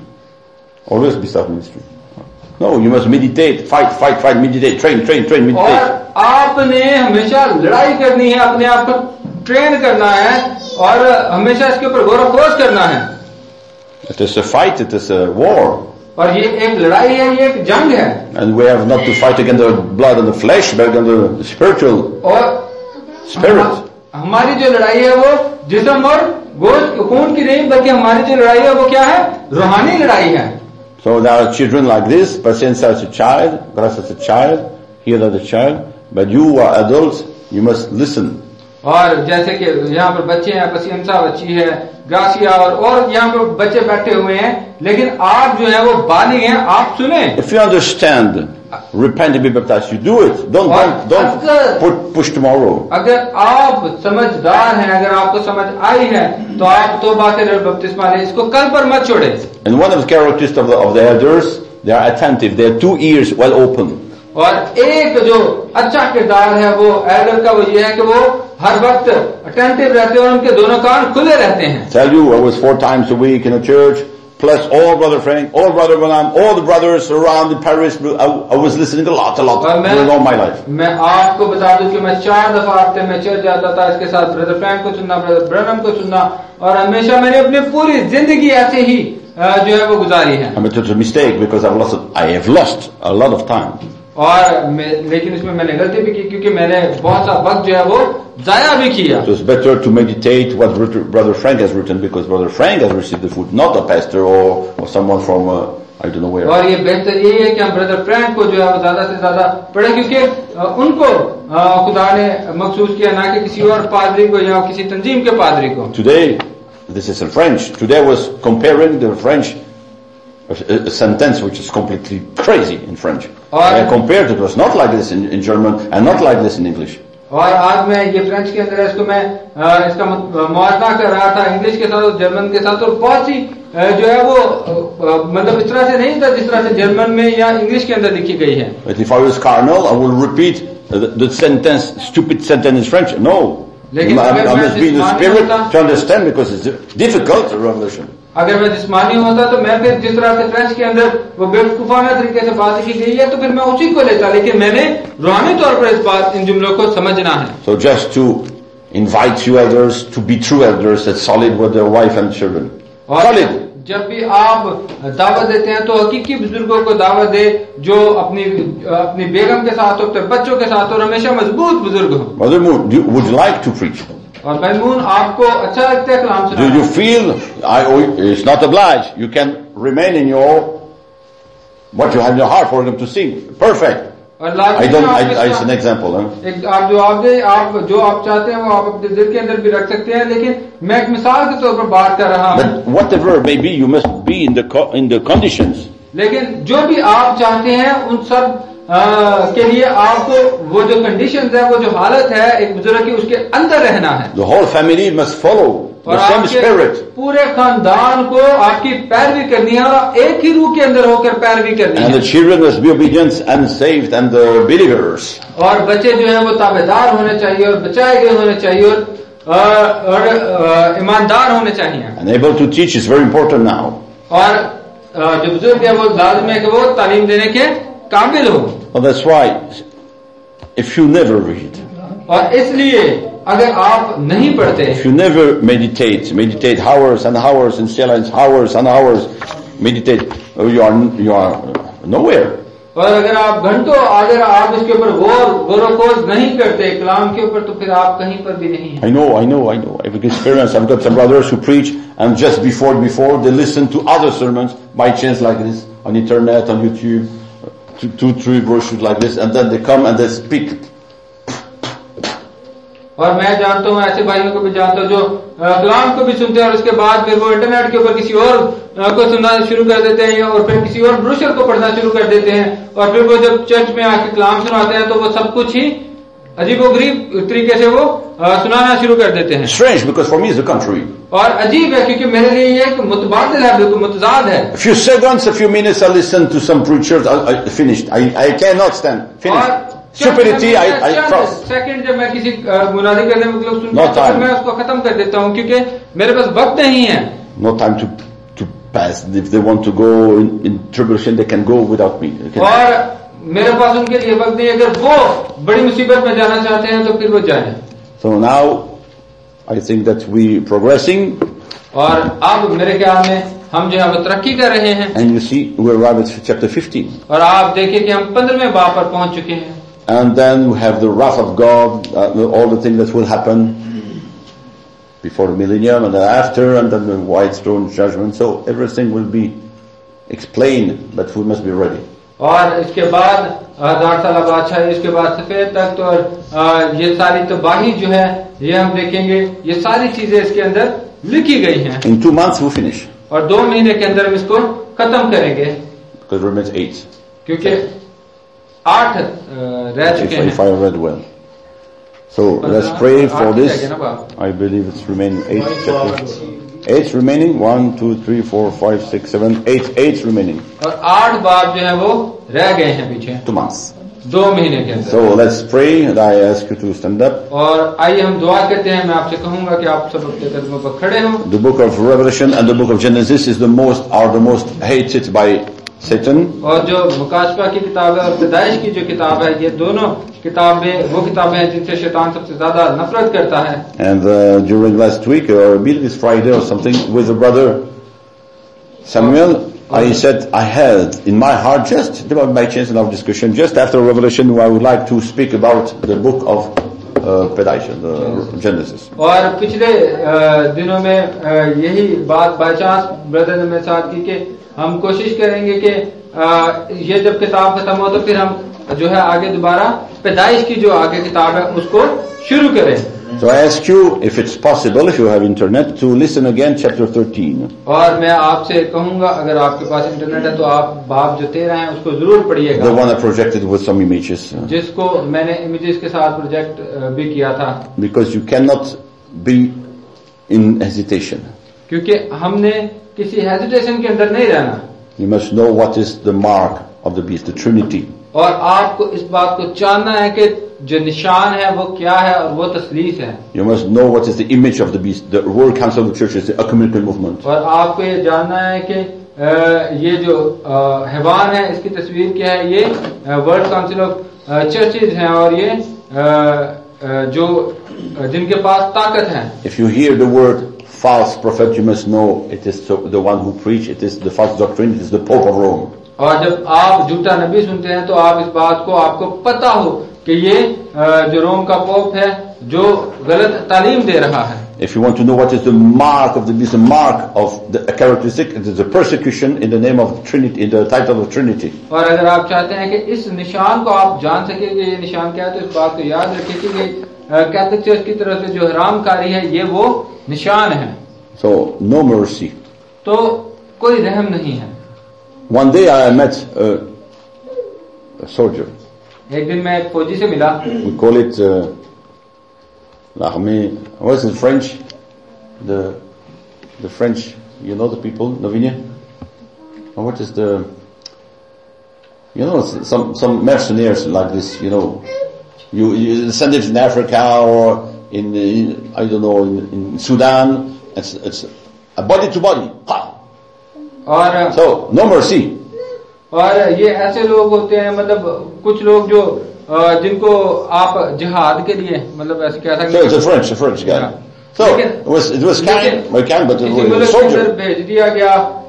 Speaker 1: Always Bistar ministry. No, you must meditate, fight, fight, fight, meditate, train, train, train, meditate.
Speaker 2: और आपने हमेशा लड़ाई करनी है, अपने आप को ट्रेन करना है और हमेशा इसके ऊपर गौर खोज करना है।
Speaker 1: It is a fight, it is a war.
Speaker 2: और ये एक लड़ाई है, ये एक जंग है।
Speaker 1: And we have not to fight against the blood and the flesh, but against the spiritual
Speaker 2: और
Speaker 1: spirit.
Speaker 2: हमारी जो लड़ाई है वो जिस्म और गोश्त खून की नहीं, बल्कि हमारी जो लड़ाई है वो क्या है? रूहानी लड़ाई है।
Speaker 1: So there are children like this, Paciencia is a child, Gracia is a child, Healer is a child, but you are adults, you must listen.
Speaker 2: और जैसे कि यहाँ पर बच्चे हैं, पसियंसा बच्ची है, ग्रासिया और और यहाँ पर बच्चे बैठे हुए हैं, लेकिन आप जो है वो बालिग हैं, आप सुने।
Speaker 1: If you understand, repent and be baptized, you do it. Don't don't, don't put, push tomorrow.
Speaker 2: अगर आप समझदार हैं, अगर आपको समझ आई है, तो आप तौबा के बपतिस्मा लें, इसको कल पर मत छोड़े।
Speaker 1: And one of the characteristics of the, of the elders, they are attentive, their two ears well open.
Speaker 2: और एक जो अच्छा किरदार है वो एल्डर का वो ये है कि वो हर वक्त अटेंटिव रहते हैं और उनके दोनों कान खुले रहते हैं।
Speaker 1: Tell you, I was four times a week in a church, plus all Brother Frank, all Brother Branham, all the brothers around in Paris. I, I was listening a lot, a lot, during all my life.
Speaker 2: मैं आपको बता दूं कि मैं चार दफा हफ्ते में चर्च जाता था, इसके साथ ब्रदर फ्रैंक को सुनना, ब्रदर ब्रनम को सुनना, और हमेशा मैंने अपनी पूरी जिंदगी ऐसे ही जो है वो गुजारी है।
Speaker 1: I mean, it was a mistake because I've lost, I have lost a lot of time.
Speaker 2: और मैं, लेकिन इसमें मैंने गलती भी की क्योंकि मैंने बहुत सा वक्त जो है वो जाया भी किया।
Speaker 1: So it's better to meditate what Brother Frank has written, because Brother Frank has received the food, not a pastor or, or someone from uh, I don't know where.
Speaker 2: और ये बेहतर यही है कि हम ब्रदर फ्रैंक को जो है वो ज्यादा से ज्यादा पढ़े, क्योंकि उनको खुदा ने मखसूस किया, ना कि किसी और पादरी को या किसी तंजीम के पादरी को।
Speaker 1: Today, this is in French. Today I was comparing the French a, a sentence which is completely crazy in French. I compared it was not like this in, in German and not like this in English.
Speaker 2: और आज मैं ये French के अंदर इसको मैं इसका मुआवजा कर रहा था इंग्लिश के साथ और जर्मन के साथ, और बहुत सी जो है वो मतलब इस तरह से नहीं था जिस तरह से जर्मन में या इंग्लिश के अंदर लिखी गई है।
Speaker 1: But if I was carnal, I will repeat the, the sentence, stupid sentence in French. No,
Speaker 2: लेकिन
Speaker 1: I,
Speaker 2: अगर
Speaker 1: I
Speaker 2: मैं
Speaker 1: must be in the spirit
Speaker 2: होता,
Speaker 1: to understand, because it's difficult, the revelation.
Speaker 2: अगर मैं जिस्मानी होता तो मैं फिर जिस तरह से फ्रेंच के अंदर वो बेवकूफाना तरीके से बात की गई है तो फिर मैं उसी को लेता, लेकिन मैंने रूहानी तौर पर इस बात इन जुमलों को समझना है।
Speaker 1: So just to invite you elders to be true elders, that's solid with their wife and children. Solid.
Speaker 2: जब भी आप दावत देते हैं तो हकीकी बुजुर्गों को दावत दे जो अपनी अपनी बेगम के साथ हो, अपने बच्चों के साथ हो, हमेशा मजबूत बुजुर्ग हो।
Speaker 1: Mother Moon, do, would you like to preach?
Speaker 2: और भाई मून आपको अच्छा लगता है कलाम सुनाना?
Speaker 1: Do you feel, I, it's not obliged, you can remain in your what you have in your heart for them to sing. Perfect.
Speaker 2: और
Speaker 1: I
Speaker 2: लाजमी
Speaker 1: don't,
Speaker 2: आप
Speaker 1: I, I,
Speaker 2: इसका-
Speaker 1: it's an example. Huh?
Speaker 2: एक आप जो आप दे आप जो आप चाहते हैं वो आप अपने दिल के अंदर भी रख सकते हैं, लेकिन मैं एक मिसाल के तौर पर बात कर रहा हूँ.
Speaker 1: But whatever it may be, you must be in the co- in the conditions.
Speaker 2: लेकिन जो भी आप चाहते हैं उन सब आ, के लिए आपको वो जो कंडीशंस है, वो जो हालत है एक बुजुर्ग की, उसके अंदर रहना है.
Speaker 1: The whole family must follow
Speaker 2: और
Speaker 1: the same
Speaker 2: आपके
Speaker 1: spirit.
Speaker 2: पूरे खानदान को आपकी पैरवी करनी है और एक ही रूह के अंदर होकर पैरवी करनी
Speaker 1: And
Speaker 2: है.
Speaker 1: the children must be obedient and saved and the believers.
Speaker 2: और बच्चे जो है वो ताबेदार होने चाहिए और बचाए गए होने चाहिए और आ, और आ, ईमानदार होने चाहिए.
Speaker 1: And able to teach is very important now.
Speaker 2: और आ, जो बुजुर्ग है वो लाजमी है कि वो तालीम देने के काबिल हो.
Speaker 1: Well, that's why if you never read,
Speaker 2: और इसलिए अगर आप नहीं पढ़ते,
Speaker 1: if you never meditate, meditate hours and hours in silence, hours and hours, meditate, oh, you are you are nowhere.
Speaker 2: और अगर आप घंटों अगर आप इसके ऊपर गौर गौरखोज नहीं करते कलाम के ऊपर, तो फिर आप कहीं पर भी नहीं हैं.
Speaker 1: I know, I know, I know. I've experienced. I've got some brothers who preach, and just before before they listen to other sermons by chance like this on internet, on YouTube, two, two three brochures like this, and then they come and they speak.
Speaker 2: और मैं जानता हूँ ऐसे भाइयों को भी जानता हूँ जो अ, कलाम को भी सुनते हैं और उसके बाद फिर वो इंटरनेट के ऊपर किसी और अ, को सुनना शुरू कर देते हैं या और फिर किसी और ब्रोशर को पढ़ना शुरू कर देते हैं, और फिर वो जब चर्च में आके कलाम सुनाते हैं तो वो सब कुछ ही अजीबोगरीब तरीके से वो अ, सुनाना शुरू कर देते हैं.
Speaker 1: Strange, because for me it's the contrary.
Speaker 2: और अजीब है क्योंकि मेरे लिए ये एक मुतबादिल है, बिल्कुल मुतजाद है.
Speaker 1: A few seconds, a few minutes, I listen to some preachers. I, I finished. I, I cannot stand. Finished. Stupidity. I, I cross.
Speaker 2: Second जब मैं किसी अ, मुनादी करने में मतलब सुनता
Speaker 1: No
Speaker 2: हूं तो
Speaker 1: time.
Speaker 2: फिर मैं उसको खत्म कर देता हूँ क्योंकि मेरे पास वक्त नहीं है.
Speaker 1: No time to to pass. If they want to go in, in tribulation, they can go without me. They can-
Speaker 2: और मेरे पास उनके लिए वक्त नहीं. अगर वो बड़ी मुसीबत में जाना चाहते हैं तो फिर वो जाएं.
Speaker 1: So now, I think that we progressing,
Speaker 2: और अब मेरे ख्याल में हम जो है वो तरक्की कर रहे हैं.
Speaker 1: and you see we arrive at chapter fifteen,
Speaker 2: और आप देखिए कि हम पंद्रहवें बाब पर पहुंच चुके हैं.
Speaker 1: and then we have the wrath of God, uh, all the things that will happen before the millennium and then after, and then the white throne judgment. So everything will be explained, but we must be ready.
Speaker 2: और इसके बाद हजार साल बादशाह, इसके बाद सफेद तख्त और आ, ये सारी तबाही जो है ये हम देखेंगे. ये सारी चीजें इसके अंदर लिखी गई हैं
Speaker 1: In two months we'll finish,
Speaker 2: और दो महीने के अंदर हम इसको खत्म करेंगे
Speaker 1: because it remains eight.
Speaker 2: क्योंकि आठ आ, रह
Speaker 1: If,
Speaker 2: चुके
Speaker 1: if
Speaker 2: हैं.
Speaker 1: I read well. So let's pray for
Speaker 2: आठ ही रह गए
Speaker 1: this.
Speaker 2: ना बाप.
Speaker 1: I believe it's remaining eight chapters. Eight remaining. One, two, three, four, five, six, seven, eight. Eight remaining.
Speaker 2: और आठ बाब जो है वो रह गए हैं पीछे
Speaker 1: Two months.
Speaker 2: दो महीने के अंदर.
Speaker 1: So let's pray, and I ask you to stand up.
Speaker 2: और आइए हम दुआ करते हैं. मैं आपसे कहूंगा कि आप सब अपने कदमों पर खड़े हों.
Speaker 1: The book of Revelation and the book of Genesis is the most are the most hated by Satan.
Speaker 2: और जो मुकाशफा की किताब है और पैदाइश की जो किताब है, ये दोनों किताबें वो किताबें हैं जिनसे शैतान सबसे ज्यादा नफरत करता है.
Speaker 1: And uh, during last week, or I believe it's Friday or something, with the brother Samuel, I said I had in my heart, just by chance in our discussion, just after Revelation, I would like to speak about the book of uh, Pedaish, the Genesis.
Speaker 2: और पिछले अ, दिनों में अ, यही बात by chance brother ने मेरे साथ की कि हम कोशिश करेंगे कि अ, ये जब किताब खत्म हो तो फिर हम जो है आगे दोबारा पैदाइश की जो आगे किताब है उसको शुरू करें.
Speaker 1: So I ask you, if it's possible, if you have internet, to listen again chapter thirteen.
Speaker 2: और मैं आपसे कहूंगा अगर आपके पास इंटरनेट है तो आप बाब जो तेरह है उसको जरूर
Speaker 1: The
Speaker 2: पढ़िएगा,
Speaker 1: one I projected with some images.
Speaker 2: जिसको मैंने इमेजेस के साथ प्रोजेक्ट भी किया था.
Speaker 1: Because you cannot be in hesitation.
Speaker 2: क्योंकि हमने किसी हेजिटेशन के अंदर नहीं रहना.
Speaker 1: You must know what is the mark of the beast, the Trinity.
Speaker 2: और आपको इस बात को जानना है कि जो निशान है वो क्या है और वो तसलीस है.
Speaker 1: You must know what is the image of the beast. The World Council of the Churches, the ecumenical movement.
Speaker 2: और आपको ये जानना है कि अ, ये जो अ, हैवान है इसकी तस्वीर क्या है. ये वर्ल्ड काउंसिल ऑफ चर्चेज हैं और ये अ, अ, जो अ, जिनके पास ताकत है.
Speaker 1: If you hear the word false prophet, you must know it is so, the one who preach, it is the false doctrine, it is the Pope of Rome.
Speaker 2: और जब आप झूठा नबी सुनते हैं तो आप इस बात को आपको पता हो कि ये अ, जो रोम का पोप है जो गलत तालीम दे रहा है.
Speaker 1: if you want to know what is the mark of the, is the mark of the a characteristic, it is the persecution in the name of Trinity, in the title of Trinity.
Speaker 2: और अगर आप चाहते हैं कि इस निशान को आप जान सकेंगे ये निशान क्या है, तो इस बात को याद रखें कि ये कैथोलिक चर्च की तरफ से जो हरामकारी है ये वो निशान है.
Speaker 1: So no mercy.
Speaker 2: तो कोई रहम नहीं है.
Speaker 1: One day I met a, a soldier.
Speaker 2: एक दिन मैं एक फौजी से मिला.
Speaker 1: We call it uh, l'armée. What is it, French? The the French. You know the people, Novinia? Or what is the? You know, some some mercenaries like this. You know, you, you send it in Africa or in, in I don't know in, in Sudan. It's it's a body to body. Ha!
Speaker 2: और
Speaker 1: So no mercy.
Speaker 2: और ये ऐसे लोग होते हैं, मतलब कुछ लोग जो जिनको आप जिहाद के लिए मतलब ऐसे क्या था.
Speaker 1: So it's a French, a French guy. So it was it was kind, very kind, but it was a soldier.
Speaker 2: भेज दिया गया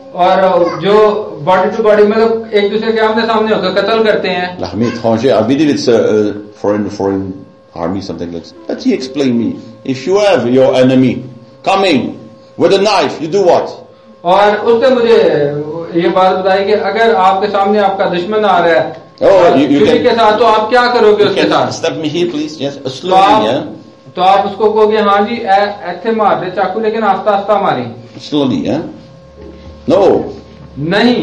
Speaker 2: और जो बॉडी टू बॉडी मतलब एक दूसरे के आमने सामने होकर कत्ल करते हैं.
Speaker 1: L'armée étrangère, I believe it's a, a foreign foreign army, something like that. But he explained me, if you have your enemy coming with a knife, you do what?
Speaker 2: और उसने मुझे ये बात बताई कि अगर आपके सामने आपका दुश्मन आ रहा है
Speaker 1: oh, you, you
Speaker 2: छुरी के साथ, तो आप क्या करोगे उसके साथ?
Speaker 1: Step me here, please. Yes,
Speaker 2: तो
Speaker 1: slowly, yeah.
Speaker 2: तो आप उसको कहोगे हाँ जी ऐसे मार दे चाकू, लेकिन आस्ता आस्ता मारी.
Speaker 1: Slowly, yeah. No.
Speaker 2: नहीं.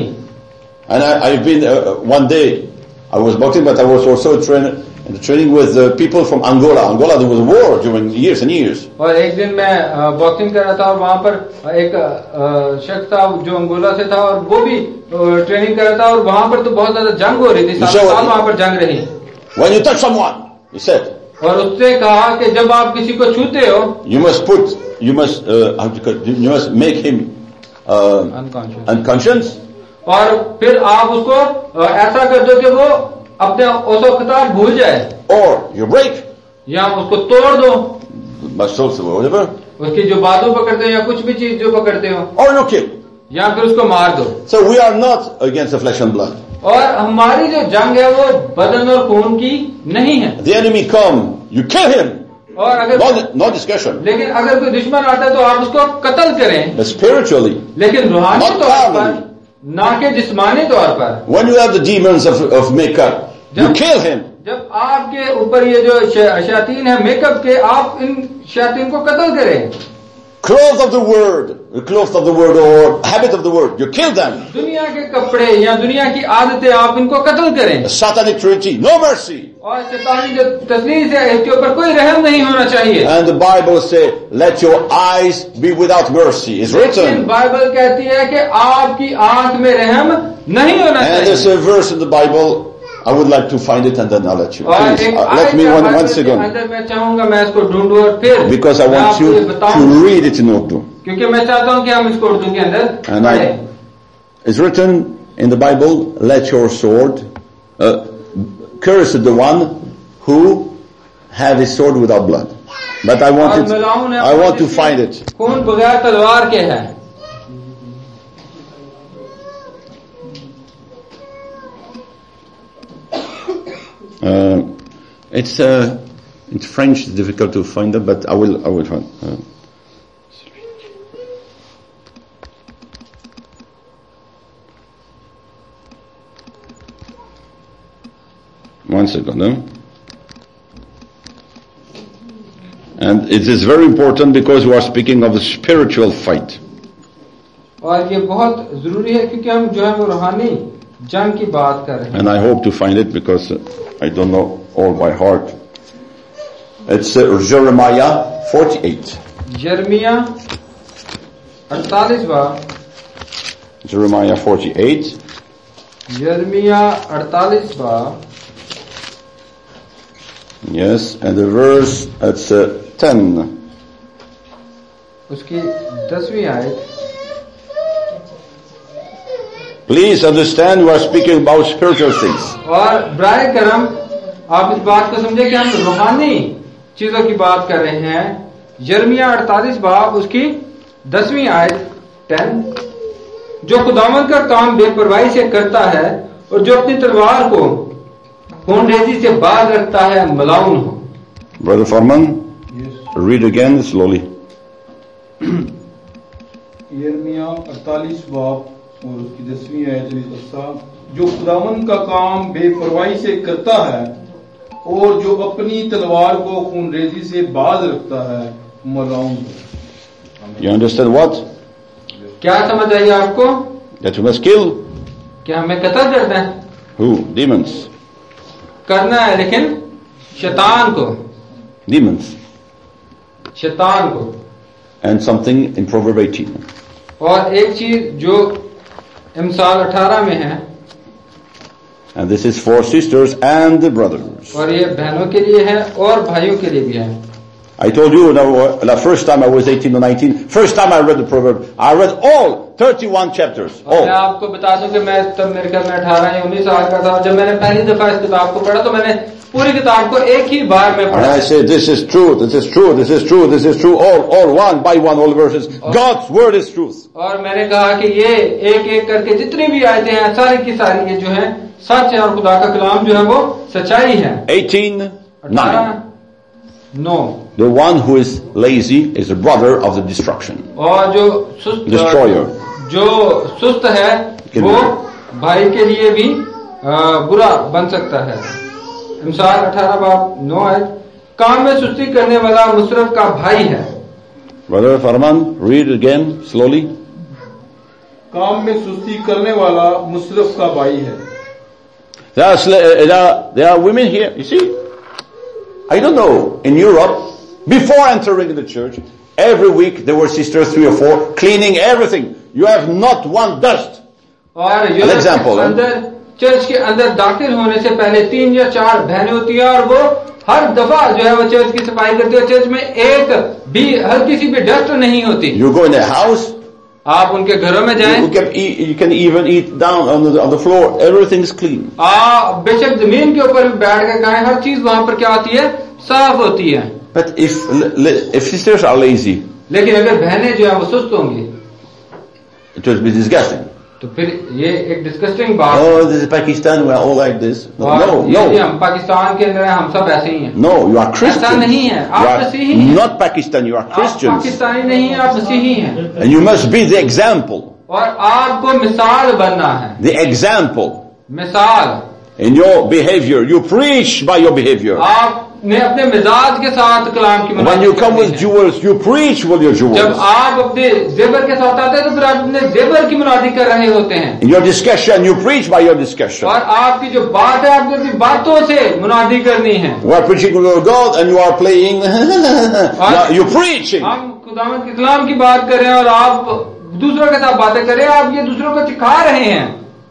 Speaker 1: And I, I've been uh, one day I was boxing, but I was also train, training with uh, people from Angola. Angola, there was a war during years and years.
Speaker 2: और एक दिन मैं boxing कर रहा था और वहाँ पर एक शख्स था जो अंगोला से था और वो भी ट्रेनिंग कर रहा था और वहाँ पर तो बहुत ज्यादा जंग हो रही थी. सात साल वहाँ पर जंग रही.
Speaker 1: When you touch someone, he said.
Speaker 2: और उससे कहा कि जब आप किसी को छूते हो,
Speaker 1: you must put, you must, uh, you must make him uh,
Speaker 2: unconscious.
Speaker 1: unconscious.
Speaker 2: और फिर आप उसको ऐसा कर दो कि वो अपने औसोखतार भूल जाए.
Speaker 1: Or you break.
Speaker 2: या उसको तोड़ दो.
Speaker 1: Muscles or whatever.
Speaker 2: उसकी जो बाजू पकड़ते हो या कुछ भी चीज जो पकड़ते हो.
Speaker 1: Or you kill.
Speaker 2: या फिर उसको मार दो.
Speaker 1: So we are not against the flesh and blood.
Speaker 2: और हमारी जो जंग है वो बदन और खून की नहीं है.
Speaker 1: The enemy come, you kill him.
Speaker 2: और अगर
Speaker 1: no, no discussion.
Speaker 2: लेकिन अगर कोई दुश्मन आता है तो आप उसको कत्ल करें.
Speaker 1: But spiritually.
Speaker 2: लेकिन रूहानी तौर पर, ना के जिस्मानी तौर पर.
Speaker 1: When you have the demons of of makeup, you kill him.
Speaker 2: जब आपके ऊपर ये जो शैतान है मेकअप के, आप इन शैतान को कत्ल करें.
Speaker 1: Clothes of the word, the clothes of the word or habit of the word, you kill them.
Speaker 2: दुनिया के कपड़े या दुनिया की आदतें आप इनको कत्ल करें.
Speaker 1: The satanic trinity, no mercy.
Speaker 2: और शैतानी जो तस्लीस है इसके ऊपर कोई रहम नहीं होना चाहिए.
Speaker 1: And the Bible says, let your eyes be without mercy. It's written.
Speaker 2: Bible कहती है कि आपकी आंख में रहम नहीं होना चाहिए.
Speaker 1: And there's a verse in the Bible. I would like to find it and then I'll let you. Please, uh, let me one, one second.
Speaker 2: अंदर मैं चाहूंगा मैं इसको ढूंढूं और फिर
Speaker 1: because I want you to read it in Urdu.
Speaker 2: क्योंकि मैं चाहता हूं कि हम इसको उर्दू के अंदर
Speaker 1: and I, it's written in the Bible, let your sword, uh, cursed the one who had his sword without blood. But I want it, I want to find it.
Speaker 2: खून बगैर तलवार के है.
Speaker 1: Uh, it's uh, it's French. It's difficult to find it, but I will I will find. Uh, one second, huh? And it is very important because we are speaking of the spiritual fight.
Speaker 2: और ये बहुत जरूरी है क्योंकि हम जो है वो रूहानी जंग की बात कर रहे हैं.
Speaker 1: And I hope to find it because I don't know all by heart. It's uh, Jeremiah forty-eight.
Speaker 2: Jeremiah अड़तालीसवां.
Speaker 1: Jeremiah forty-eight.
Speaker 2: Jeremiah अड़तालीसवां.
Speaker 1: Yes, and the verse it's uh, ten.
Speaker 2: उसकी दसवीं आयत.
Speaker 1: Please understand we are speaking about spiritual things.
Speaker 2: और बराए करम आप इस बात को समझे कि हम रूहानी चीजों की बात कर रहे हैं. यिर्मयाह अड़तालीस बाब उसकी दसवीं आयत टेन. जो खुदावंद का काम बेपरवाही से करता है और जो अपनी तलवार को खूनरेजी से बाज रखता है मलाउन हो.
Speaker 1: Brother Farman, yes. Read again slowly.
Speaker 7: यिर्मयाह अड़तालीस बाब और उसकी दसवीं आयत जो खुदावन का काम बेपरवाही से करता है और जो अपनी तलवार को खूनरेजी से बाज रखता है मलाउन।
Speaker 1: You understand what?
Speaker 2: क्या समझ आई आपको?
Speaker 1: That we must kill.
Speaker 2: क्या हमें कत्ल करना है?
Speaker 1: Who? Demons.
Speaker 2: करना है, लेकिन शैतान को।
Speaker 1: Demons.
Speaker 2: शैतान को।
Speaker 1: And something in Proverbs eighteen.
Speaker 2: और एक चीज जो इमसाल अठारह में है,
Speaker 1: and this is for sisters and the brothers.
Speaker 2: और ये बहनों के लिए है और भाइयों के लिए भी है।
Speaker 1: I told you now, the first time I was eighteen or nineteen, first time I read the proverb, I read all thirty-one chapters.
Speaker 2: और मैं आपको बता दूं कि मैं तब मेरे ख्याल में अठारह या उन्नीस साल का था, जब मैंने पहली दफा इस किताब को पढ़ा तो मैंने पूरी किताब को एक ही बार में पढ़ा।
Speaker 1: And I said, this is true, this is true, this is true, this is true, all, all one by one, all verses. God's word is truth.
Speaker 2: और मैंने कहा कि ये एक एक करके जितनी भी आयतें हैं, सारी की सारी ये जो है सच है और खुदा का कलाम जो है वो सच्चाई है।
Speaker 1: eighteen, nine.
Speaker 2: No.
Speaker 1: The one who is lazy is the brother of the destruction.
Speaker 2: और जो सुस्त
Speaker 1: destroyer.
Speaker 2: जो सुस्त है वो भाई के लिए भी बुरा बन सकता है। इमसाल अठारह बाब नौ है, काम में सुस्ती करने वाला मुसरफ का भाई है।
Speaker 1: Brother Farman, read again slowly.
Speaker 7: काम में सुस्ती करने वाला मुसरफ का भाई है।
Speaker 1: There are, there are, there are women here, you see. I don't know, in Europe, before entering the church, every week there were sisters, three or four, cleaning everything. You have not one dust.
Speaker 2: और
Speaker 1: An example.
Speaker 2: अंदर church के अंदर दाखिल होने से पहले तीन या चार बहनें होती हैं और वो हर दफा जो है वो चर्च की सफाई करती है। चर्च में एक भी हल्की सी भी डस्ट नहीं होती।
Speaker 1: You go in a house.
Speaker 2: आप uनके घरों में जाएं।
Speaker 1: You can eat, you can even eat down on the, on the floor. Everything is clean.
Speaker 2: आप बेशक जमीन के ऊपर भी बैठ के खाएं, हर चीज वहां पर क्या होती है, साफ होती है।
Speaker 1: But if if sisters are lazy,
Speaker 2: लेकिन अगर बहनें जो है वो सुस्त होंगी,
Speaker 1: it will be disgusting.
Speaker 2: तो फिर ये एक डिस्कस्टिंग बात।
Speaker 1: Oh, this is Pakistan. We are all like this. No, no, no.
Speaker 2: हम पाकिस्तान के अंदर हम सब ऐसे ही हैं।
Speaker 1: No, you are Christians.
Speaker 2: ऐसा नहीं है, आप मसीही हैं।
Speaker 1: Not Pakistan. You are Christians.
Speaker 2: आप पाकिस्तानी नहीं हैं, आप मसीही हैं।
Speaker 1: And you must be the example.
Speaker 2: और आपको मिसाल बनना है।
Speaker 1: The example.
Speaker 2: मिसाल।
Speaker 1: In your behavior, you preach by your behavior.
Speaker 2: आपने अपने मिजाज के साथ कलाम की
Speaker 1: When you come with jewels, you preach with your jewels.
Speaker 2: जब आप अपने जेवर के साथ आते हैं तो फिर आप अपने जेवर की मुनादी कर रहे होते हैं।
Speaker 1: In your discussion, you preach by your discussion.
Speaker 2: और आपकी जो बात है आपको अपनी बातों से मुनादी करनी है।
Speaker 1: We are preaching with your God and you are playing. You preaching.
Speaker 2: हम खुदावंद के कलाम की बात कर रहे हैं और आप दूसरों के साथ बातें कर रहे हैं, आप ये दूसरों को सिखा रहे हैं।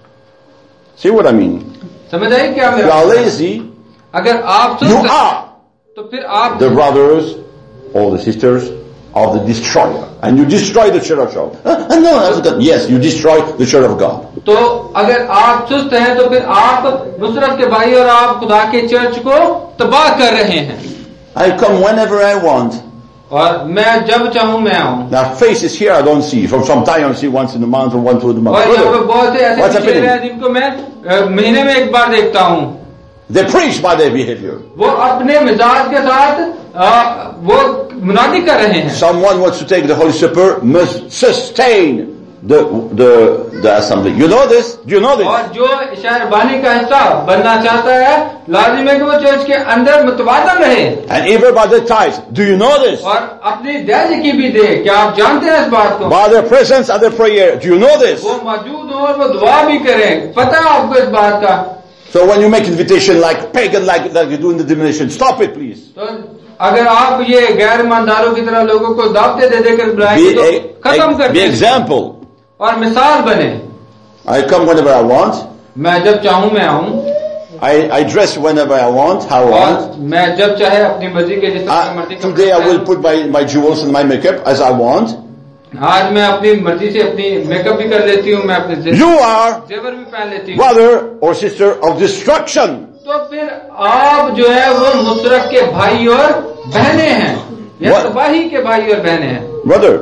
Speaker 1: See what I mean?
Speaker 2: समझ आई क्या मेरा?
Speaker 1: You are lazy.
Speaker 2: अगर आप
Speaker 1: you are
Speaker 2: तो फिर आप
Speaker 1: the brothers or the sisters of the destroyer, and you destroy the church of God. Uh, no, yes, you destroy the church of God.
Speaker 2: तो अगर आप सुस्त हैं तो फिर आप मुसरफ के भाई और आप खुदा के चर्च को तबाह कर रहे हैं।
Speaker 1: I come whenever I want.
Speaker 2: और मैं जब चाहूं मैं आऊं।
Speaker 1: Now faces here I don't see. From some time I see once in a month or one two a month.
Speaker 2: और यहाँ पे बहुत से ऐसे चेहरे हैं जिनको मैं महीने में एक बार देखता हूं।
Speaker 1: They preach by their behavior.
Speaker 2: वो अपने मिजाज के साथ आ, वो मुनादी कर रहे हैं।
Speaker 1: Someone wants to take the Holy Supper must sustain the the the assembly. You know this? Do you know this?
Speaker 2: और जो शहरबानी का हिस्सा बनना चाहता है लाजिम है कि वो चर्च के अंदर मुतवाज़न रहे।
Speaker 1: And even by the tithes. Do you know this?
Speaker 2: और अपनी दहेज की भी दे। क्या आप जानते हैं इस बात को?
Speaker 1: By their presence and their prayer. Do you know this?
Speaker 2: वो मौजूद हो और वो दुआ भी करें। पता है आपको इस बात का?
Speaker 1: So when you make invitation like pagan, like like you do in the denomination, stop it, please.
Speaker 2: तो अगर आप ये गैर ईमानदारों की तरह लोगों को दावतें दे देकर बुलाएंगे तो खत्म कर
Speaker 1: दें। Be example.
Speaker 2: और मिसाल बने।
Speaker 1: I come whenever I want.
Speaker 2: मैं जब चाहूं मैं आऊं।
Speaker 1: I I dress whenever I want, how I want.
Speaker 2: मैं जब चाहे अपनी मर्जी के जिस तरह मर्जी।
Speaker 1: Today I will put my my jewels and my makeup as I want.
Speaker 2: आज मैं अपनी मर्जी से अपनी मेकअप भी कर लेती हूँ, मैं अपने
Speaker 1: You are
Speaker 2: जेवर भी पहन लेती हूँ।
Speaker 1: brother or sister of destruction.
Speaker 2: तो फिर आप जो है वो मुसरफ के भाई और बहनें हैं, या तबाही के भाई और बहनें हैं।
Speaker 1: Brother,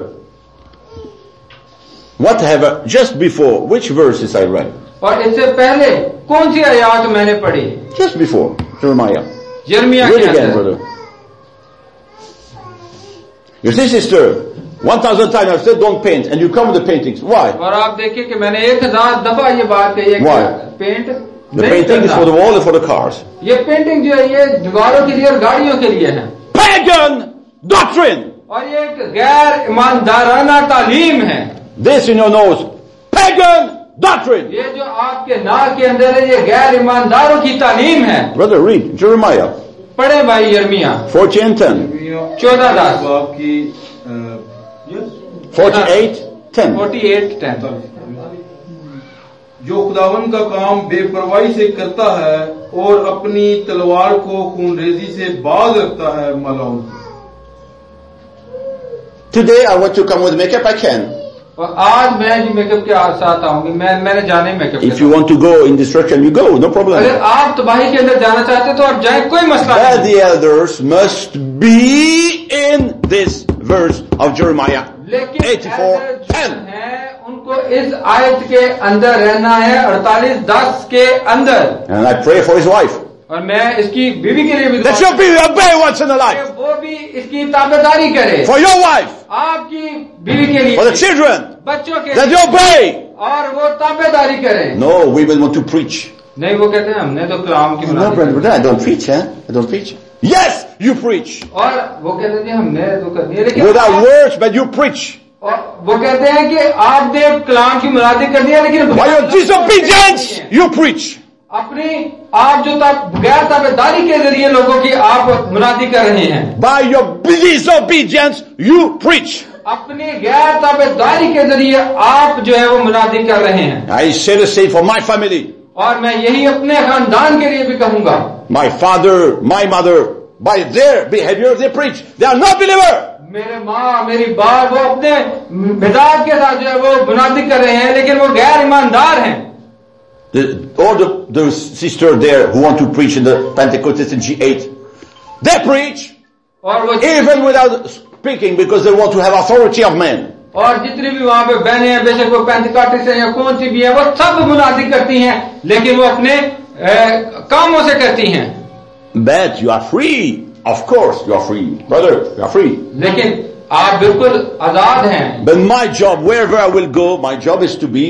Speaker 1: what have I, just before which verses I read?
Speaker 2: और इससे पहले कौन सी आयत मैंने पढ़ी?
Speaker 1: Just before Jeremiah.
Speaker 2: यिर्मयाह
Speaker 1: Read again, brother. You see, sister, One thousand times I've said don't paint, and you come with the paintings. Why?
Speaker 2: और आप देखिए कि मैंने एक हजार दफा ये बात कही है
Speaker 1: Why?
Speaker 2: कि paint
Speaker 1: The painting is for the wall and for the cars.
Speaker 2: ये पेंटिंग जो है ये दीवारों के लिए और गाड़ियों के लिए है।
Speaker 1: Pagan doctrine.
Speaker 2: और ये एक गैर ईमानदाराना तालीम है।
Speaker 1: This in your nose. Pagan doctrine.
Speaker 2: ये जो आपके नाक के अंदर है ये गैर ईमानदारों की तालीम है।
Speaker 1: Brother, read Jeremiah
Speaker 2: पढ़े भाई यर्मिया
Speaker 1: forty and ten.
Speaker 2: चौदह दस
Speaker 7: बाप की
Speaker 1: Forty-eight ten.
Speaker 2: Forty eight ten.
Speaker 7: जो खुदावन का काम बेपरवाही से करता है और अपनी तलवार को खूनरेजी से बाज रखता है मलाउन।
Speaker 1: Today I want to come with makeup. I can.
Speaker 2: और आज मैं जी मेकअप के साथ आऊंगी। मैं मैंने जाने makeup.
Speaker 1: If you want to go in destruction, you go. No problem.
Speaker 2: अगर आप तबाही के अंदर जाना चाहते तो आप जाए, कोई मसला
Speaker 1: But
Speaker 2: नहीं।
Speaker 1: the elders must be in this verse of Jeremiah
Speaker 2: लेकिन
Speaker 1: eighty-four ten.
Speaker 2: है उनको इस आयत के अंदर रहना है अड़तालीस दस के अंदर।
Speaker 1: And I pray for his wife.
Speaker 2: और मैं इसकी बीवी के लिए भी
Speaker 1: That she'll be obey once in a life.
Speaker 2: वो भी इसकी ताबेदारी करे।
Speaker 1: For your wife.
Speaker 2: आपकी बीवी के लिए,
Speaker 1: For the children.
Speaker 2: बच्चों के
Speaker 1: That
Speaker 2: लिए,
Speaker 1: they obey.
Speaker 2: और वो ताबेदारी करे।
Speaker 1: No, women want to preach.
Speaker 2: नहीं, वो कहते हैं हमने तो कलाम की
Speaker 1: No,
Speaker 2: मुनादी
Speaker 1: brother,
Speaker 2: की।
Speaker 1: brother, I don't preach, huh? I don't preach. Yes, you preach.
Speaker 2: और वो कहते थे हमने तो करनी है, लेकिन
Speaker 1: Without
Speaker 2: आप-
Speaker 1: words, but you preach.
Speaker 2: और वो कहते हैं कि आपने कलाम की मुनादी करनी है, लेकिन
Speaker 1: By your disobedience, you preach.
Speaker 2: अपनी आप जो बगैर ताबेदारी के जरिए लोगों की आप मुनादी कर रहे हैं।
Speaker 1: By your disobedience, you preach.
Speaker 2: अपनी गैर ताबेदारी के जरिए आप जो है वो मुनादी कर रहे हैं।
Speaker 1: I say the same for my family.
Speaker 2: और मैं यही अपने खानदान के लिए भी कहूंगा।
Speaker 1: My father, my mother, by their behavior, they preach. They are not believer.
Speaker 2: मेरे माँ, मेरी बाप, वो अपने मिजाज के साथ जो है वो मुनादी कर रहे हैं, लेकिन वो गैर ईमानदार हैं।
Speaker 1: The, all the, the sister there who want to preach in the Pentecostals in G eight, they preach
Speaker 2: और वो
Speaker 1: even without speaking because they want to have authority of men.
Speaker 2: और जितनी भी वहां पे बहनें हैं, बेशक वो पेंटिकॉस्टिस्ट हैं या कौन सी भी है, वो सब मुनादी करती हैं, लेकिन वो अपने ए, कामों से करती हैं।
Speaker 1: But you are free. Of course you are free. Brother, you are free.
Speaker 2: लेकिन आप बिल्कुल आजाद हैं।
Speaker 1: But my job, wherever I will go, my job is to be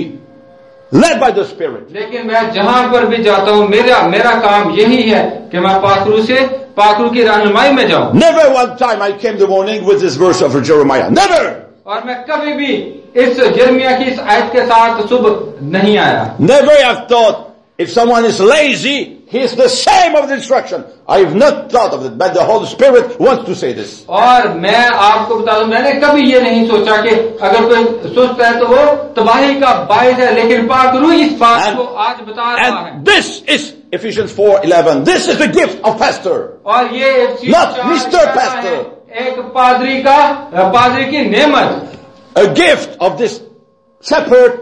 Speaker 1: led by the Spirit.
Speaker 2: लेकिन मैं जहां पर भी जाता हूं, मेरा मेरा काम यही है कि मैं पाखरू से पाखरू की रहनुमाई में जाऊं।
Speaker 1: Never one time I came the morning with this verse of Jeremiah. Never.
Speaker 2: और मैं कभी भी इस यिर्मयाह की इस आयत के साथ सुबह नहीं आया।
Speaker 1: Never have thought if someone is lazy, he is the same of the instruction. I have not thought of it, but the Holy Spirit wants to say this.
Speaker 2: और मैं आपको बता दूं, मैंने कभी ये नहीं सोचा कि अगर कोई सुस्त है तो वो तबाही का बायस है, लेकिन पाकरू इस बात
Speaker 1: And-
Speaker 2: को आज बता रहा है।
Speaker 1: And this is Ephesians four eleven. This is the gift of pastor.
Speaker 2: और ये एक
Speaker 1: Not Mister Pastor.
Speaker 2: एक पादरी का पादरी की नेमत,
Speaker 1: A gift of this shepherd.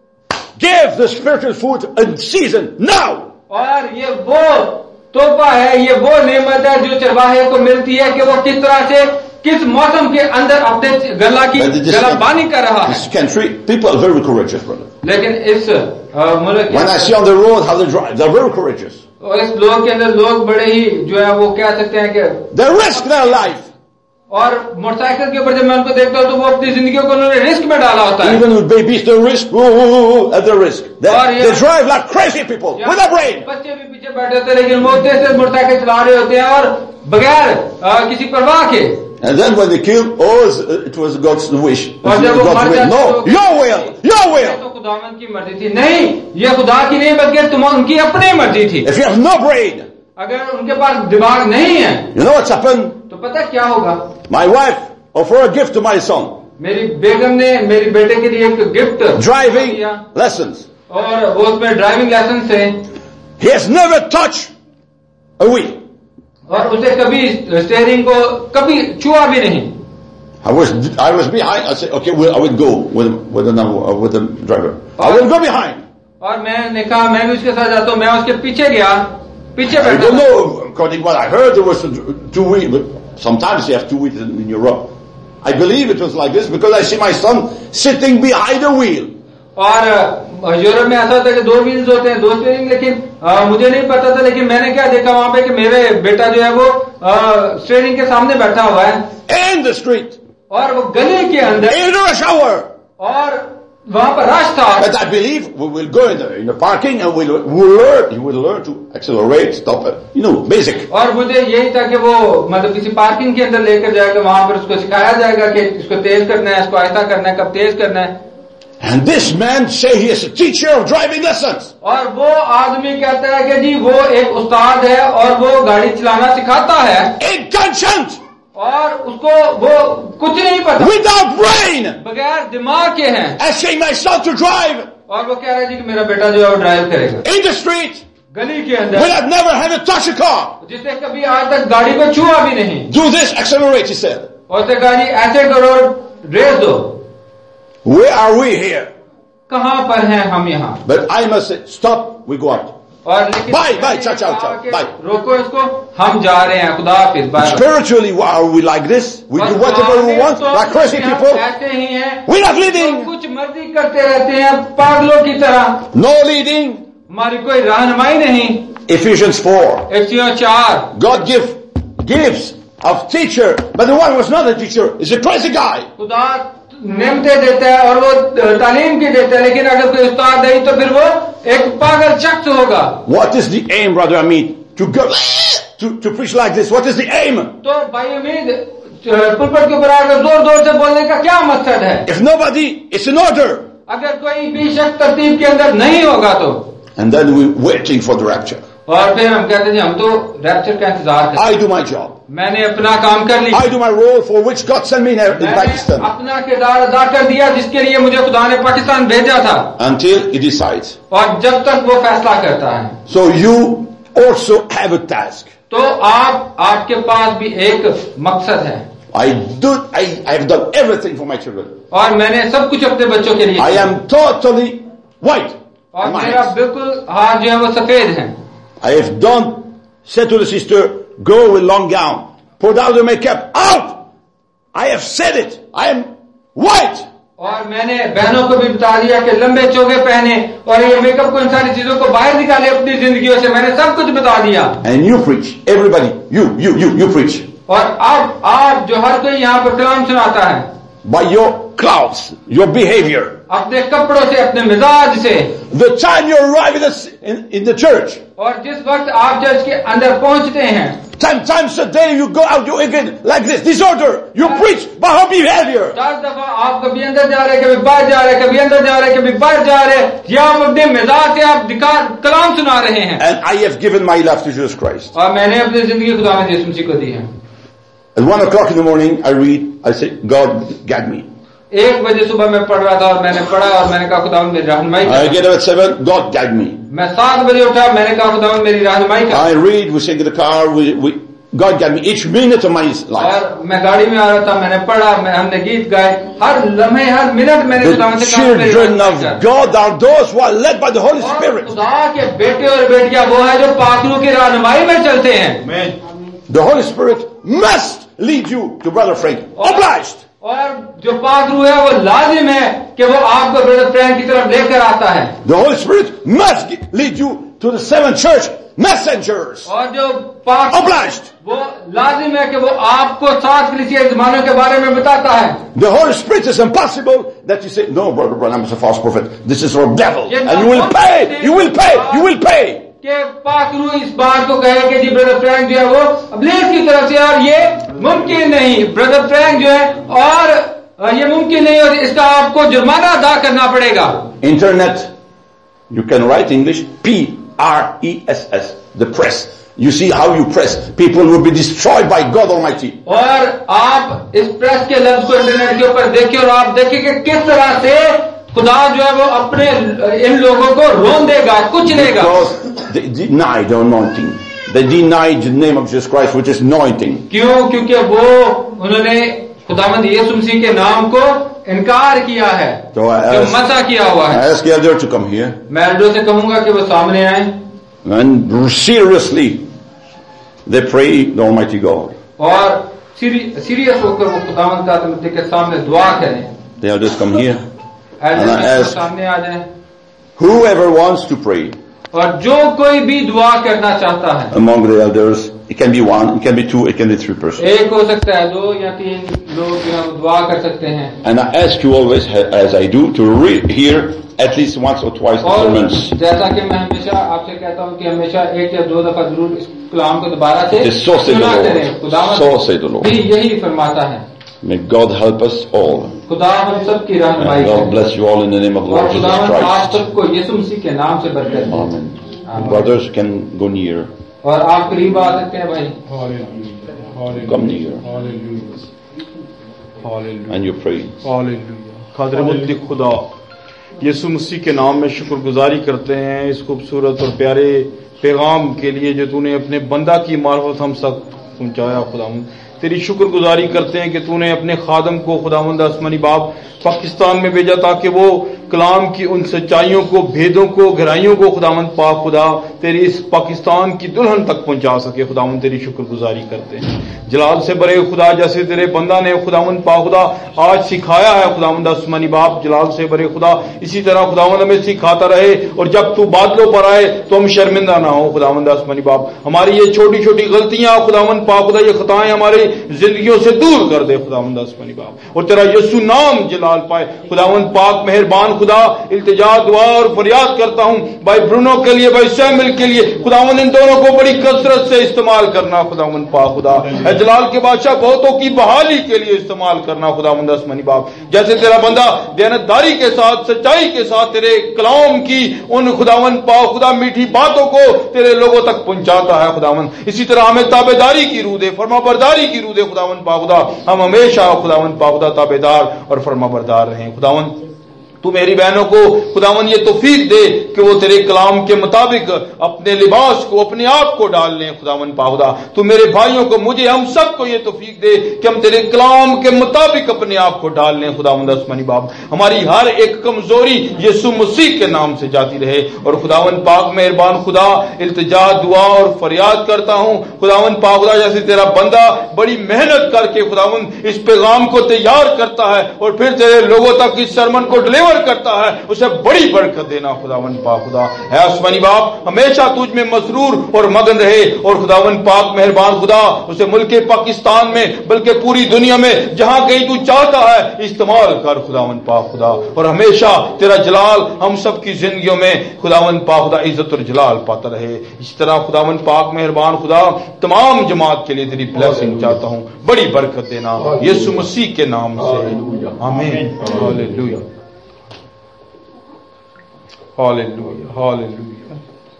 Speaker 1: Give the spiritual food in season now.
Speaker 2: और ये वो तोहफा है, ये वो नेमत है जो चरवाहे को मिलती है कि वो किस तरह से किस मौसम के अंदर अपने गला की
Speaker 1: But this,
Speaker 2: गलाबानी कर रहा
Speaker 1: this
Speaker 2: है।
Speaker 1: country, people are very courageous, brother.
Speaker 2: लेकिन इस अ, मुल्क
Speaker 1: When I
Speaker 2: के
Speaker 1: see on the road how they drive, they're very courageous.
Speaker 2: और इस लोग के अंदर लोग बड़े ही जो है वो कह सकते हैं कि,
Speaker 1: They risk their life.
Speaker 2: और मोटरसाइकिल के ऊपर जब मैं उनको देखता हूँ तो वो अपनी जिंदगी को उन्होंने रिस्क में डाला होता है।
Speaker 1: Even with babies, they risk, ooh, at the risk. They,
Speaker 2: और ये-
Speaker 1: they drive like crazy people with a brain.
Speaker 2: बच्चे भी पीछे बैठे होते हैं, लेकिन वो तेज से मोटरसाइकिल चला रहे होते हैं और बगैर अ, किसी परवाह के।
Speaker 1: And then when they kill, oh, it was God's wish. It
Speaker 2: और
Speaker 1: was
Speaker 2: जब वो
Speaker 1: God's
Speaker 2: मर
Speaker 1: will.
Speaker 2: जाते
Speaker 1: No,
Speaker 2: तो-
Speaker 1: your will, your
Speaker 2: ये
Speaker 1: will.
Speaker 2: तो खुदावंद की मर्जी थी। नहीं, ये खुदा की नहीं बल्कि तुम उनकी अपनी मर्जी थी।
Speaker 1: If you have no brain,
Speaker 2: अगर उनके पास दिमाग नहीं है
Speaker 1: you know what's happened?
Speaker 2: तो पता क्या होगा?
Speaker 1: My wife offered a gift to my son.
Speaker 2: मेरी बेगम ने मेरे बेटे के लिए एक गिफ्ट
Speaker 1: Driving
Speaker 2: दिया
Speaker 1: lessons.
Speaker 2: और वो उसमें ड्राइविंग लाइसेंस है
Speaker 1: He has never touched a wheel.
Speaker 2: और उसे कभी स्टेयरिंग को कभी छुआ भी नहीं।
Speaker 1: I was I was behind. I said, okay, well, I will go with with another with the driver. I will go behind.
Speaker 2: और मैंने कहा मैं भी उसके साथ जाता हूँ। मैं उसके पीछे गया, पीछे
Speaker 1: I
Speaker 2: बैठा
Speaker 1: don't
Speaker 2: था।
Speaker 1: know. According to what I heard, there was a two wheel. Sometimes you have two wheels in, in Europe. I believe it was like this because I see my son sitting behind the wheel.
Speaker 2: और अ, Europe में ऐसा होता है कि दो wheels होते हैं, दो स्टीयरिंग, लेकिन अ, मुझे नहीं पता था। लेकिन मैंने क्या देखा वहां पे कि मेरे बेटा जो है वो स्टीयरिंग के सामने बैठा हुआ है
Speaker 1: In the street.
Speaker 2: और वो गली के अंदर
Speaker 1: in a shower.
Speaker 2: और वहां पर रश था.
Speaker 1: But I believe we will go in the, in the parking and we'll, we'll learn, you will learn to accelerate, stop it, you know, basic.
Speaker 2: और मुझे यही था कि वो मतलब किसी पार्किंग के अंदर लेकर जाएगा, वहां पर उसको सिखाया जाएगा कि इसको तेज करना है, इसको आहिस्ता करना है, कब तेज करना है.
Speaker 1: And this man say he is a teacher of driving lessons.
Speaker 2: और वो आदमी कहता है कि जी वो एक उस्ताद है और वो गाड़ी चलाना सिखाता है.
Speaker 1: Inconscient.
Speaker 2: और उसको वो कुछ नहीं पता.
Speaker 1: Without brain.
Speaker 2: बगैर दिमाग के हैं.
Speaker 1: Asking my son to drive.
Speaker 2: और वो कह रहा है जी कि मेरा बेटा जो है वो ड्राइव करेगा.
Speaker 1: In the street.
Speaker 2: गली के अंदर.
Speaker 1: Will have never had to touch a car.
Speaker 2: जिसने कभी आज तक गाड़ी को छुआ भी नहीं.
Speaker 1: Do this, accelerate, he said.
Speaker 2: और से गाड़ी ऐसे करो, रेस दो.
Speaker 1: Where are we here?
Speaker 2: कहाँ पर हैं हम यहाँ?
Speaker 1: But I must say, stop, we go out.
Speaker 2: और लेकिन
Speaker 1: Bye, bye, ciao, ciao, ciao, bye.
Speaker 2: रोको इसको, हम जा रहे हैं, खुदा हाफिज, bye.
Speaker 1: Spiritually, are we like this? We do whatever we want, like crazy people.
Speaker 2: ऐसे ही हैं.
Speaker 1: We're not leading.
Speaker 2: कुछ मर्जी करते रहते हैं, पागलों की तरह.
Speaker 1: No leading.
Speaker 2: हमारी कोई रहनुमाई नहीं.
Speaker 1: Ephesians four.
Speaker 2: इफिसियों चार.
Speaker 1: God give gifts of teacher, but the one who was not a teacher is a crazy guy.
Speaker 2: खुदा नियमते देता है और वो तालीम की देता है, लेकिन अगर कोई उस्ताद नहीं तो फिर वो एक पागल शख्स होगा.
Speaker 1: What is the aim, brother Amit? To go to to preach like this. What is the aim?
Speaker 2: तो भाई उम्मीद पुलपट के ऊपर आकर जोर जोर से बोलने का क्या मकसद है?
Speaker 1: If nobody is in order.
Speaker 2: अगर कोई भी शख्स तरतीब के अंदर नहीं होगा तो.
Speaker 1: And then we waiting for the rapture.
Speaker 2: और फिर हम कहते हैं हम तो रैप्चर का इंतजार करते हैं.
Speaker 1: I do my job.
Speaker 2: मैंने अपना काम कर लिया.
Speaker 1: I do my role for which God sent me in Pakistan.
Speaker 2: मैंने अपना किरदार अदा कर दिया जिसके लिए मुझे खुदा ने पाकिस्तान भेजा था.
Speaker 1: Until he decides.
Speaker 2: और जब तक वो फैसला करता है.
Speaker 1: So you also have a task.
Speaker 2: तो आप आपके पास भी एक मकसद है.
Speaker 1: I do. I I have done everything for my children.
Speaker 2: और मैंने सब कुछ अपने बच्चों के लिए.
Speaker 1: I am totally white.
Speaker 2: और मेरा बिल्कुल हाथ जो है वो सफेद है.
Speaker 1: I have done, said to the sister, go with long gown, put out the makeup, out! I have said it, I am white!
Speaker 2: और मैंने बहनों को भी बता दिया कि लंबे चोगे पहने और ये मेकअप को इन सारी चीजों को बाहर निकाले अपनी जिंदगियों से. मैंने सब कुछ बता दिया.
Speaker 1: And you preach, everybody, you, you, you, you preach.
Speaker 2: और अब आप जो हर कोई यहाँ पर कलाम सुनाता है.
Speaker 1: By your clothes, your behavior.
Speaker 2: अपने कपड़ों से, अपने मिजाज से.
Speaker 1: The time you arrive in the, in, in the church.
Speaker 2: और जिस वक्त आप चर्च के अंदर पहुंचते हैं.
Speaker 1: Ten times a day you go out, you again like this, disorder. You preach by her behavior.
Speaker 2: दस दफा आप कभी अंदर जा रहे, कभी बाहर जा रहे, कभी अंदर जा रहे, कभी बाहर जा रहे. या आप अपने मिजाज से आप दिखा कलाम सुना रहे हैं.
Speaker 1: And I have given my life to Jesus Christ.
Speaker 2: और मैंने अपनी जिंदगी खुदा में यीशु मसीह को दी है.
Speaker 1: At one o'clock in the morning, I read, I say, God guide me.
Speaker 2: एक बजे सुबह मैं पढ़ रहा था और मैंने पढ़ा और मैंने कहा खुदा मेरी रहनुमाई कर.
Speaker 1: I get up at seven, God guide me.
Speaker 2: मैं सात बजे उठा, मैंने कहा खुदा मेरी रहनुमाई कर.
Speaker 1: I read, we sing in the car, we, we, God guide me each minute of my life.
Speaker 2: और मैं गाड़ी में आ रहा था, मैंने पढ़ा, मैं हमने गीत गाए, हर लम्हे हर मिनट मैंने खुदा से कहा
Speaker 1: The children of God are those who are led by the Holy Spirit.
Speaker 2: खुदा के बेटे और बेटियां वो है जो पाखरू की रहनुमाई में चलते हैं.
Speaker 1: The Holy Spirit must lead you to Brother Frank. Obliged.
Speaker 2: और जो पाखरू है वो लाजिम है कि वो आपको ब्रदर फ्रैंक की तरफ लेकर आता है.
Speaker 1: The Holy Spirit must lead you to the seven church messengers.
Speaker 2: और जो पाखरू
Speaker 1: Obliged.
Speaker 2: वो लाजिम है कि वो आपको सात कलीसिया यजमानों के बारे में बताता है.
Speaker 1: The Holy Spirit is impossible that you say, no, Brother Branham is a false prophet. This is for devil. And you will pay. You will pay. You will pay.
Speaker 2: कि पाखरू इस बात को कहे कि जी ब्रदर फ्रैंक जो है वो अब्लीस की तरफ से, और ये मुमकिन नहीं. ब्रदर फ्रैंक जो है और ये मुमकिन नहीं, और इसका आपको जुर्माना अदा करना पड़ेगा.
Speaker 1: Internet, you can write English, P R E S S, the press. You see how you press. People will be destroyed by God Almighty.
Speaker 2: और आप इस प्रेस के लफ्ज को इंटरनेट के ऊपर देखिए और आप देखिए कि किस तरह से खुदा जो है वो अपने इन लोगों को रोन देगा, कुछ देगा.
Speaker 1: Because they denied the anointing. They denied the name of Jesus Christ, which is anointing.
Speaker 2: क्यों? क्योंकि वो उन्होंने खुदावंद यीशु मसीह के नाम को इनकार किया है,
Speaker 1: So I
Speaker 2: जो
Speaker 1: ask,
Speaker 2: मसा किया हुआ
Speaker 1: I
Speaker 2: है.
Speaker 1: ask the elder to come here
Speaker 2: मैं एल्डर से कहूंगा कि वो सामने आए
Speaker 1: and seriously they pray the Almighty God.
Speaker 2: और सीरियस होकर वो खुदावंद का आत्मा के सामने दुआ करें.
Speaker 1: The elders come here.
Speaker 2: Elder
Speaker 1: ask-
Speaker 2: सामने आ जाए.
Speaker 1: Whoever wants to pray,
Speaker 2: और जो कोई भी दुआ करना चाहता है,
Speaker 1: among the elders, it can be one, it can be two, it can be three persons.
Speaker 2: एक हो सकता है, दो या तीन लोग जो है वो दुआ कर सकते हैं.
Speaker 1: And I ask you always, as I do, to re- hear at least once or twice the
Speaker 2: और
Speaker 1: sermons.
Speaker 2: जैसा कि मैं हमेशा आपसे कहता हूँ कि हमेशा एक या दो दफा जरूर इस कलाम को दोबारा से
Speaker 1: So say the
Speaker 2: सुनाते रहें.
Speaker 1: Lord.
Speaker 2: खुदावंद
Speaker 1: So say the Lord.
Speaker 2: भी यही फरमाता है.
Speaker 1: May God help us all.
Speaker 2: खुदा हम सब की रहनुमाई
Speaker 1: And God
Speaker 2: करे.
Speaker 1: bless you all in the name of the
Speaker 2: और
Speaker 1: Lord Jesus
Speaker 2: खुदावंद आप
Speaker 1: Christ.
Speaker 2: सबको यीशु मसीह के नाम से बरकत दे.
Speaker 1: Amen. The brothers can go near.
Speaker 2: और आप करीब आ सकते हैं भाई.
Speaker 1: Come near. And you pray.
Speaker 6: Kader मुतलक खुदा यीशु मसीह के नाम में शुक्रगुजारी करते हैं इस खूबसूरत और प्यारे पैगाम के लिए जो तूने अपने बंदा की मार्फत हम तक पहुंचाया. खुदावंद तेरी शुक्रगुजारी करते हैं कि तूने अपने खादम को खुदावंद आसमानी बाप पाकिस्तान में भेजा ताकि वो कलाम की उन सच्चाइयों को, भेदों को, गहराइयों को खुदावंद पाक खुदा तेरी इस पाकिस्तान की दुल्हन तक पहुंचा सके. खुदावंद तेरी शुक्रगुजारी करते हैं. जलाल से बरे खुदा जैसे तेरे बंदा ने खुदावंद पाक खुदा आज सिखाया है खुदावंद आसमानी बाप, जलाल से बरे खुदा इसी तरह खुदावंद हमें सिखाता रहे और जब तू बादलों पर आए तो हम शर्मिंदा ना हो. खुदावंद आसमानी बाप हमारी ये छोटी छोटी गलतियां खुदावंद पाक खुदा ये खताएं हमारी जिंदगियों से दूर कर दे खुदावंद आसमानी बाप, और तेरा यीशु नाम जलाल पाए. खुदावंद पाक मेहरबान खुदा इल्तिजा दुआ और फरियाद करता हूं भाई ब्रुनो के लिए, भाई सैमुअल के लिए. खुदावंद इन दोनों को बड़ी कसरत से इस्तेमाल करना खुदावंद पाक खुदा. ऐ जलाल के बादशाह बहुतों की बहाली के लिए इस्तेमाल करना खुदावंद आसमानी बाप. जैसे तेरा बंदा दयानतदारी के साथ, सच्चाई के साथ तेरे कलाम की उन खुदावंद पाक खुदा मीठी बातों को तेरे लोगों तक पहुंचाता है खुदावंद, इसी तरह हमें ताबेदारी की रूह दे, फरमाबरदारी की रूह दे खुदावंद पाक खुदा. हम हमेशा खुदावंद पाक खुदा ताबेदार और फरमाबरदार रहें. खुदावंद तू मेरी बहनों को खुदावन ये तौफीक दे कि वो तेरे कलाम के मुताबिक अपने लिबास को, अपने आप को डाल लें खुदावन पाहुदा. तू मेरे भाइयों को, मुझे, हम सबको ये तौफीक दे कि हम तेरे कलाम के मुताबिक अपने आप को डाल लें खुदावन आसमानी बाप. हमारी हर एक कमजोरी यीशु मसीह के नाम से जाती रहे. और खुदावन पाक मेहरबान खुदा इल्तिजा दुआ और फरियाद करता हूं खुदावन पाक खुदा जैसे तेरा बंदा बड़ी मेहनत करके खुदावन इस पैगाम को तैयार करता है और फिर तेरे लोगों तक इस सरमन को डिलीवर करता है, उसे बड़ी बरकत देना खुदावन पाक खुदा. है आसमानी बाप हमेशा तुझ में मसरूर और मगन रहे. और खुदावन पाक मेहरबान खुदा उसे मुल्क पाकिस्तान में बल्कि पूरी दुनिया में जहां कहीं तू चाहता है इस्तेमाल कर खुदावन पाक खुदा. और हमेशा तेरा जलाल हम सब की जिंदगियों में खुदावन पाक खुदा इज्जत और जलाल पाता रहे. इस तरह खुदावन पाक मेहरबान खुदा तमाम जमात के लिए तेरी ब्लेसिंग चाहता हूं, बड़ी बरकत देना यीशु मसीह के नाम से. आमीन. Hallelujah. Hallelujah, hallelujah,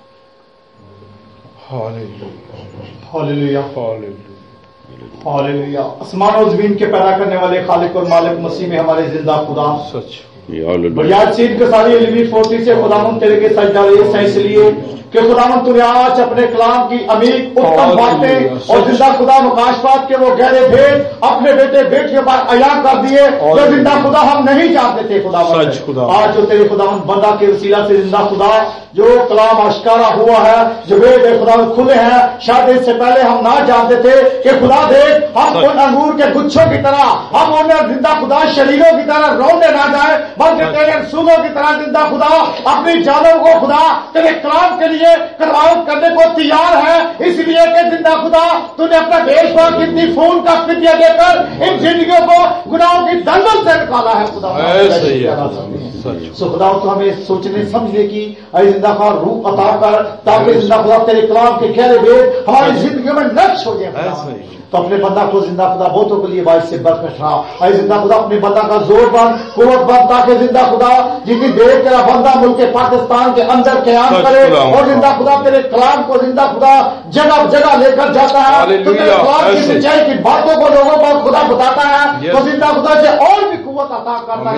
Speaker 6: hallelujah,
Speaker 8: hallelujah
Speaker 6: hallelujah.
Speaker 8: Hallelujah. आसमान और जमीन के पैदा करने वाले खालिक और मालिक मसीह में हमारे जिंदा खुदा
Speaker 6: सच.
Speaker 8: बढ़िया चीज के सारी इल्मी फोर्टी से खुदावन तेरे के सजदा रहे इसलिए कि खुदावन तूने आज अपने कलाम की अमीर उत्तम बातें और जिंदा खुदा मुकाशफात के वो गहरे भेद अपने बेटे बेट के बाद अयान कर दिए जो जिंदा खुदा हम नहीं जानते थे. खुदावन आज जो तेरे खुदावन बंदा के वसीला से जिंदा खुदा जो कलाम आश्कारा हुआ है, जो वेद खुदा खुले हैं, शायद इससे पहले हम ना जानते थे कि खुदा देख हम उन अंगूर के गुच्छों की तरह हम उन जिंदा खुदा शरीरों की तरह रोने ना जाए बल्कि तेरे रसूलों की तरह जिंदा खुदा अपनी जानों को खुदा तेरे कलाम के लिए करवावत करने को तैयार है. इसलिए कि जिंदा खुदा तूने अपना देश और कितनी खून का फिदिया देकर इन जिंदगियों को गुनाहों की दलदल से निकाला है खुदा. सो खुदा तो हमें सोचने समझने की जिंदा का रूप अता कर ताकि जिंदा खुदा तेरे कलाम के गहरे भेद हमारी जिंदगी में नक्श हो जाए. तो अपने बंदा को जिंदा खुदा बहुतों के लिए बाइस से बरकत रहा. अरे जिंदा खुदा अपने बंदा का जोर बन, कुवत बन ताकि जिंदा खुदा जितनी देर तेरा बंदा मुल्क पाकिस्तान के अंदर क्याम करे और जिंदा खुदा तेरे कलाम को जिंदा खुदा जगह जगह लेकर जाता है. तो तेरे कलाम की सच्चाई की बातों को लोगों को खुदा बताता है. तो जिंदा खुदा से और भी कुवत अता करना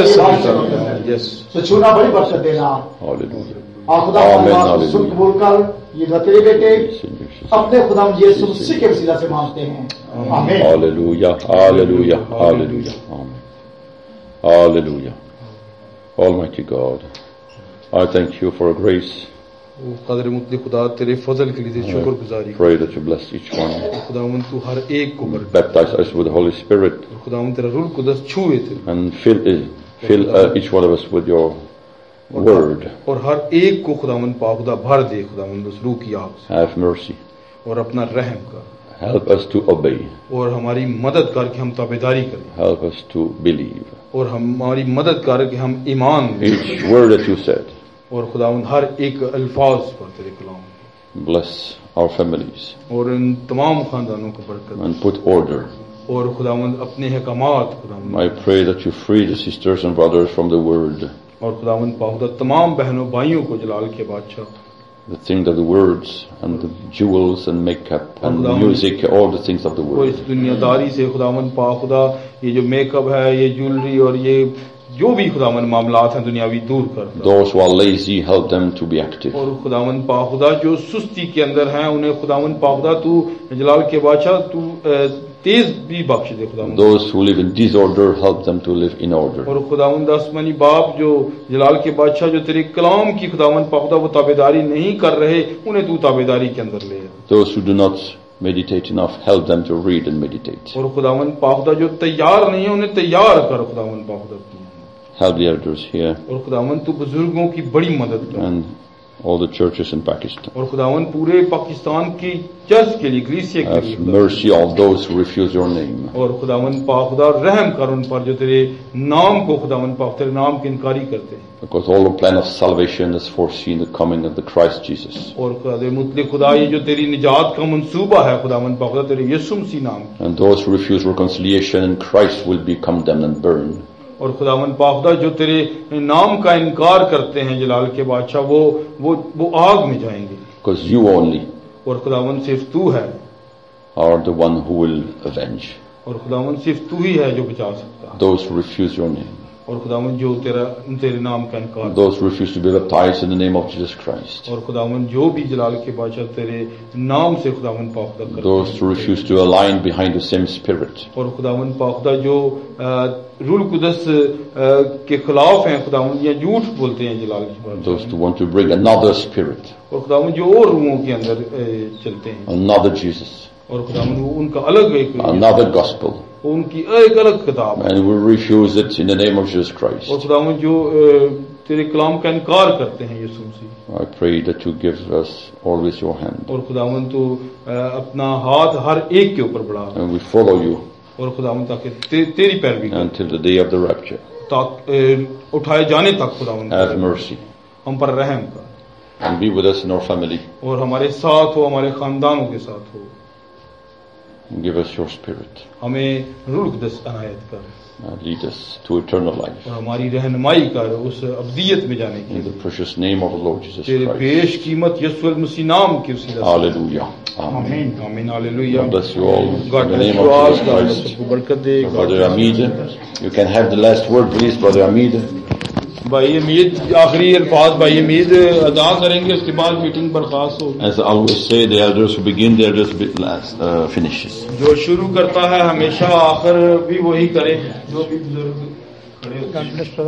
Speaker 8: तो छूना बड़ी बरकत देना. खुदा सुन कबूल कर ये तेरे बेटे अपने खुदा यीशु मसीह के वसीला से मांगते हैं. आमीन.
Speaker 1: हालेलुया, हालेलुया, हालेलुया, आमीन. Hallelujah. Almighty God, I thank you for grace.
Speaker 6: कदर मुतलक खुदा तेरे फजल के लिए शुक्रगुजारी.
Speaker 1: Pray that you bless each one.
Speaker 6: खुदावंद तू हर एक को बरकत.
Speaker 1: Baptize us with the Holy Spirit.
Speaker 6: खुदावंद तेरा रूह कुदस छुए थे.
Speaker 1: And fill fill uh, each one of us with your word.
Speaker 7: और हर एक को खुदावंद पाखुदा भर दे खुदावंद उस रूह की आग से
Speaker 1: Have mercy.
Speaker 7: और अपना रहम कर
Speaker 1: Help us to obey.
Speaker 7: और हमारी मदद कर कि हम ताबेदारी करें
Speaker 1: Help us to believe.
Speaker 7: और हमारी मदद कर कि हम ईमान लें
Speaker 1: Each word that you said.
Speaker 7: और खुदावंद हर एक अल्फाज पर तेरे कलाम
Speaker 1: Bless our families
Speaker 7: और इन तमाम खानदानों को बरकत
Speaker 1: and put order.
Speaker 7: और खुदावंद अपने हकामात खुदावंद
Speaker 1: I pray that you free the sisters and brothers from the word,
Speaker 7: और खुदावंद पाखुदा तमाम बहनों भाइयों को जलाल के बादशाह
Speaker 1: the things of the words and the jewels and makeup and
Speaker 7: Khudawand.
Speaker 1: music, all the things of the
Speaker 7: वो
Speaker 1: world.
Speaker 7: इस दुनियादारी से खुदावंद पाखुदा ये जो मेकअप है ये ज्वेलरी और ये जो भी खुदावंद मामलात हैं दुनियावी दूर कर
Speaker 1: Those who are lazy, help them to be active.
Speaker 7: और खुदावंद पाखुदा जो सुस्ती के अंदर हैं उन्हें खुदावंद पाखुदा तू जलाल के बादशाह तू अ, तेज भी बख्श दे खुदावंद
Speaker 1: Those who live in disorder, help them to live in order.
Speaker 7: और खुदावंद आसमानी बाप जो जलाल के बादशाह जो तेरे कलाम की खुदावंद पाखुदा वो ताबेदारी नहीं कर रहे उन्हें तू ताबेदारी के अंदर ले आ।
Speaker 1: Those who do not meditate enough, help them to read and meditate.
Speaker 7: और खुदावंद पाखुदा जो तैयार नहीं है उन्हें तैयार कर खुदावंद पाखुदा
Speaker 1: Help the elders here
Speaker 7: और खुदावंद तू बुजुर्गों की बड़ी मदद कर
Speaker 1: and all the churches in Pakistan.
Speaker 7: और खुदावंद पूरे पाकिस्तान की चर्च के लिए ग्रीसिया के
Speaker 1: Have
Speaker 7: लिए
Speaker 1: mercy on those who refuse your name.
Speaker 7: और खुदावंद पाखुदा रहम कर उन पर जो तेरे नाम को खुदावंद पाक तेरे नाम की इनकारी करते हैं
Speaker 1: Because all the plan of salvation is foreseen the coming of the Christ Jesus.
Speaker 7: और खुदा मुतले खुदा ये जो तेरी निजात का मंसूबा है खुदावंद पाखुदा तेरे यीशु मसीह नाम
Speaker 1: And those who refuse reconciliation in Christ will be condemned and burned.
Speaker 7: और खुदावंद पाखुदा जो तेरे नाम का इनकार करते हैं जलाल के बादशाह वो वो वो आग में जाएंगे
Speaker 1: Because you only
Speaker 7: और खुदावंद सिर्फ तू है
Speaker 1: are the one who will avenge
Speaker 7: और खुदावंद सिर्फ तू ही है जो बचा सकता है
Speaker 1: those who refuse your name.
Speaker 7: और खुदावंद जो तेरा तेरे नाम का इनकार
Speaker 1: Those who refuse to be baptized in the name of Jesus Christ.
Speaker 7: और खुदावंद जो भी जलाल के बादशाह तेरे नाम से खुदावंद पाखुदा करते
Speaker 1: Those who refuse to align behind the same spirit.
Speaker 7: और खुदावंद पाखुदा जो रूल कुदस के खिलाफ हैं खुदावंद या झूठ बोलते हैं जलाल के बादशाह
Speaker 1: Those who want to bring another spirit,
Speaker 7: और खुदावंद जो और रूहों के अंदर चलते हैं
Speaker 1: another Jesus,
Speaker 7: और खुदावंद वो उनका अलग एक
Speaker 1: another gospel,
Speaker 7: उनकी एक अलग किताब है
Speaker 1: and will refuse it in the name of Jesus Christ.
Speaker 7: और खुदावंद जो तेरे कलाम का इनकार करते हैं यीशु मसीह
Speaker 1: I pray that you give us always your hand,
Speaker 7: और खुदावंद तो अपना हाथ हर एक के ऊपर बढ़ा
Speaker 1: and we follow you
Speaker 7: और खुदावंद ताकि ते, तेरी पैरवी करें
Speaker 1: until the day of the rapture.
Speaker 7: ताक उठाए जाने तक खुदावंद
Speaker 1: Have mercy
Speaker 7: हम पर रहम कर
Speaker 1: and be with us in our family.
Speaker 7: और हमारे साथ हो हमारे खानदानों के साथ हो
Speaker 1: Give us your spirit
Speaker 7: हमें रूह कुदस अनायत कर
Speaker 1: and lead us to eternal life.
Speaker 7: और हमारी रहनुमाई कर उस अब्दियत में जाने की
Speaker 1: In the precious name of the Lord Jesus
Speaker 7: तेरे
Speaker 1: Christ.
Speaker 7: बेश कीमत यीशु मसीह नाम की उसी
Speaker 1: Hallelujah. Amen.
Speaker 7: आमीन आमीन hallelujah
Speaker 1: God bless you all.
Speaker 7: God
Speaker 1: In the
Speaker 7: bless
Speaker 1: name
Speaker 7: you
Speaker 1: of
Speaker 7: all.
Speaker 1: Jesus
Speaker 7: God
Speaker 1: Christ.
Speaker 7: सबको बरकत दे
Speaker 1: Brother Hamid, you can have the last word, please, Brother Hamid.
Speaker 7: भाई अमीद आखिरी अल्फाज भाई अमीद अदा करेंगे उसके बाद मीटिंग बर्खास्त होगी
Speaker 1: As I always say, the elders who begin, the elders be- last uh, finishes.
Speaker 7: जो शुरू करता है हमेशा आखिर भी वही करे जो भी बुजुर्ग खड़े होते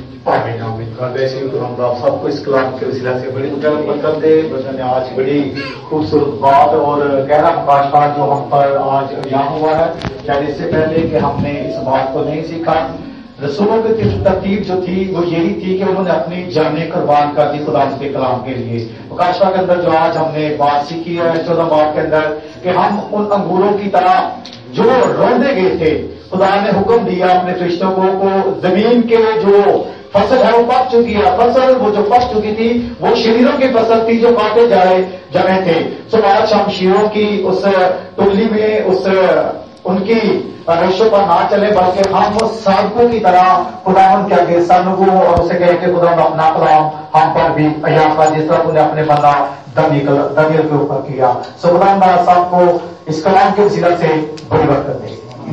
Speaker 7: हैं
Speaker 8: सबको इस कलाम के वसीला से बड़ी बरकत दे। बच्चों ने आज बड़ी खूबसूरत बात और गहरा प्रकाश जो हम पर आज यहाँ हुआ है, शायद इससे पहले कि हमने इस बात को नहीं सीखा। रसूलों की तरतीब जो थी वो यही थी कि उन्होंने अपनी जानें कुर्बान कर दी खुदा के कलाम के लिए। प्रकाशवा के अंदर जो आज हमने बात सीखी है चौदह बात के अंदर कि हम उन अंगूरों की तरह जो रौंदे गए थे, खुदा ने हुक्म दिया अपने फरिश्तों को, को जमीन के जो फसल है वो पक चुकी है। फसल वो जो पक चुकी थी वो शरीरों की फसल थी जो काटे जाए जमे थे। सो आज हम शीरों की उस टोली में उस उनकी रशों पर ना चले बल्कि हम उस साधकों की तरह खुदावन के आगे सनगो और उसे कहे कि खुदा अपना कलाम हम पर भी अया का जिस तरह उन्हें अपने बंदा दमील के ऊपर किया। सो खुदा सबको इस कलाम के वसीला से बड़ी बरकत दे।